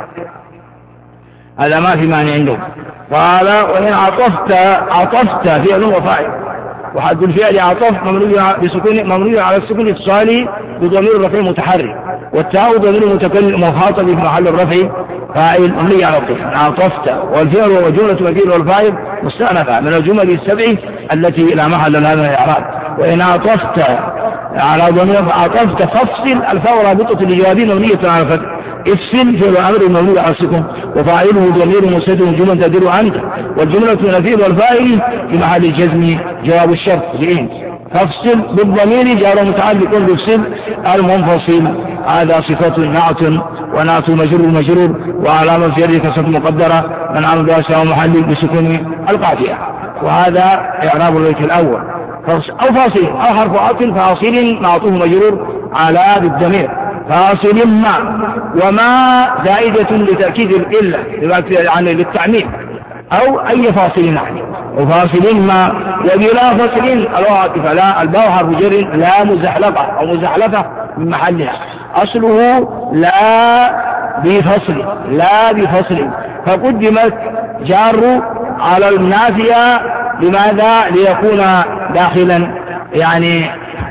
هذا ما في معنى عندهم. قال وإن عطفت عطفت فعل وفاعل، وحد الفعل عطف ممنوع بسكون ممنوع على السكون اتصالي بضمير الرفع المتحرك، والتاء ضمير متكلم مخاطب في محل الرفع فاعل ممنوع على الضم. عطفت والفعل وجملة الفعل والفاعل مستأنفة من الجمل السبع التي لا محل لها من الإعراب. وإن عطفت على ضمير عطفت فافصل الفاء رابطة لجوابين مبنية على الفتح. افصل فعل امر مبني على السكون، وفاعله ضمير مستتر جملة تدل انت، والجملة من الفعل والفاعل في محل الجزم جواب الشرط لإن. فافصل بالضمير جار متعلق بفصل المنفصل، هذا صفة نعت ونعت مجرور مجرور وعلامة في يده كسرة مقدرة من عمل بها محل بسكون القافية. وهذا إعراب البيت الأول. أو فاصل أو حرف عطف فاصل معطوف مجرور على بالضمير فاصل ما، وما زائدة لتأكيد الإلة يعني للتعميم، أو أي فاصل يعني وفاصل ما. وبلا فصل الواقف لا الباء حرف جر لا مزحلقة أو مزحلفة من محلها، أصله لا بفصل لا بفصل، فقدمت جار على النافية. لماذا؟ ليكون داخلا يعني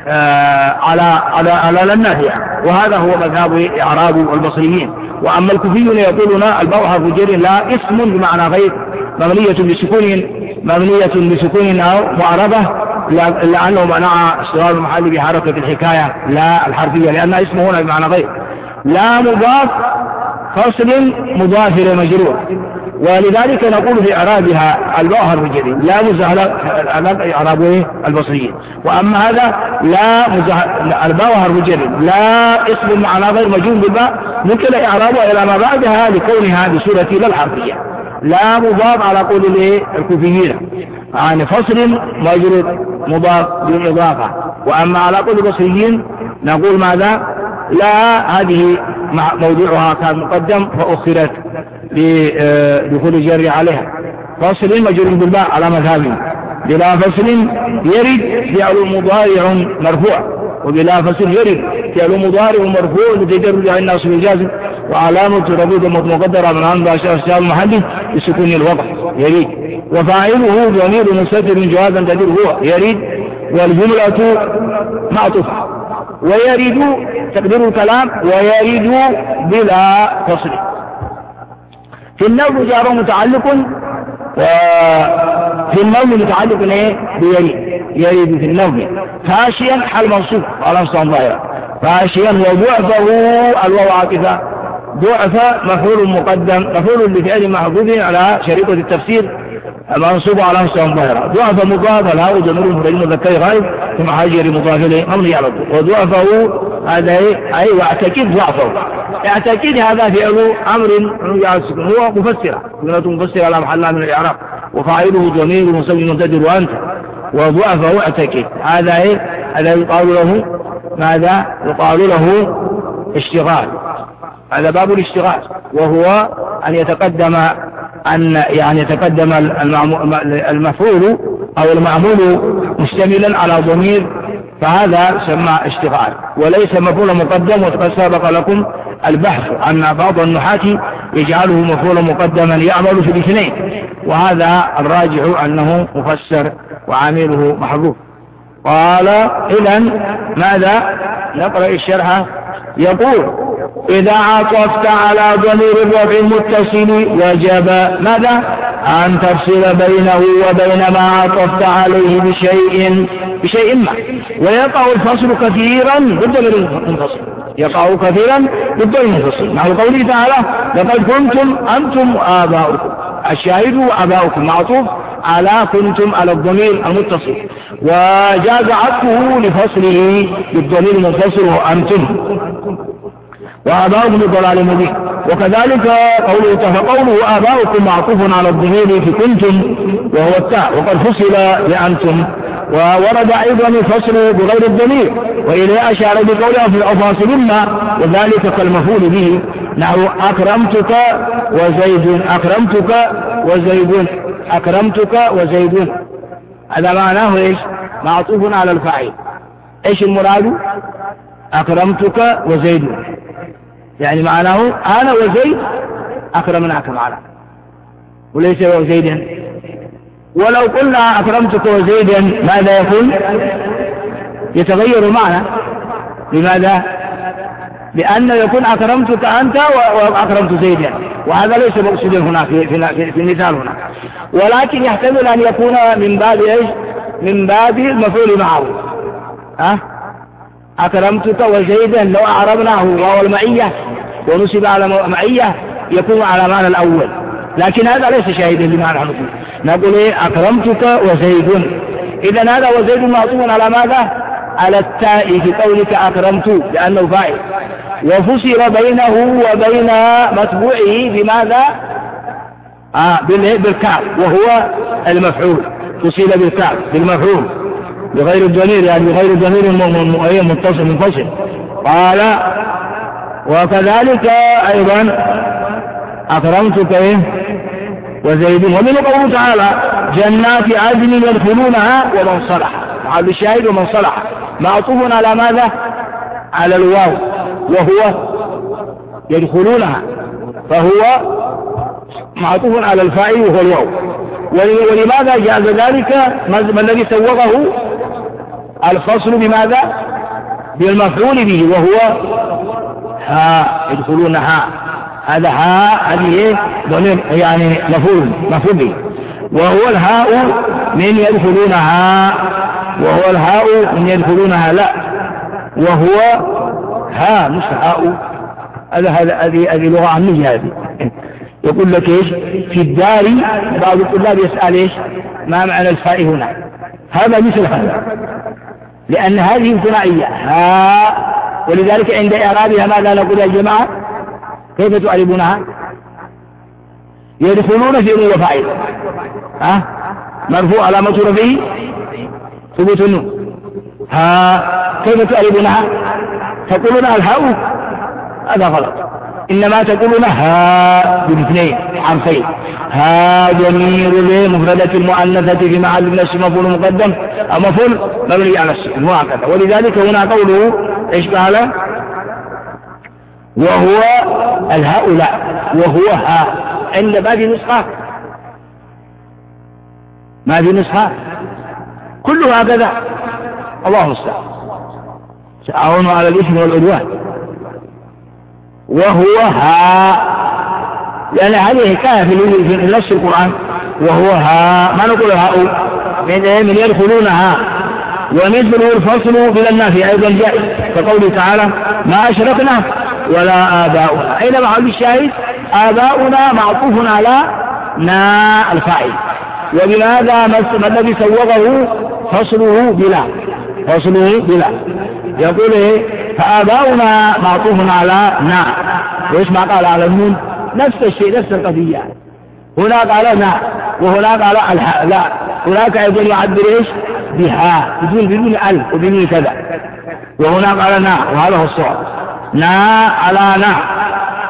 آه على على على النافية، وهذا هو مذهب إعراب البصريين. وأما الكوفيون يقولون الباء حرف جر لا اسم بمعنى غير مبنية بسكون مبنية بسكون أو معربة، لأنه منع استواء المحل بحركة الحكاية لا الحرفية، لأن اسمه هنا بمعنى غير. لا مضاف فصل مضاف إلى مجرور، ولذلك نقول في إعرابها الباء حرف جر لا مزحلق إعراب البصريين. وأما هذا لا الباء حرف جر لا اسم معنى غير مجرور بالباء ممكن إعرابها إلى ما بعدها لكونها بصورة لا الحرفية. لا مضاف على قول الكوفيين يعني فصل مجرور مضاف بالإضافة. وأما على قول البصريين نقول ماذا؟ لا هذه موضوعها كان مقدم فأخرت لدخول الجر عليها. فصل مجرور بالباء على مذهبهم. بلا فصل يرد فعل مضارع مرفوع، وبلا فصل يرد فعل مضارع مرفوع لتجرد عن الناصب الجازم، وعلامة ربوط مقدرة من عن باشا الشيء المحلي بسكون الوضع يريد. وفاعله ضمير مستتر جوازا تدير هو يريد، والجملة معطوفة. ويريد تقدير الكلام ويريد بلا فصل. في النوم جار متعلق، وفي النوم متعلق ايه بيريد يريد في النوم فاشيا حال منصوب على مستوى ظاهرة فاشيا. وضعفه الواو عاطفة ضعف مفعول مقدم مفعول لفعل محذوف على شريطة التفسير منصوب على مستوى ظاهرة. ضعف مضاف الهاء ضمير مفرد مذكر غائب في محل جر مضاف اليه مبني على الضم. وضعفه هذا اي واعتقد ضعفه اعتقد هذا فعل امر هو مفسره جملة مفسره على محلها من الاعراب، وفاعله ضمير مسلم مبتدئ وانت. وضعفه اعتقد هذا ايه هذا يقال له ماذا؟ يقال له اشتغال هذا باب الاشتغال، وهو أن يتقدم أن يعني يتقدم المفعول أو المعمول مشتملا على ضمير، فهذا سمى اشتغال وليس مفعول مقدم. وقد سبق لكم البحث أن بعض النحاة يجعله مفعول مقدما يعمل في الاثنين، وهذا الراجح أنه مفسر وعامله محذوف. قال إذن ماذا؟ نقرأ الشرح. يقول إذا عطفت على ضمير الرفع المتصل وجب ماذا؟ أن تفصل بينه وبين ما عطفت عليه بشيء بشيء ما، ويقع الفصل كثيرا بالضمير المنفصل، يقع كثيرا بالضمير المنفصل، مع قوله تعالى لقد كنتم أنتم وآباؤكم، الشاهد آباؤكم معطوف على كنتم على الضمير المتصل، وجاز عطفه لفصله بالضمير المنفصل وأنتم وآباؤكم بضلال مبين. وكذلك قوله فقوله آباؤكم معطوف على الضمير في كنتم وهو التاء، وقد فصل بأنتم. وورد أيضا الفصل بغير الضمير، وإليه أشار بقوله في الأفاصلنا، وذلك كالمفعول به، نحو أكرمتك وزيد، أكرمتك وزيد، أكرمتك وزيد، هذا معناه إيش؟ معطوف على الفاعل. إيش المراد؟ أكرمتك وزيد، يعني معناه أنا وزيد أكرمناك معنا، وليس وزيدا. ولو قلنا أكرمتك وزيدا ماذا يكون؟ يتغير المعنى. لماذا؟ لأن يكون أكرمتك أنت وأكرمت زيدا، وهذا ليس مقصودا هنا في, في, في المثال هنا، ولكن يحتمل أن يكون من باب إيش؟ من باب المفعول معه. أه؟ أكرمتك وزيدا لو أعربناه وهو المعية ونسب على معية يكون على معنى الأول، لكن هذا ليس شاهدا لما نحن نقول. نقول إيه؟ أكرمتك وزيد. إذن هذا وزيد معطوف على ماذا؟ على التاء في قولك أكرمت لأنه فاعل، وفصل بينه وبين متبوعه بماذا؟ آه بالكاف وهو المفعول، فصل بالكاف بالمفعول بغير الضمير، يعني بغير الضمير متصل منفصل. قال وكذلك أيضا أكرمتك إيه؟ وزيد. ومن قوله تعالى جنات عدن يدخلونها ومن صلح، محل الشاهد ومن صلح معطوف على ماذا؟ على الواو، وهو يدخلونها، فهو معطوف على الفاعل وهو الواو. ولماذا جاز ذلك؟ ما الذي سوغه؟ الفصل بماذا؟ بالمفعول به، وهو ها يدخلونها، هذا ها هذه ضمير يعني مفعول مفعول به، وهو الهاء من يدخلونها، وهو الهاء من يدخلونها لا، وهو ها مش هاء. هذا هذا هذه هذه لغة عامية هذه. يقول لك ايش؟ في الدار بعض الطلاب يسأل ايش؟ ما معنى الفاء هنا؟ هذا مثل هذا، لأن هذه ثنائية ها، ولذلك عند إعرابها ماذا نقول يا جماعة؟ كيف تعربونها؟ يدخلون في نون وفاعل، ها مرفوع علامة رفعه ثبوت النون. ها كيف تعربونها؟ تقولون الهاء، هذا غلط، إنما تقولون ها بالاثنين حرفين، ها ضمير لمفردة المؤنثة في محل نصب مفعول مقدم أو مفعول مبني على السكون وهكذا. ولذلك هنا قوله ايش قال؟ وهو الهاء لا، وهو ها، عند ما في نسخة ما في نسخة كله هكذا. الله المستعان، تعاونوا على الإثم والعدوان. وهو ها، لأن هذه حكاية في نص القرآن، وهو ها، ما نقول هاء من من يدخلونها. ومثله الفصل بلا النافي أيضا جائز، كقوله تعالى ما أشركنا ولا آباؤنا. أين محل الشاهد؟ آباؤنا معطوف على نا الفاعل. وبماذا ما الذي سوغه؟ فصله بلا، فصله بلا. يقول إيه؟ فآباؤنا معطوف على نا، وإيش ما قال على النون؟ نفس الشيء، نفس القضية. هنا قال نا وهنا قال الحاء لا، هناك أيضا يعبر إيش؟ بها بدون بدون ألف وبدون كذا، وهنا قال نا، وهذا هو الصواب. نا على نا،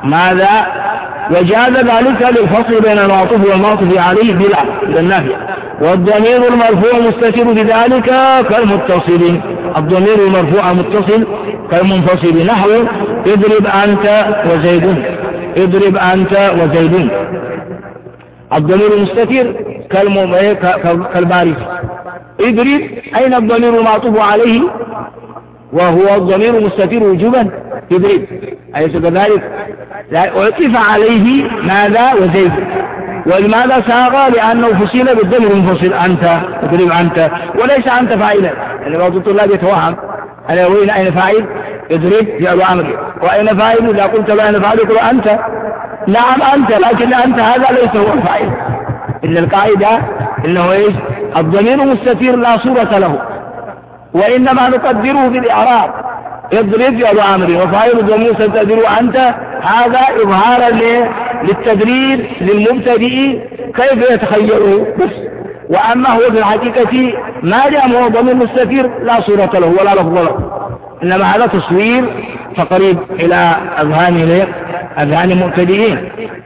ماذا؟ وجاز ذلك للفصل بين المعطوف والمعطوف عليه بلا إلى النافية. والضمير المرفوع مستتر بذلك كالمتصل، الضمير المرفوع متصل كالمنفصل، نحو اضرب أنت وزيد، اضرب أنت وزيد. الضمير المستتر كالبارز. اضرب أين الضمير المعطوف عليه وهو الضمير المستتر وجوبا؟ اضرب أليس كذلك؟ عطف عليه ماذا؟ وزيد. ولماذا ساغ؟ لأنه فصل بالضمير المنفصل أنت، اضرب أنت، وليس أنت فاعلا. يعني بعض الطلاب يتوهم أنا وين أين فاعل؟ اضرب فعل أمر، وأين فاعل؟ إذا قلت له أين فاعل يقول أنت. نعم أنت، لكن أنت هذا ليس هو الفاعل. إن القاعدة إنه إيش؟ الضمير مستتر لا صورة له، وإنما نقدره بالإعراب. اضرب فعل أمر وفاعل الضمير ستقدر أنت، هذا إظهارا للتدريب للمبتدئ كيف يتخيله بس. وأما هو في الحقيقة ما دام هو ضمير مستتر لا صورة له ولا لفظ له، إنما هذا تصوير تقريب إلى أذهان أذهان المبتدئين.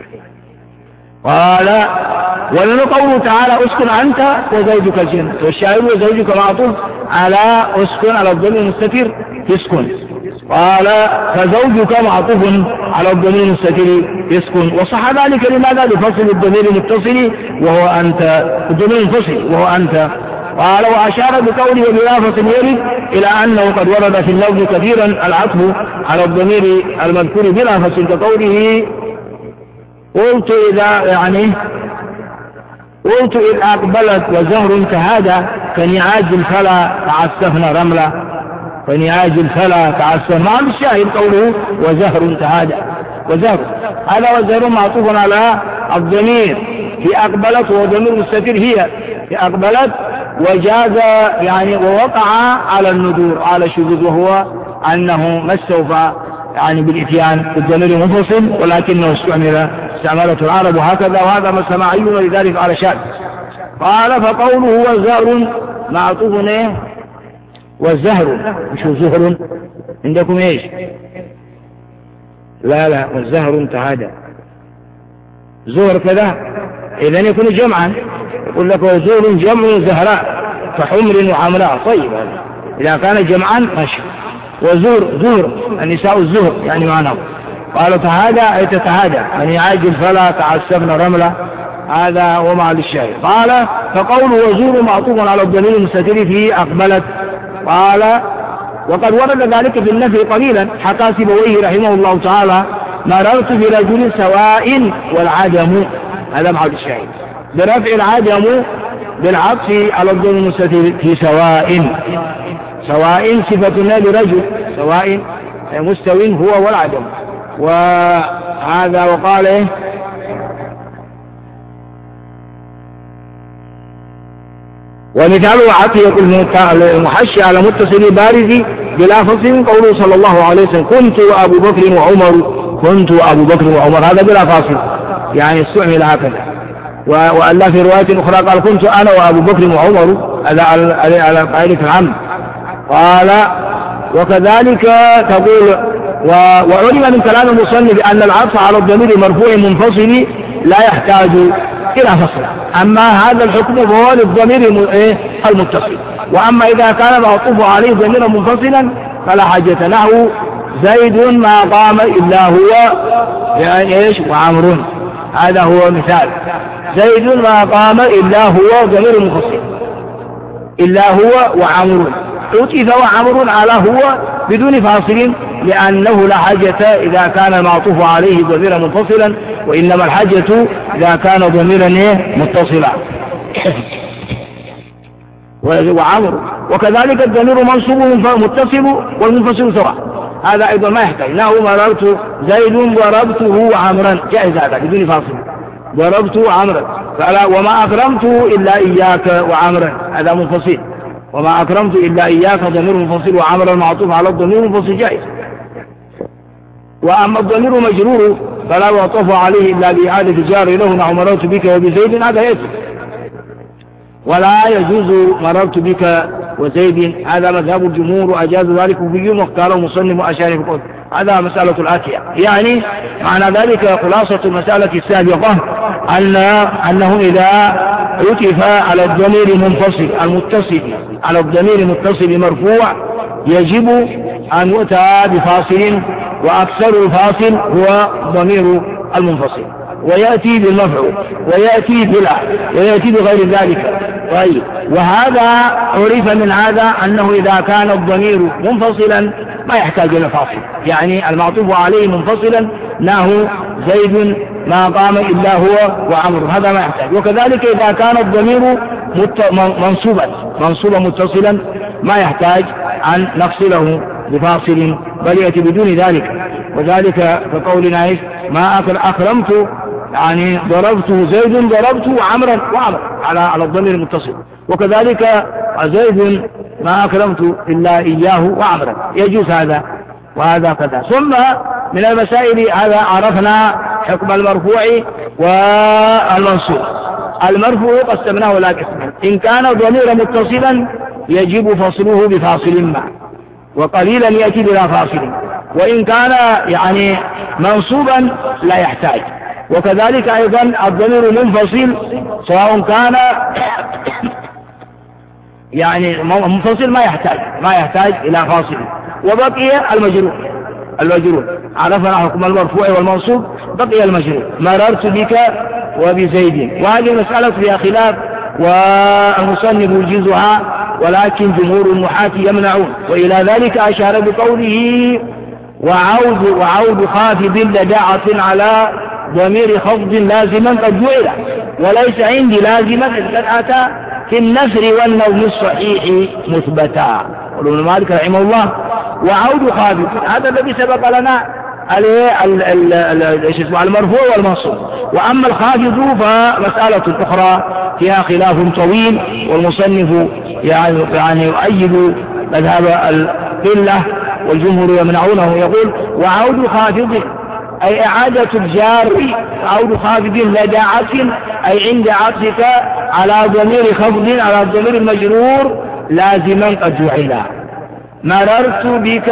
قال ولن قوله تعالى اسكن أنت وزوجك الجنة، والشاعر وزوجك معطوف على اسكن على الضمير المستتر يسكن. قال فزوجك معطوف على الضمير المستتر يسكن، وصح ذلك لماذا؟ لفصل الضمير المتصل وهو أنت، الضمير المنفصل وهو أنت. قال وأشار بقوله بلافظ يرد إلى أنه قد ورد في اللفظ كثيرا العطف على الضمير المذكور بلافظ كقوله قلت إذا يعني قلت إذ أقبلت وزهر كهذا كنعاج الفلا تعسفنا رملة، كنعاج الفلا تعسفنا. مع الشاهد قوله وزهر كهذا، وزهر هذا وزهر معطوف على الضمير في أقبلت، وضمير مستتر هي في أقبلت، وجاز يعني ووقع على الندور على شذوذ، وهو أنه ما استوفى يعني بالإتيان بالضمير المنفصل، ولكنه استعمل استعملته العرب هكذا، وهذا ما سماعي ولذلك على شأن. قال فقوله وزهر معطوف ايه؟ والزهر مش زهر عندكم ايش؟ لا لا والزهر تهادى زهر كذا، إذن يكون جمعا، يقول لك وزهر جمع زهراء كحمر وعمراء. طيب إذا كان جمعا ماشي. وزهر زهر النساء الزهر يعني معناه. قال تهادى أي تتهادى، يعني عاجل فلا تعسفن رملة، هذا هو معنى الشاهد. قال فقوله وزهر معطوف على الضمير المستتر في أقبلت. قال وقد ورد ذلك في النفي قليلا، حكى سيبويه رحمه الله تعالى مررت برجل سواء والعدم، هذا معنى الشاهد، برفع العدم بالعطف على الضمير المستتر في سواء. سواء صفة لرجل، سواء مستو هو والعدم. وهذا وقال إيه؟ ومثاله عطي يقول المحشي على متصل بارز بلا فصل قوله صلى الله عليه وسلم كنت أبو بكر وعمر، كنت أبو بكر وعمر، هذا بلا فاصل يعني استعمل هكذا. وألا في رواية أخرى قال كنت أنا وأبو بكر وعمر، هذا على قائلة العم. قال وكذلك تقول وعلم من كلام المصنف أن العطف على الضمير مرفوع منفصل لا يحتاج إلى فصل، أما هذا الحكم فهو للضمير المتصل. وأما إذا كان معطوف عليه ضميرا منفصلا فلا حاجة له. زيد ما قام إلا هو يعني إيش وعمر، هذا هو مثال. زيد ما قام إلا هو ضمير منفصل، إلا هو وعمر، عطف وعمر على هو بدون فاصل، لأنه لا حاجة إذا كان المعطوف عليه ضميرا منفصلا، وإنما الحاجة إذا كان ضميرا متصلا. وعمر وكذلك الضمير منصوب متصل والمنفصل سواء، هذا أيضا ما يحتاج. له مررت زيد ضربته عمرا، جائز هذا بدون فاصل، ضربت عمرا. فلا وما أكرمت إلا إياك وعمرا، هذا منفصل. وما أكرمت إلا إياك ضمير منفصل، وعمرا معطوف على الضمير المنفصل جائز. وأما الضمير مجرور فلا يعطف عليه إلا بإعادة جار له نحو مررت بك وبزيد، هذا يجوز. ولا يجوز مررت بك وزيد، هذا مذهب الجمهور وأجاز ذلك كوفي واختاره المصنف وأشار في قوله. هذا مسألة الآتية، يعني معنى ذلك خلاصة المسألة السابقة أن أنه إذا عطف على الضمير منفصل المتصل على الضمير متصل مرفوع يجب أن يؤتى بفاصل، وأكثر الفاصل هو ضمير المنفصل، ويأتي بالمفعول ويأتي بلا ويأتي بغير ذلك. طيب، وهذا عرف من هذا أنه إذا كان الضمير منفصلا ما يحتاج إلى فاصل، يعني المعطوف عليه منفصلا ناه زيد ما قام إلا هو وعمر، هذا ما يحتاج. وكذلك إذا كان الضمير منصوبا منصوبا متصلا ما يحتاج أن نفصله بفاصل، بل يأتي بدون ذلك. وذلك كقولنا إيش؟ ما أكل أكرمت، يعني ضربته زيد ضربته عمرا وعمر على على الضمير المتصل. وكذلك زيد ما أكرمت إلا إياه وعمرا، يجوز هذا وهذا كذا. ثم من المسائل هذا عرفنا حكم المرفوع والمنصوب. المرفوع قسمناه إلى قسمين: إن كان ضمير متصلا يجب فصله بفاصل ما، وقليلا يأتي بلا فاصل. وإن كان يعني منصوبا لا يحتاج. وكذلك أيضا الضمير منفصل سواء كان يعني منفصل ما يحتاج ما يحتاج إلى فاصل. وبقي المجرور المجرور عرفنا حكم المرفوع والمنصوب، بقي المجرور: مررت بك وبزيد. وهذه المسألة فيها خلاف والمصنف يجيزها، ولكن جمهور النحاة يمنعون. وإلى ذلك أشار بقوله: وعود وعود خافض لداعة على ضمير خفض لازما قد جعل، وليس عندي لازما قد أتى في النثر والنظم الصحيح مثبتا. قال ابن مالك رحمه الله: وعود خافض، هذا الذي سبق لنا المرفوع والمنصوب. وأما الخافض فمسألة أخرى فيها خلاف طويل، والمصنف يعني يعني يؤيد مذهب القلة والجمهور يمنعونه. يقول: وعود خافض أي إعادة الجار، عود خافض لدى عطف أي عند عطفك على ضمير خفض على الضمير المجرور لازما قد جعل. مررت بك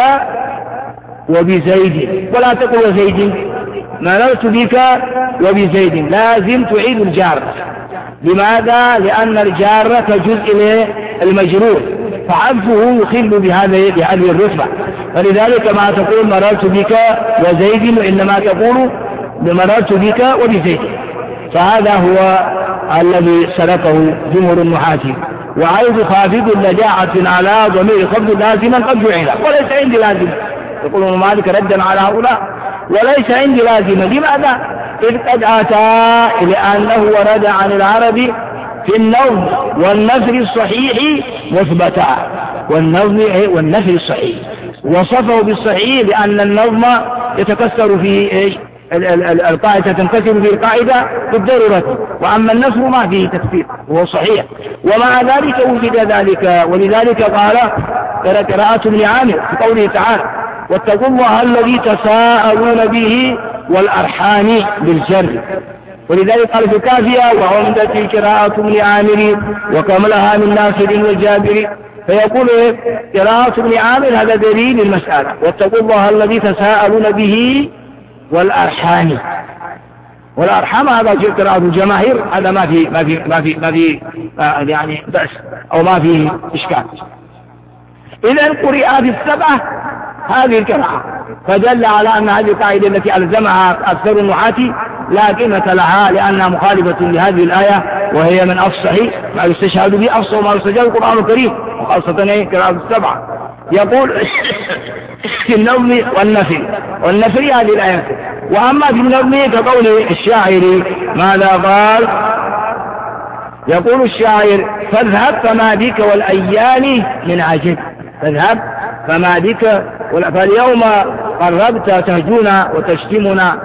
وبزيد، ولا تقل وزيد، مررت بك وبزيد، لازم تعيد الجار. لماذا؟ لأن الجار كجزء المجرور، فعبده يخل بهذه بهذه الرتبة. فلذلك ما تقول مررت بك وزيد، وإنما تقول مررت بك وبزيد. فهذا هو الذي سلكه جمهور النحاة. وعيد خافض لجاعة على ضمير خفض لازما قد جعل، وليس عندي لازم. يقول ابن مالك ردا على هؤلاء: وليس عندي لازما. لماذا؟ إذ قد أتى لأنه ورد عن العرب في النظم والنثر الصحيح مثبتا. والنظم والنثر الصحيح وصفه بالصحيح لأن النظم يتكسر في إيش؟ القاعدة تنكسر في القاعدة بالضرورة، وأما النثر ما فيه تكسير وهو صحيح. ومع ذلك وجد ذلك، ولذلك قال قراءة ابن عامر في قوله تعالى: واتقوا الله الذي تساءلون به والأرحام بالجر. ولذلك قال في الكافية: وعمدة قراءة ابن عامر وكملها من ناصر والجابر. فيقول قراءة ابن عامر هذا دليل المسألة: واتقوا الله الذي تساءلون به والأرحام. والأرحام هذا قراءة الجماهير، هذا ما في ما في ما في ما في يعني بأس أو ما فيه إشكال. إذا قرئ في السبعة هذه القراءة، فدل على أن هذه القاعدة التي ألزمها أكثر النحاة لا قيمة لها، لأنها مخالفة لهذه الآية، وهي من أفصح ما يستشهد به أفصح ما يستشهد القرآن الكريم، وخاصة قراءة السبعة. يقول في النظم والنثر، والنثر هذه الآية. وأما في النظم كقول الشاعر ماذا قال؟ يقول الشاعر: فاذهب فما بك والأيام من عجب. فاذهب فما بك، فاليوم قربت تهجونا وتشتمنا،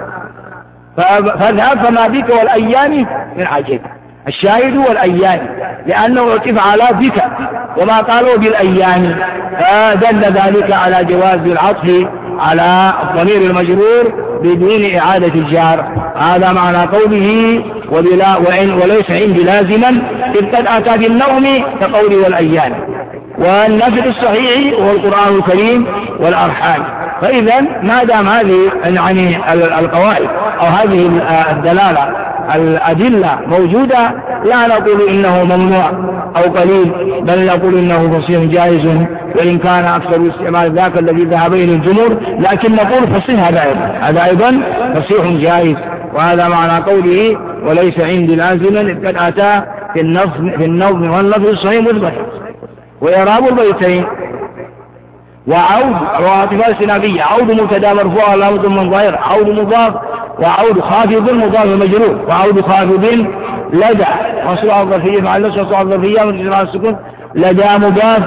فاذهب فما بك والأيام من عجب. الشاهد والأيام، لأنه عطف على بك وما قالوا بالأيام، فدل ذلك على جواز العطف على الضمير المجرور بدون إعادة الجار. هذا معنى قوله: وبلا وإن وليس عندي لازما إذ قد أتى بالنوم كقول والأيام. والنفي الصحيح هو القرآن الكريم والأرحام. فإذا ما دام هذه يعني القواعد أو هذه الدلالة الأدلة موجودة لا نقول إنه ممنوع أو قليل، بل نقول إنه فصيح جائز، وإن كان أكثر استعمال ذاك الذي ذهب إليه الجمهور، لكن نقول فصيح هذا أيضا هذا أيضا فصيح جائز. وهذا معنى قوله وليس عندي لازما إذ قد أتى في النظم في النظم واللفظ الصحيح مثبتا. وإعراب البيتين وعود رواتب السنابية عود مبتدا مرفوع علامة من ظاهر عود مضاف وعود خافض مضاف مجرور وعود خافض لدى مصروع الظرفية مع النص مصروع الظرفية من جزء السكون لدى مضاف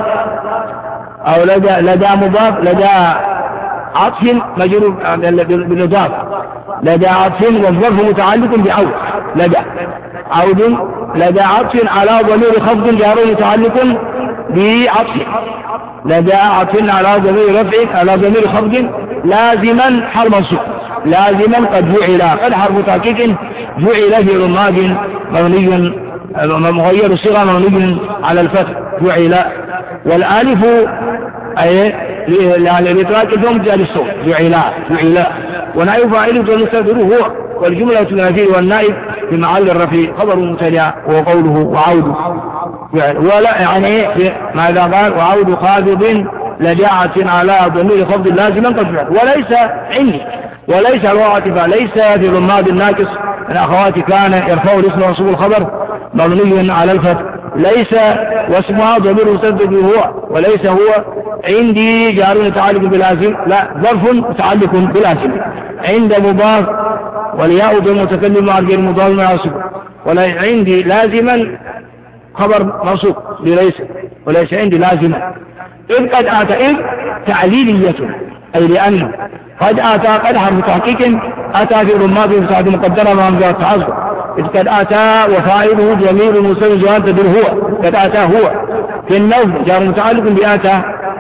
أو لدى لدى مضاف لدى عطف مجرور بالإضافة لدى عطف والظرف متعلق بعود لدى عود لدى عطف على ضمير خفض جار متعلق بعطف لدى عطف على ضمير رفع على ضمير خفض لازما حال منصوب لازما قد جعل قد حرف تحقيق جعل في رماد مبني مغير صيغة مبني على الفتح جعل والالف أي لإطلاق الضم جاء للصوت جعل جعل ونائب فاعل والمستتر هو والجملة النافية والنائب في محل الرفيع خبر مبتدأ وقوله وعود ولا يعني ماذا قال وعود خافض لجاعة على ضمير خفض لازما قد فعل وليس عندي وليس الواعطف ليس في ضماد الناقص من أخواتي كان يرفع الاسم منصوب الخبر مبني على الفتح ليس واسمها ضمير مستتر هو وليس هو عندي جار متعلق بلازم لا ظرف متعلق بلازم عند مضاف والياء بالمتكلم مع غير مضاف مع السكون ولا عندي لازما خبر منصوب ليس وليس عندي لازما إذ قد آتى إذ تعليلية أي لأنه قد آتى قد حرف تحقيق أتى في رماد مساعد مقدرة مع مجرد تعذر إذ قد آتى وفاعله جميل المسلم جوان تدر هو قد آتى هو في النظم جار متعلق بآتى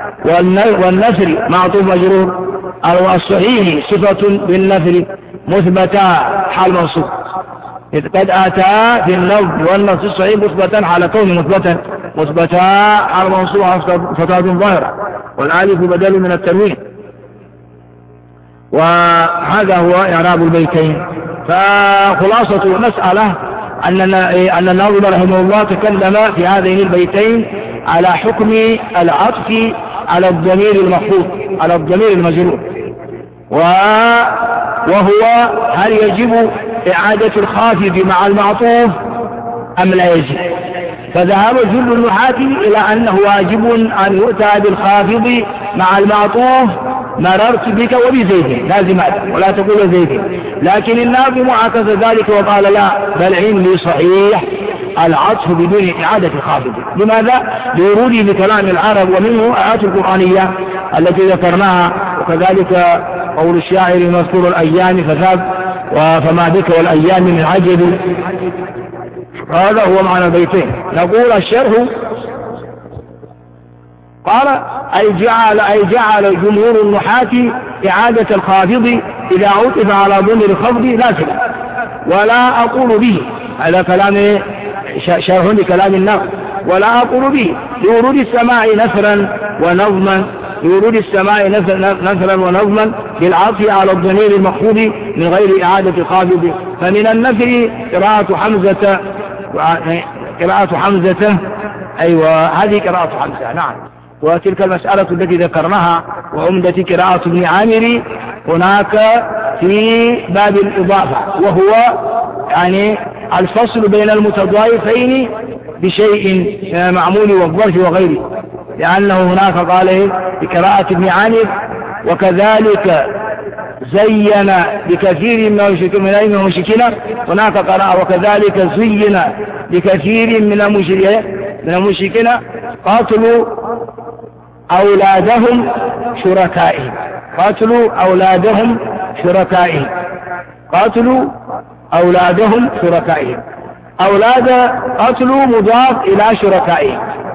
والنثر معطوف مجرور الصحيح صفة بالنثر مثبتا حال منصوب إذ قد آتى في النظم والنص الصحيح مثبتا على كون مثبتا مثبتا حال منصوب فتاة ظاهرة والآلف بدل من التنوين. وهذا هو إعراب البيتين. فخلاصة المسألة أن أن الناظم رحمه الله تكلم في هذين البيتين على حكم العطف على الضمير المخفوض على الضمير المجرور وهو هل يجب إعادة الخافض مع المعطوف أم لا يجب. فذهب جل النحاة إلى أنه واجب أن يؤتى بالخافض مع المعطوف مررت بك وبزيد لازمات ولا تقول زيد. لكن الناظم عكس ذلك وقال لا بل عندي صحيح العطف بدون إعادة الخافض. لماذا؟ لوروده بكلام العرب ومنه آيات القرآنية التي ذكرناها وكذلك قول الشاعر مذكور الأيام فثاب فما بك والأيام من عجب. هذا هو معنى البيتين. نقول الشرح قال أي جعل, أي جعل جمهور النحاة إعادة الخافض إذا عطف على ضمير الخفض لازم ولا أقول به. هذا كلام شرح لكلام النقل ولا أقول به لورود السماء نثرا ونظما لورود السماء نثرا ونظما بالعطف على الضمير المخفوض من غير إعادة الخافض. فمن النثر قراءة حمزة قراءة حمزة أيوة هذه قراءة حمزة نعم. وتلك المسألة التي ذكرناها وعمدة قراءة ابن عامر هناك في باب الإضافة وهو يعني الفصل بين المتضايفين بشيء معمول والظرف وغيره لأنه هناك قال بقراءة ابن عامر وكذلك زين بكثير من المشركين هناك قراءة وكذلك زين بكثير من المشركين قاتلوا أولادهم شركائهم قاتلوا أولادهم شركائهم قاتلوا أولادهم شركائهم أولاد قاتلوا مضاف إلى شركائهم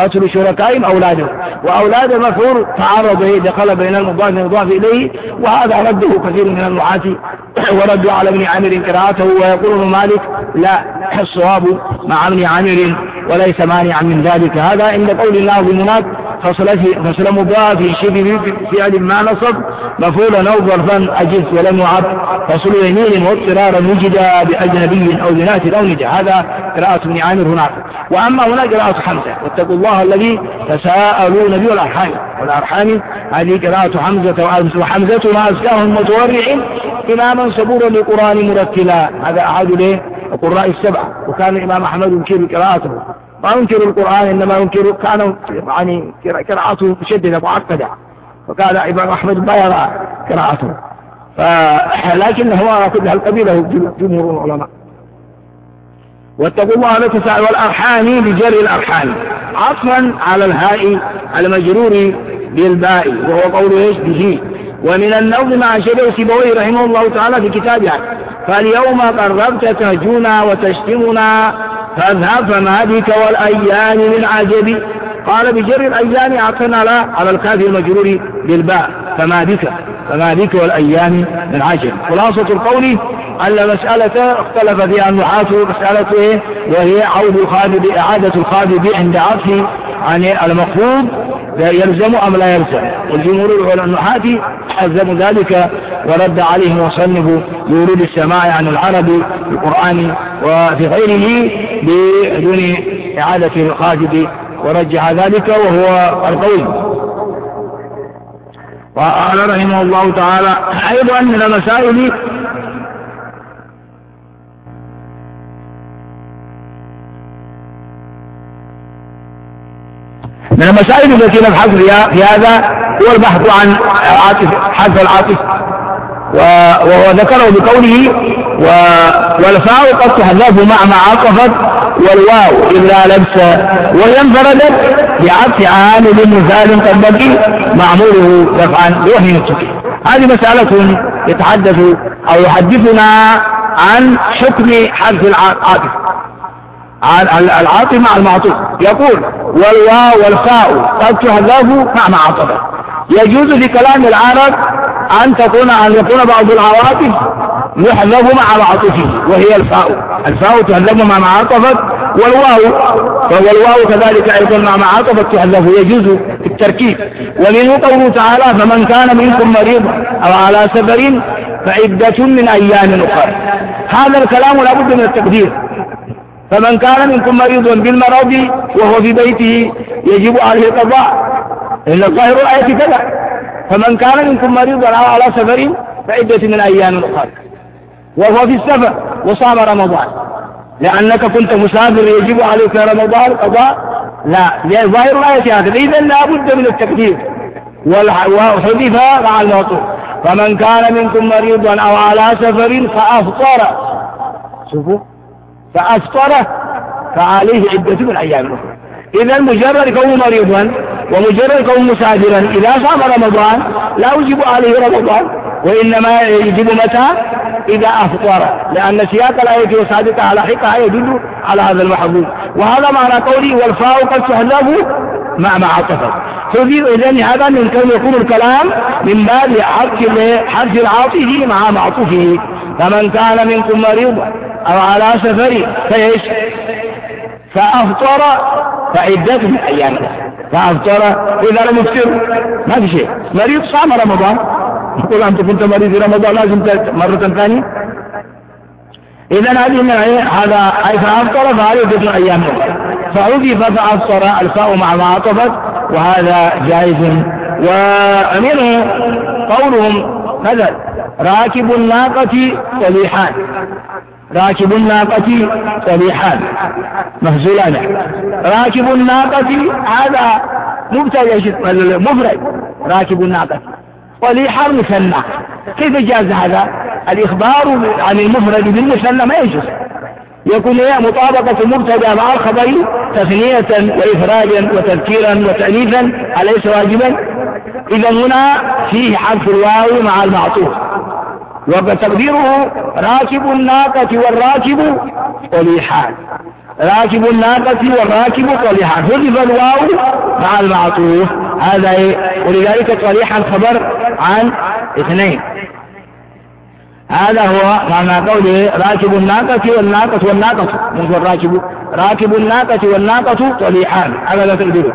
قتل شركائهم أولادهم، وأولاد المفعول تعرض به دخل بين المضاف والمضاف إليه، وهذا رده كثير من النحاة وردوا على ابن عامر قراءته، ويقول ابن مالك لا، الصواب مع ابن عامر وليس مانعا من ذلك. هذا عند قول الله بمناد فصل مضاف شبه فعل ما نصب مفعولا أو ظرفا أجز ولم يعب، فصل يمين واضطرارا وجد بأجنبي أو ذنات أو نجا. هذا قراءة ابن عامر هناك. وأما هنا قراءة حمزة واتقوا الله الذي تساءلون به والأرحام، والأرحام هذه قراءة حمزة، وحمزة ما أزكاهم متورع إماما صبورا للقرآن مرتلا. هذا أحد له القراء السبعة، وكان الإمام أحمد ينكر قراءته، ما ينكر القرآن إنما ينكر، كان يعني قراءته مشددة معقدة، وكان الإمام أحمد ما يرى قراءته، لكن هو على كل هالقبيلة جمهور العلماء. واتقوا الله لا تساءلوا والأرحام بجر الأرحام عطفا على الهاء المجرور بالباء، وهو قول ايش به. ومن النوم مع شبه سيبويه رحمه الله تعالى في كتابه فاليوم قربت تهجونا وتشتمنا فاذهب فما بك والأيام من عجب. قال بجر الأيام عطفا على على الكاف المجرور بالباء فما بك فما بك والأيام من عجب. خلاصة القول أن مسألة اختلف فيها النحاة مسألة إيه؟ وهي عود الخافض إعادة الخافض عند عطف عن المخفوض يلزم أم لا يلزم، والجمهور النحاة حزموا ذلك ورد عليهم وصنفوا بورود السماع عن العرب في القرآن وفي غيره بدون إعادة الخافض، ورجح ذلك وهو القول. وقال رحمه الله تعالى أيضا من المسائل من المسائل التي نبحث فيها في هذا هو البحث عن عاطف حذف العاطف، وهو ذكره بقوله والفاء قد تحذف مع ما عطفت والواو إلا لبس، وهي انفردت بعطف عامل مثال قد بقي معموله دفعا وهي التكي. هذه مسألة يتحدث أو يحدثنا عن حكم حذف العاطف العاطف مع المعطوف. يقول والواو والفاء قد تحذف مع ما عطفت. يجوز في كلام العرب أن تكون أن يكون بعض العواطف يحذف مع معطوفه وهي الفاء، الفاء تحذف مع ما عطفت، والواو والواو كذلك أيضا مع ما عطفت تحذف، يجوز التركيب. ومنه قوله تعالى فمن كان منكم مريضا أو على سفر فعدة من أيام أخرى. هذا الكلام لابد من التقدير، فمن كان منكم مريضا بالمرض وهو في بيته يجب عليه القضاء، إن الظاهر الآية كذا، فمن كان منكم مريضا أو على سفر فعدة من أيام أخرى، وهو في السفر وصام رمضان، لأنك كنت مسافر يجب عليك رمضان قضاء، لا، ظاهر الآية هذا، إذن لا بد من التقدير، وحذف مع المعطوف فمن كان منكم مريضا أو على سفر فأفطر، شوفوا فأفطر فعليه عدة من أيام أخرى. إذا مجرد كونه مريضا ومجرد كونه مسافرا إذا صام رمضان لا يجب عليه رمضان، وإنما يجب متى؟ إذا أفطر، لأن سياق الآية والسابقة على حقها يدل على هذا المحظوظ. وهذا معنى قولي والفاء قد تحذف مع ما عطفت. إذن هذا من كون يكون الكلام من باب حذف العاطف مع معطوفه. فمن كان منكم مريضا أو على سفر فإيش؟ فأفطر فعدة من أيام، فأفطر إذا لم يفطر ما في شيء، مريض صام رمضان، يقول أنت كنت مريض في رمضان لازم مرة ثانية. إذن هذه من هذا أي فأفطر فعدة من أيام، فعذف فأفطر الفاء مع ما عطفت، وهذا جائز. ومنه قولهم مثل راكب الناقة صليحان، راكب الناقة صليحان مهزولان، راكب الناقة هذا مبتدأ مفرد، راكب الناقة صليحان مثنى، كيف جاز هذا؟ الإخبار عن المفرد بالمثنى ما يجوز، يكون هي مطابقة المبتدأ مع الخبر تثنية وإفرادا وتذكيرا وتأنيثا، أليس واجبا؟ إذا هنا فيه حذف الواو مع المعطوف، وتقديره راكب الناقة والراكب صليحان، راكب الناقة والراكب طليحان، حذف الواو مع المعطوف، هذا ولذلك طليحا خبر عن اثنين. هذا هو معنى قوله راكب الناقة والناقة والناقة من الراكب راكب الناقة والناقة طليحان، هذا لا تقدره.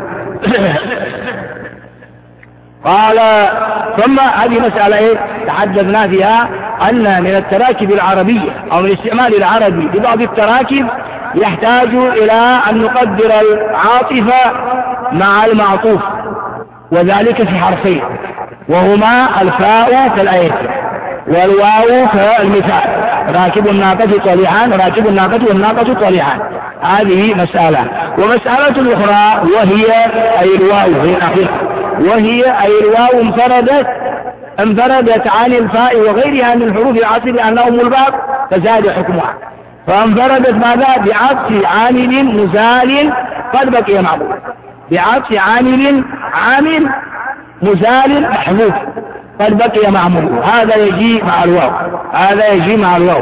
قال ثم هذه مسألة إيه تحدثنا فيها، أن من التراكب العربية أو من استعمال العربي لبعض التراكب يحتاج إلى أن نقدر العاطفة مع المعطوف، وذلك في حرفين وهما الفاء كالآية والواو كالمثال، راكب الناقة طليحان، راكب الناقة والناقة طليحان. هذه مسألة. ومسألة أخرى وهي أي الواو هي الأخيرة، وهي أي الواو انفردت انفردت عن الفاء وغيرها من حروف العطف لأنهم الباب فزاد حكمها، فانفردت ماذا؟ بعطف عامل مزال قد بقي معمول، بعطف عامل عامل مزال محذوف قد بقي معمول، هذا يجي مع الواو، هذا يجي مع الواو.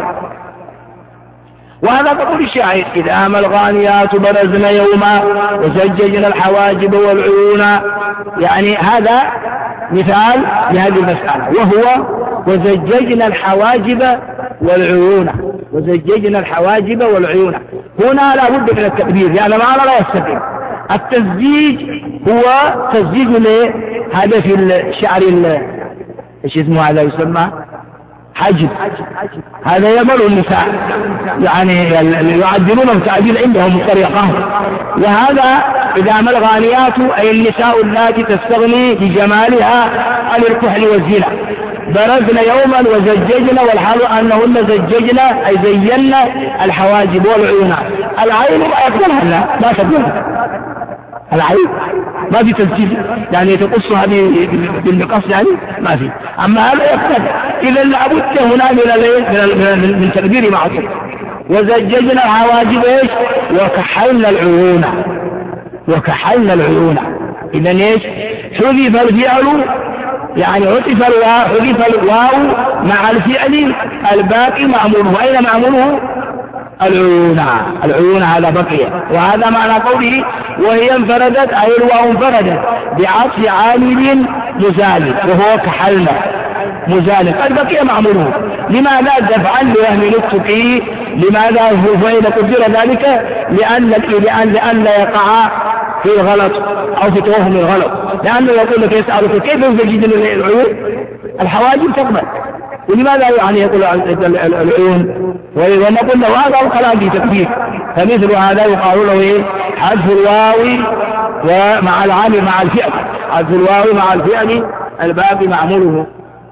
وهذا قول الشاعر إذا ما الغانيات برزن يوما وزججنا الحواجب والعيون، يعني هذا مثال لهذه المسألة، وهو وزججنا الحواجب والعيون، وزججنا الحواجب والعيون. هنا لا بد من التقدير لأن يعني معنا لا يستقيم. التزجيج هو تزجيج هذا في الشعر ايش اسمه هذا يسمى حجب، هذا يمر النساء يعني يعدلونه تعديل عندهم طريقه. وهذا إذا ما الغانيات أي النساء التي تستغني بجمالها عن الكحل والزنا برزن يوما وزججنا، والحال أنهن زججنا أي زينا الحواجب والعيون. العين ما يقبلها ما تقبلها العين، ما في تسجيل يعني تقصها بالمقص يعني ما في، أما هذا يقتل. إذا لابد هنا من من من تقدير معطوف. وزججنا الحواجب ايش؟ وكحلنا العيون، وكحلنا العيون. إذا ايش؟ حذف الفعل يعني عطف الواو، حذف الواو مع الفعل الباقي معموله. أين معموله؟ العيون، العيون هذا بقي. وهذا معنى قوله وهي انفردت أي الواو انفردت بعطف عامل مزال وهو كحلنا مزال قد بقي معموله. لماذا؟ دفعا لوهم التقي. لماذا؟ فإذا قدر ذلك لأن لأن لأن لا يقع في الغلط أو في توهم الغلط، لأنه يقول لك يسألك كيف يزجج العيون؟ الحواجب تقبل. ولماذا يعني يقول العيون؟ ونقول له هذا الكلام في تكبير، فمثل هذا يقال له ايه؟ حذف الواو ومع العامل مع الفعل، حذف الواو مع الفعل الباقي معموله.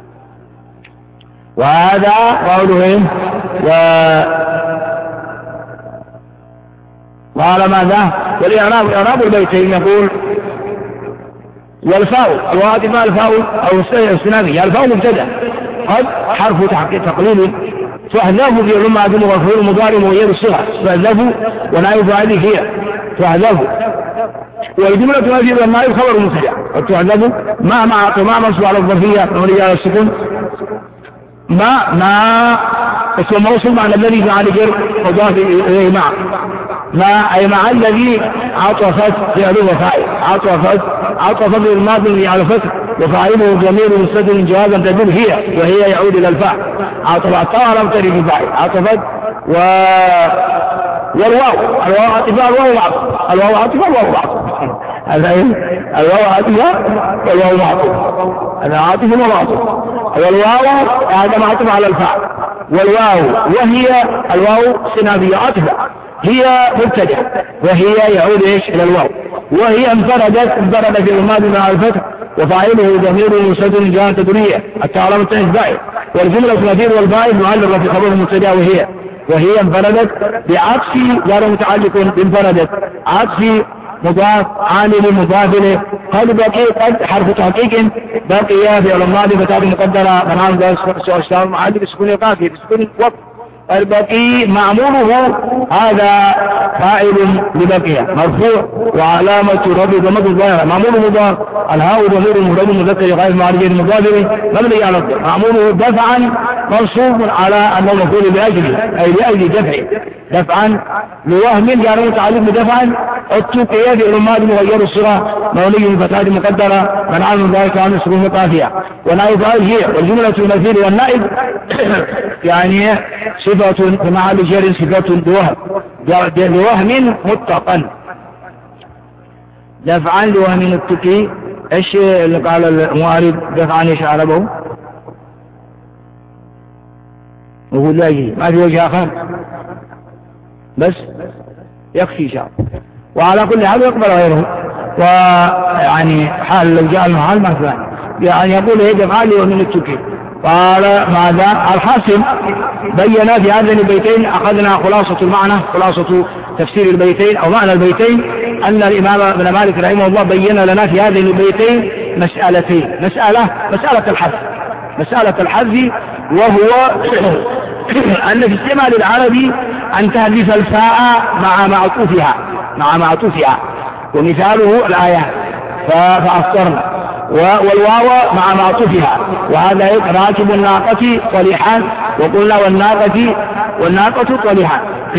وهذا قوله ايه؟ و قال ماذا؟ والإعراب إعراب البيتين يقول والفاء الواجب الفاء أو السنانية. الفاء مبتدأ قد حرف تحقيق تقليل تحذف في علم عدم وغفور المضارع وغير الصغر تحذف ونائب هذه هي تحذف. والجملة هذه والنائب خبر مبتدأ وتحذف ما مع ما منصوب على الظرفية ورجال السكون ما ما اسم موصول معنى الذي فعل جر مضاف إليه مع ما أي مع الذي عطفت فعله وفاعل عطفت عطفت بالماضي على فتح وفاعله ضمير مستتر جوازا تدل هي وهي يعود إلى الفاعل عطفت طال تريد فاعل عطفت و والواو الواو عطفة الواو معطف الواو عطفة الواو معطف الواو عطفة والواو معطف هذا عاطف ومعطف. والواو هذا معطف على الفاعل والواو وهي الواو سنابية عطفة هي مبتدأ وهي يعود ايش الى الواو وهي انفردت انفردت في الماضي مع الفتح وفاعله ضمير مستتر جوازا تدريه التعلم التنبائي والجملة النذير والبائن معلقة في خبر المبتدأ وهي وهي انفردت بعطف غير متعلق بانفردت عطف مضاف عامل مضاف له قد بقي قد حرف تحقيق بقي في الماضي فتاة مقدرة منام ذلك سؤال معادل بسكون القافية بسكون الوقت البقي معموله هذا فاعل لبقي مرفوع وعلامة رفعه ضمة الظاهرة، معموله مضاف، الهاء ضمير مفرد مذكر غير معرفة مضاف مبني على الضم، معموله دفعا منصوب على أنه مفعول لأجله أي لأجل دفعه دفعا لوهم جعله متعلق بدفعا. التقي في الماضي مغير الصيغة مبني من فتحة مقدرة منع من ذلك عن السكون القافية. ونائب أجيء والجملة المثيل والنائب يعني صفة في محل جر صفة لوهم لوهم متقن دفعا لوهم التقي. ايش اللي قال المؤرخ دفعا ايش عربه؟ وهو لا يجي ما في وجه آخر بس يكفي شعر. وعلى كل حال يقبل غيره، ويعني حال لو جاء المحال ما فعل يعني يقول ايه دفعا لوهم التقي. قال ماذا الحاصل بينا في هذين البيتين أخذنا خلاصة المعنى خلاصة تفسير البيتين أو معنى البيتين أن الإمام ابن مالك رحمه الله بين لنا في هذين البيتين مسألتين. مسألة مسألة الحذف مسألة الحذف وهو أن في استعمال العربي أن تحذف الفاء مع معطوفها مع معطوفها ومثاله الآيات فأفطرنا والواو مع معطوفها، وهذا راكب الناقة طليحان وقلنا والناقة والناقة طليحان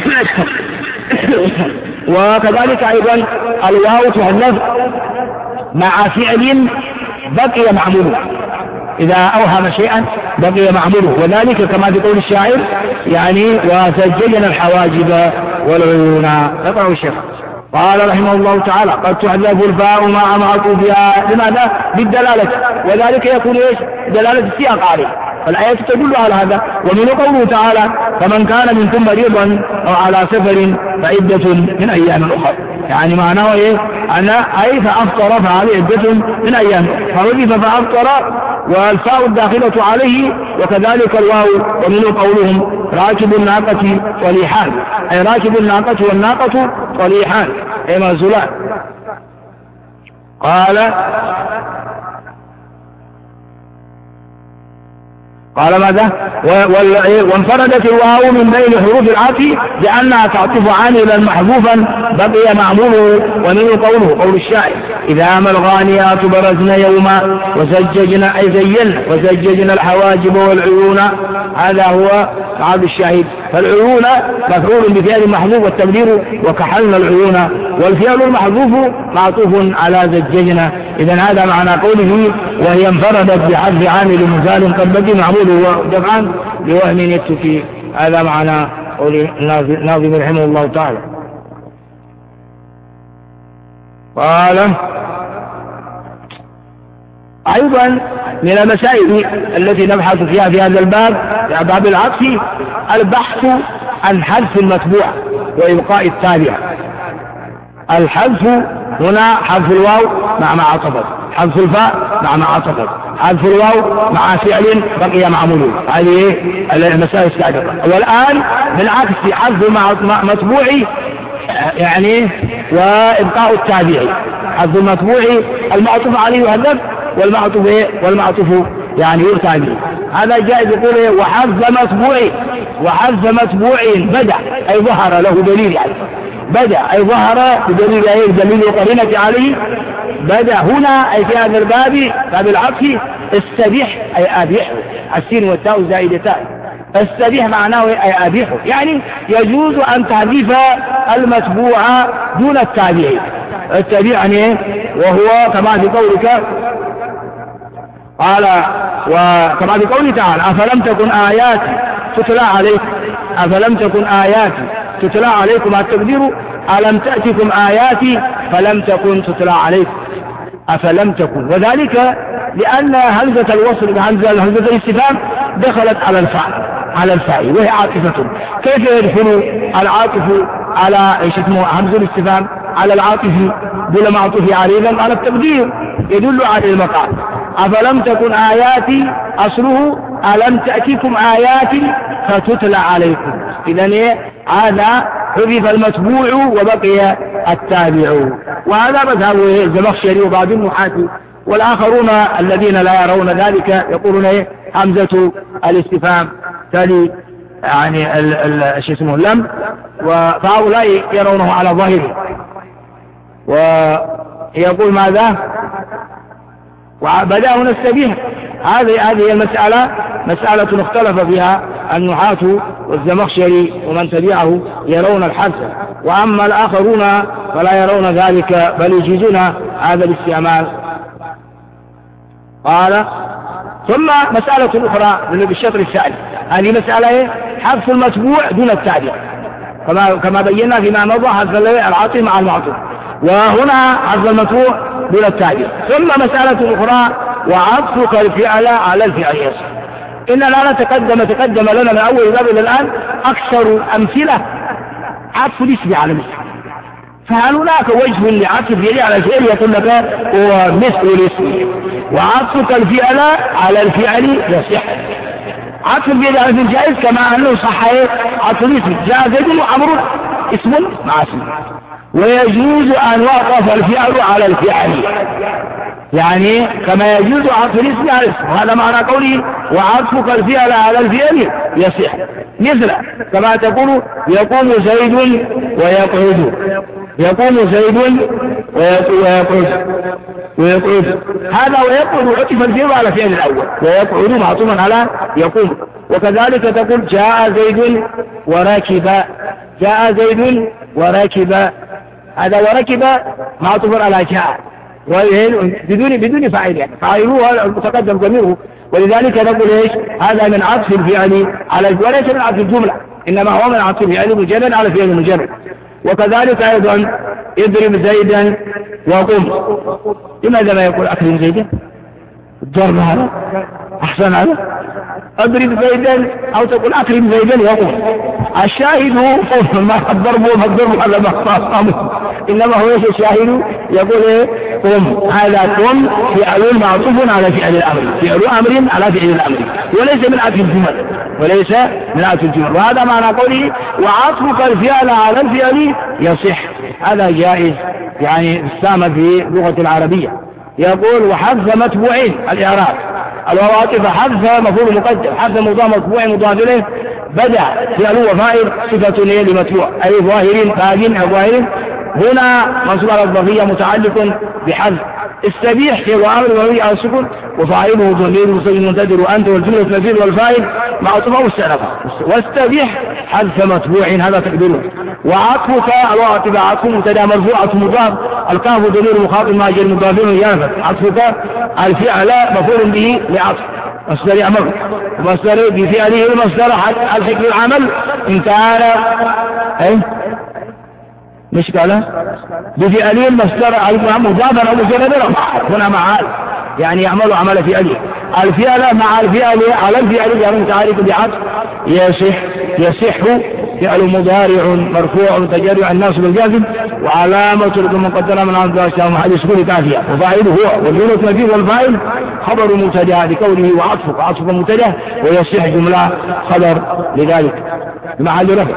وكذلك أيضا الواو تحذف مع فعل بقي معموله إذا أوهم شيئا بقي معموله، وذلك كما تقول الشاعر يعني وسجلنا الحواجب والعيون. يقرأ الشيخ قال رحمه الله تعالى قد تحذف الفاء مع معطوفها لماذا؟ بالدلالة، وذلك يكون ايش؟ دلالة السياق عليه، فالآية تدل على هذا. ومن قوله تعالى فمن كان منكم مريضا أو على سفر فعدة من أيام أخرى، يعني معناه ايه؟ أنا أي فأفطر فهذه عدة من أيام فوجب فأفطر والفاء الداخلة عليه وكذلك الواو. ومن قولهم راكب الناقة طليحان أي راكب الناقة والناقة طليحان أي منزلان. قال قال ماذا؟ وانفردت الواو من بين حروف العطف لأنها تعطف عاملا محذوفا بقي معموله. ومن قوله قول الشاعر إذا ما الغانيات برزن يوما وزججنا أي زينا وزججنا الحواجب والعيون، هذا هو تعب الشاهد. فالعيون مفعول بفعل محذوف والتقدير وكحلنا العيون، والفعل المحذوف معطوف على زججنا. إذن هذا معنى قوله وهي انفردت بحذف عامل مزال قد بقي معموله ودفعا لوهم يتكي. هذا معنى قول الناظم رحمه الله تعالى. قال أيضا من المسائل التي نبحث فيها في هذا الباب في باب العطف البحث عن حذف المتبوع وإبقاء التابع. الحذف هنا حذف الواو مع ما عطفت، حذف الفاء مع ما عطفت، حذف الواو مع فعل بقي معموله، هذه المسائل السابقة. والآن بالعكس حذف مع متبوع يعني وإبقاء التابعي، حذف المتبوع المعطوف عليه يحذف والمعطوف والمعطوف يعني يرتابع. هذا جائز يقول وحذف متبوع وحذف متبوع بدأ أي ظهر له دليل يعني بدأ أي ظهر بدليل أي دليل وقرينة عليه. بدأ هنا أي في هذا الباب باب العطف استبيح أي أبيح، السين والتاء زائدتان. استبيح معناه أي أبيح يعني يجوز أن تحذف المتبوع دون التابع. التابع يعني وهو كما في قولك قال وكما في قوله تعالى أفلم تكن آياتي تتلى عليكم أفلم تكن آياتي تتلى عليكم. التقدير ألم تأتكم آياتي فلم تكن تتلى عليكم أفلم تكن، وذلك لأن همزة الوصل بهمزة همزة الاستفهام دخلت على الفاء على الفاء وهي عاطفة. كيف يدخل العاطف على ايش اسمه همزة الاستفهام على العاطف بلا معطوف عليه؟ على التقدير يدل على المقام. أفلم تكن آياتي أصله ألم تأتيكم آياتي فتتلى عليكم. إذن هذا حذف المتبوع وبقي التابع، وهذا مذهب الزمخشري وبعض النحاة والآخرون الذين لا يرون ذلك يقولون همزة الاستفهام تلي يعني شو اسمه لم، فهؤلاء يرونه على ظاهره. ويقول ماذا؟ وبدأ نستبيه. هذه هذه المسألة مسألة اختلف فيها النحاة والزمخشري ومن تبعه يرون الحذف، وأما الآخرون فلا يرون ذلك بل يجيزون هذا الاستعمال. قال ثم مسألة أخرى بالشطر الثاني، هذه مسألة حذف المتبوع دون التعبير كما كما بينا فيما مضى، حذف العاطف مع المعطوف، وهنا حذف المتبوع دون التعبير. ثم مسألة أخرى وعطفك الفعل على الفعل يصح. إننا نتقدم تقدم لنا من أول باب إلى الآن أكثر أمثلة عطف الاسم على الاسم، فهل هناك وجه لعطف الفعل على الفعل؟ يقول لك هو مثل الاسم، وعطفك الفعل على الفعل يصح. عطف الفعل على الفعل جائز كما أنه صح عطف الاسم، جاء زيد وعمر اسم مع اسم، ويجوز أن يعطف الفعل على الفعل، يعني كما يجوز عطف الاسم على الاسم، وهذا معنى قوله وعطفك الفعل على الفعل يصح. مثل كما تقول يقوم زيد ويقعد، يقوم زيد ويقعد ويقعد، هذا ويقعد عطف الفعل على الفعل الأول، ويقعد معطوفا على يقوم. وكذلك تقول جاء زيد وركب، جاء زيد وركب، هذا وركب معطوف على جاء بدون بدون فاعل، يعني فاعله المتقدم ضميره، ولذلك نقول ايش؟ هذا من عطف الفعل على وليس من عطف الجمله، انما هو من عطف الفعل مجرد على فعل مجرد. وكذلك ايضا اضرب زيدا وقم، لماذا ما يقول اكرم زيدا؟ الضرب هذا احسن هذا، اضرب زيدا او تقول اكرم زيدا وقم. الشاهد هو ما الضرب وما الضرب على ما قام، انما هو ايش الشاهد؟ يقول ايه؟ قم، هذا قم فعل معطوف على فعل الامر، فعل امر على فعل الامر، وليس من عطف الجمل، وليس من عطف الجمل. وهذا معنى قوله وعطفك الفعل على الفعل يصح، هذا جائز يعني استعمل في اللغه العربيه. يقول وحذف متبوعين الإعراب الواطف، حذف مفعول مقدم، حذف مضاف متبوع مضاف إليه، بدأ فعل وفاعل صفة لمتبوع أي ظاهر باين أو ظاهر، هنا منصوب على الظرفية متعلق بحذف. استبيح فعل امر مبني على السكون وفاعله ضمير مستتر منتدر وانت والجمله الفعل والفاعل معطوفه مستأنفه. واستبيح حذف متبوع هذا تقديره. وعطفك الواطب عطف مبتدا مرفوع مضاف، الكاف ضمير مخاطب مع جر مضاف ينفذ. عطفك الفعل مفعول به لعطف مصدر امر، مصدر بفعله المصدر الحكم العمل ان كان اي مش قال بفعله المصدر مضافا او مجردا هنا معال، يعني يعمل عمل فعله. الفعل مع الفعل على الفعل يعني متعارف بعطف يصح، يصح فعل مضارع مرفوع متجرع الناس بالجازم وعلامة المقدرة من عند الله محل سكون كافية وفاعله هو والجملة المفيد والفاعل خبر مبتدا لقوله وعطفك عطف مبتدا ويصح جملة خبر لذلك بمحل رفع.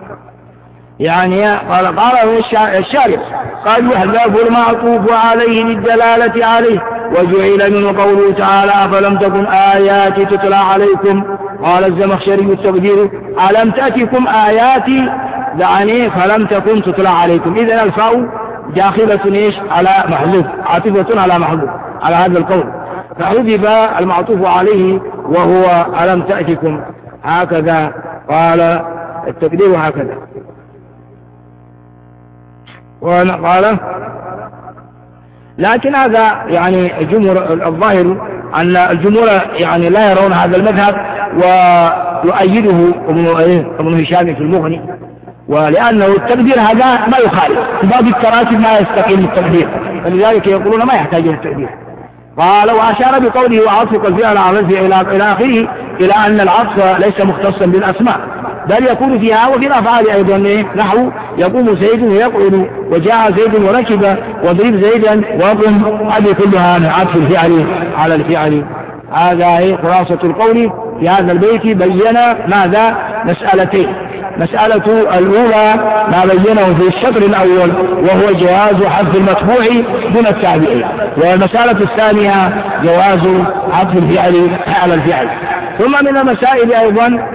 يعني قال قاله الشارع قال يحذف المعطوف عليه للدلالة عليه وجعل منه قوله تعالى فلم تكن آياتي تتلى عليكم. قال الزمخشري التقدير ألم تأتكم آياتي يعني فلم تكن تتلى عليكم. إذن الفاء داخلة ايش على محذوف عاطفة على محذوف على هذا القول، فحذف المعطوف عليه وهو ألم تأتكم. هكذا قال التقدير هكذا. وقال لكن هذا يعني جمهور الظاهر أن الجمهور يعني لا يرون هذا المذهب ويؤيده ابن ابن هشام في المغني، ولأنه التقدير هذا ما يخالف في بعض التراتب ما يستقيم التقدير، فلذلك يقولون ما يحتاج إلى التقدير. قال وأشار بقوله وعطفك الفعل على الفعل إلى آخره إلى أن العطف ليس مختصا بالأسماء بل يكون فيها وفي الأفعال أيضا نحو يقوم زيد ويقعد وجاء زيد وركب واضرب زيدا وقم، هذه كلها من عطف الفعل على الفعل. هذا خلاصة القول في هذا البيت. بين ماذا؟ مسألتين. مسألة الأولى ما بينه في الشطر الأول وهو جواز حذف المتبوع دون التابعين، والمسألة الثانية جواز حذف الفعل على الفعل. ثم من المسائل أيضا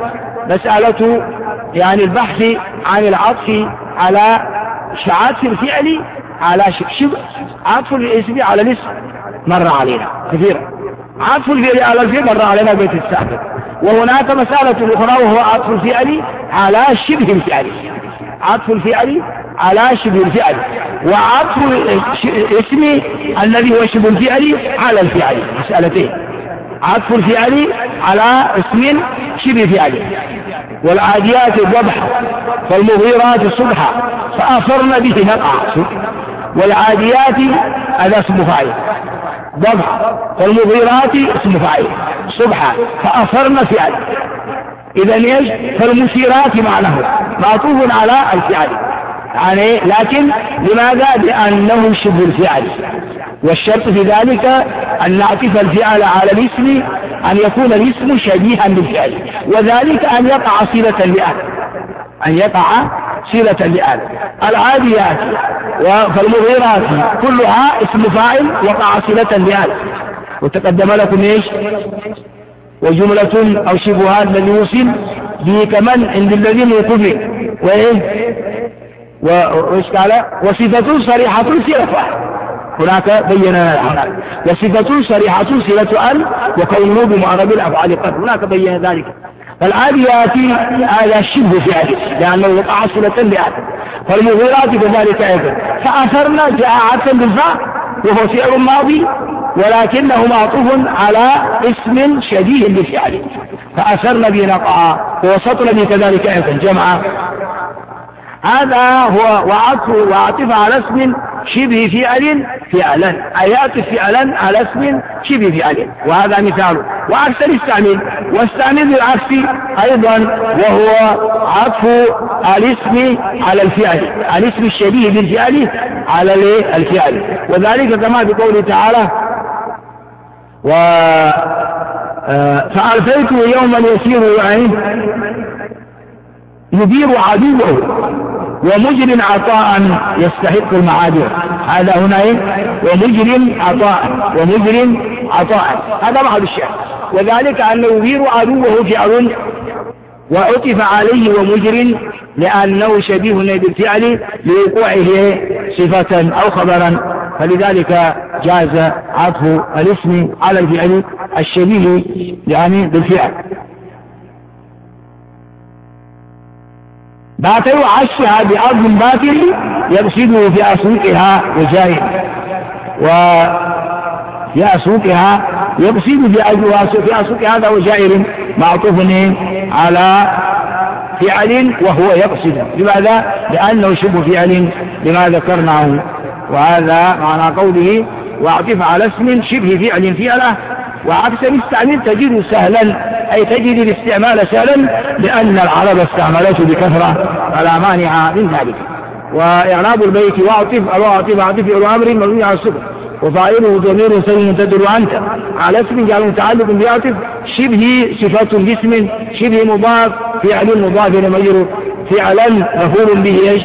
مسألة يعني البحث عن العطف على عطف الفعل على شبه عطف الاسم على الاسم مر علينا كثيرا، عطف الفعل على الفعل مر علينا بيت السابق. وهناك مسألة أخرى وهو عطف الفعل على شبه الفعل، عطف الفعل على شبه الفعل، وعطف الاسم الذي هو شبه الفعل على الفعل، مسألتين: عطف الفعل على اسم شبه فعل. والعاديات ضبحا فالمغيرات صبحا فأثرن به نقع. والعاديات هذا اسم فاعل، ضبحا فالمغيرات اسم فاعل، صبحا فأثرن فعل. إذا ايش؟ فالمثيرات معناه معطوف على الفعل يعني، لكن لماذا؟ لأنه شبه الفعل، والشرط في ذلك أن نعطف الفعل على الاسم أن يكون الاسم شبيها بالفعل، وذلك أن يقع صلة لآل، أن يقع صلة لآل. العاديات فالمغيرات كلها اسم فاعل وقع صلة لآل. وتقدم لكم ايش؟ وجملة أو شبهات الذي يوصل به كمن عند الذين يكفر وإيه وإيش قال؟ وصفة صريحة صلة هناك بينا هناك، وصفة صريحة صلة أن وكونه بمعرب الأفعال قد هناك بينا ذلك. فالعاديات هذا شبه فعل لأنه وقع صلة لآل. فالمغيرات كذلك أيضا. فأثرنا جاء عطفا بالفاء وهو فعل ماضي ولكنه معطوف على اسم شبيه بالفعل، فأثرنا به نقع ووسطنا به كذلك أيضا جمع. هذا هو وعطف وعطف على اسم شبه فعل فعلا، أي يعطف فعلا على اسم شبه فعل، وهذا مثال. وعكس الاستعمال، واستعمل بالعكس أيضا وهو عطف الاسم على الفعل، الاسم الشبيه بالفعل على الفعل، وذلك كما بقوله تعالى: و فألفيت يوما يسير يعني يدير عدوه ومجر عطاء يستحق المعادير. هذا هنا ايه؟ ومجر عطاء ومجر عطاء، هذا بعض الشيء. وذلك أنه يدير عدوه فعل وعطف عليه ومجر لأنه شبيه بالفعل لوقوعه صفة أو خبرا، فلذلك جاز عطف الاسم على الفعل الشبيه يعني بالفعل. باتوا عشها بأرض باطل يقصده في أسوقها وجائر، وفي أسوقها يقصد في أسوقها هذا وجائر معطوف على فعل وهو يقصد. لماذا؟ لأنه شبه فعل لما ذكرناه. وهذا معنى قوله واعطف على اسم شبه فعل فعله. وعكس الاستعمال تجد سهلا، أي تجد الاستعمال سهلا لأن العرب استعملته بكثرة فلا مانع من ذلك. وإعراب البيت واعطف واعطف واعطف الأمر مبني على السكون وفاعله ضمير سيد تدل عنك على اسم جعل متعلق بيعطف شبه صفة باسم شبه مضاف فعل مضاف لمجرور فعلا مفعول به ايش؟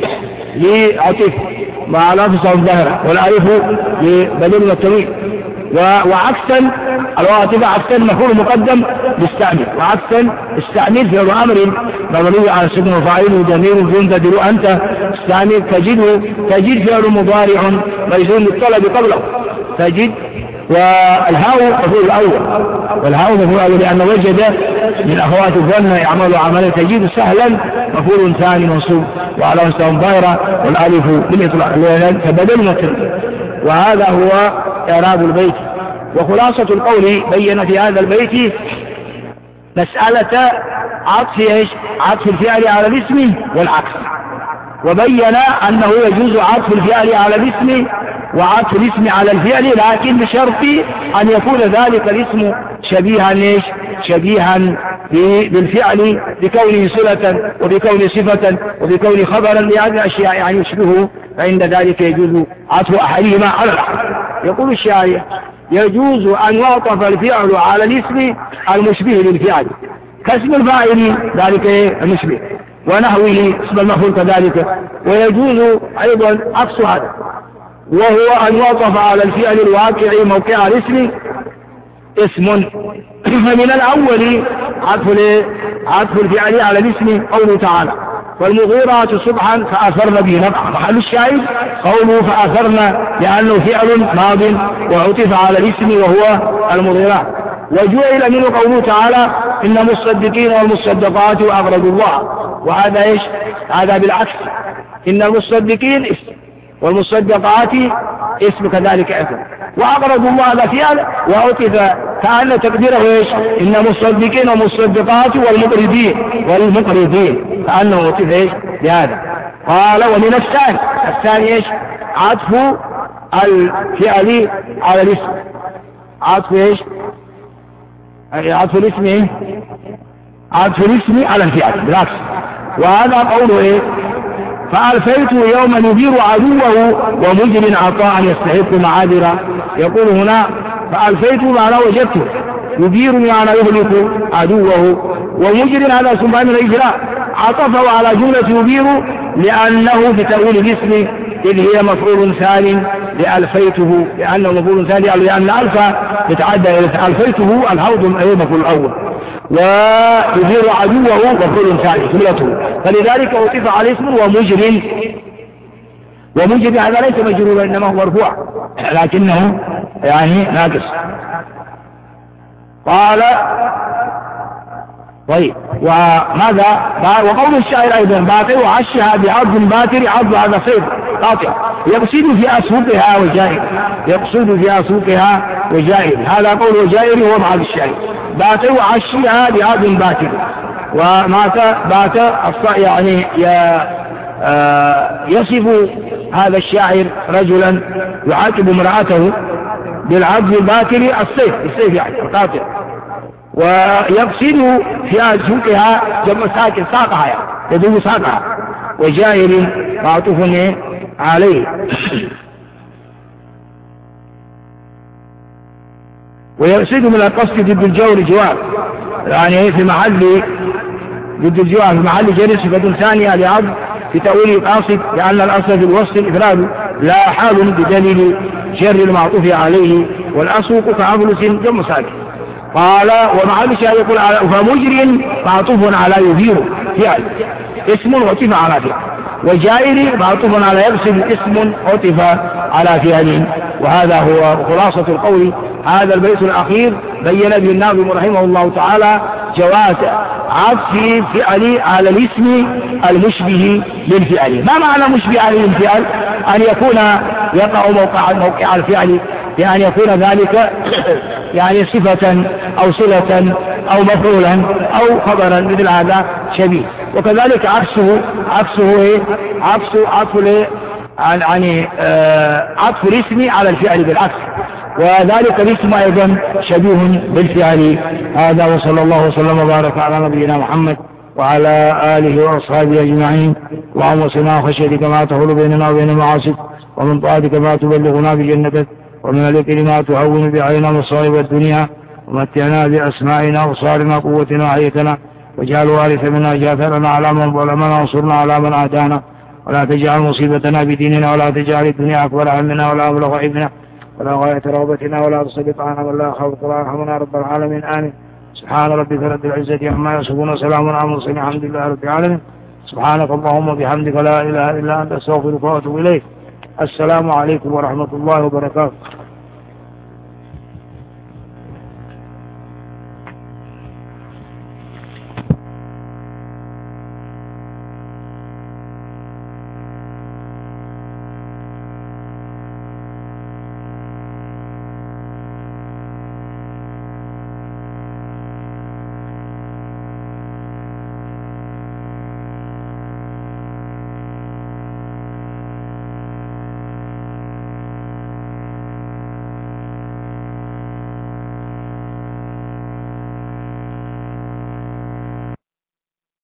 لعطف مع لفظ الظاهرة والعرف لبدل التنوين. وعكسا الواطبة عكسا مفعول مقدم للستعمل، وعكسا استعمل في الأمر مبني على السكون وفاعله ضمير تدل أنت استعمل تجده تجد فعل مضارع مجزوم للطلب قبله تجد. والهاء مفعول الأول والهاء مفعول الأول لأنه وجد من أخوات الظن يعمل عملا تجد سهلا مفعول ثاني منصوب وعلى مستوى ظاهرة والألف بالإطلاق فبدل مثل. وهذا هو إعراب البيت. وخلاصة القول بين في هذا البيت مسألة عطف ايش؟ عطف الفعل على الاسم والعكس، وبين أنه يجوز عطف الفعل على الاسم وعطف الاسم على الفعل، لكن بشرط أن يكون ذلك الاسم شبيها ايش؟ شبيها بالفعل بكونه صلة وبكونه صفة وبكونه خبرا لهذه الأشياء يعني يشبهه، فعند ذلك يجوز عطف أحدهما على الآخر. يقول الشارع: يجوز أن يعطف الفعل على الاسم المشبه للفعل كاسم الفاعل ذلك المشبه ونحوه اسم المفعول كذلك. ويجوز أيضا عكس هذا وهو أن يعطف على الفعل الواقع موقع الاسم اسم. فمن الأول عطف عطف الفعل على الاسم قوله تعالى والمغيرات صبحا فأثرن به نقعا. محل الشاهد قوله فأثرن لأنه فعل ماض وعطف على الاسم وهو المغيرات. وجعل منه قوله تعالى إن المصدقين والمصدقات وأقرضوا الله، وهذا إيش؟ هذا بالعكس، إن المصدقين اسم والمصدقات اسم كذلك اسم، وأقرضوا الله هذا فعل وعطف كأن تقديره إيش؟ إن المصدقين والمصدقات والمقرضين والمقرضين كأنه عطف إيش بهذا. قال ومن الثاني، الثاني إيش؟ عطف الفعل على الاسم، عطف إيش؟ عطف الاسم إيه؟ عطف الاسم على الفعل بالعكس. وهذا قوله إيه؟ فألفيت يوما يدير عدوه ومجر عطاء يستحق معاذرا. يقول هنا فألفيت معناه وجدته، يدير معناه يهلك عدوه، ومجر هذا سبحانه الإجراء عطفه على جملة يدير لأنه بتأويل الاسم إذ هي مفعول ثاني لألفيته، لأنه مفعول ثاني لأن ألف يتعدى إلى ألفيته الحوض المفعول الأول، ويدير عدوه مفعول ثاني جملته، فلذلك أوصف على اسم ومجر. ومجر هذا ليس مجرورا إنما هو مرفوع لكنه يعني ناقص. قال طيب وماذا؟ وقول الشاعر أيضا باطل وعشها بعرض باتر، عرض هذا صيد قاطع يقصد في أسوقها وجائر، يقصد في أسوقها وجائر، هذا قول وجائر هو مع الشاعر. باطل وعشها بعرض باتر، ومات بات يعني يصف هذا الشاعر رجلا يعاتب امرأته بالعرض الباتر الصيد، الصيد يعني القاطع، ويقصد في أسوقها جمع ساكن ساقها يعني يدوم ساقها، وجائر معطوف عليه. ويقصد من القصد ضد الجور جواب، يعني في محل ضد الجواب في محل جر صفة ثانية لعرض في تأويل القاصد، لأن الأصل في الوصف الإفراد لا حال بدليل جر المعطوف عليه، والأسوق كعبلس جمع ساكن. قال ومحل الشاهد يقول فمجر معطوف على يدير فعل اسم عطف على فعل، وجائر معطوف على يقصد اسم عطف على فعل. وهذا هو خلاصة القول. هذا البيت الأخير بين به الناظم رحمه الله تعالى جواز عطف فعل على الاسم المشبه للفعل. ما معنى مشبه للفعل؟ أن يكون يقع موقع موقع الفعل، بأن يكون ذلك يعني صفة أو صلة أو مفعولا أو خبرا مثل هذا شبيه. وكذلك عكسه عكسه إيه؟ عكس عطف الايه يعني آه عطف الاسم على الفعل بالعكس، وذلك الاسم أيضا شبيه بالفعل. هذا وصلى الله وسلم وبارك على نبينا محمد وعلى آله وأصحابه أجمعين. اللهم اصلنا خشيتك ما تحول بيننا وبين معاصيك، ومن طاعتك ما تبلغنا بجنتك، ومن اليقين ما تهون بعيننا مصائب الدنيا، ومتعنا بأسمائنا وصارنا قوتنا وحيتنا، واجعل وارث منا جاثرنا على من ظلمنا وانصرنا على من عادانا، ولا تجعل مصيبتنا بديننا، ولا تجعل الدنيا أكبر همنا ولا مبلغ علمنا ولا غاية رغبتنا، ولا تسلط علينا من لا يخافك ولا يرحمنا رب العالمين. آمين. سبحان ربك رب العزة عما يصفون وسلام على المرسلين الحمد لله رب العالمين. سبحانك اللهم وبحمدك لا إله إلا أنت أستغفرك وأتوب إليك. السلام عليكم ورحمة الله وبركاته.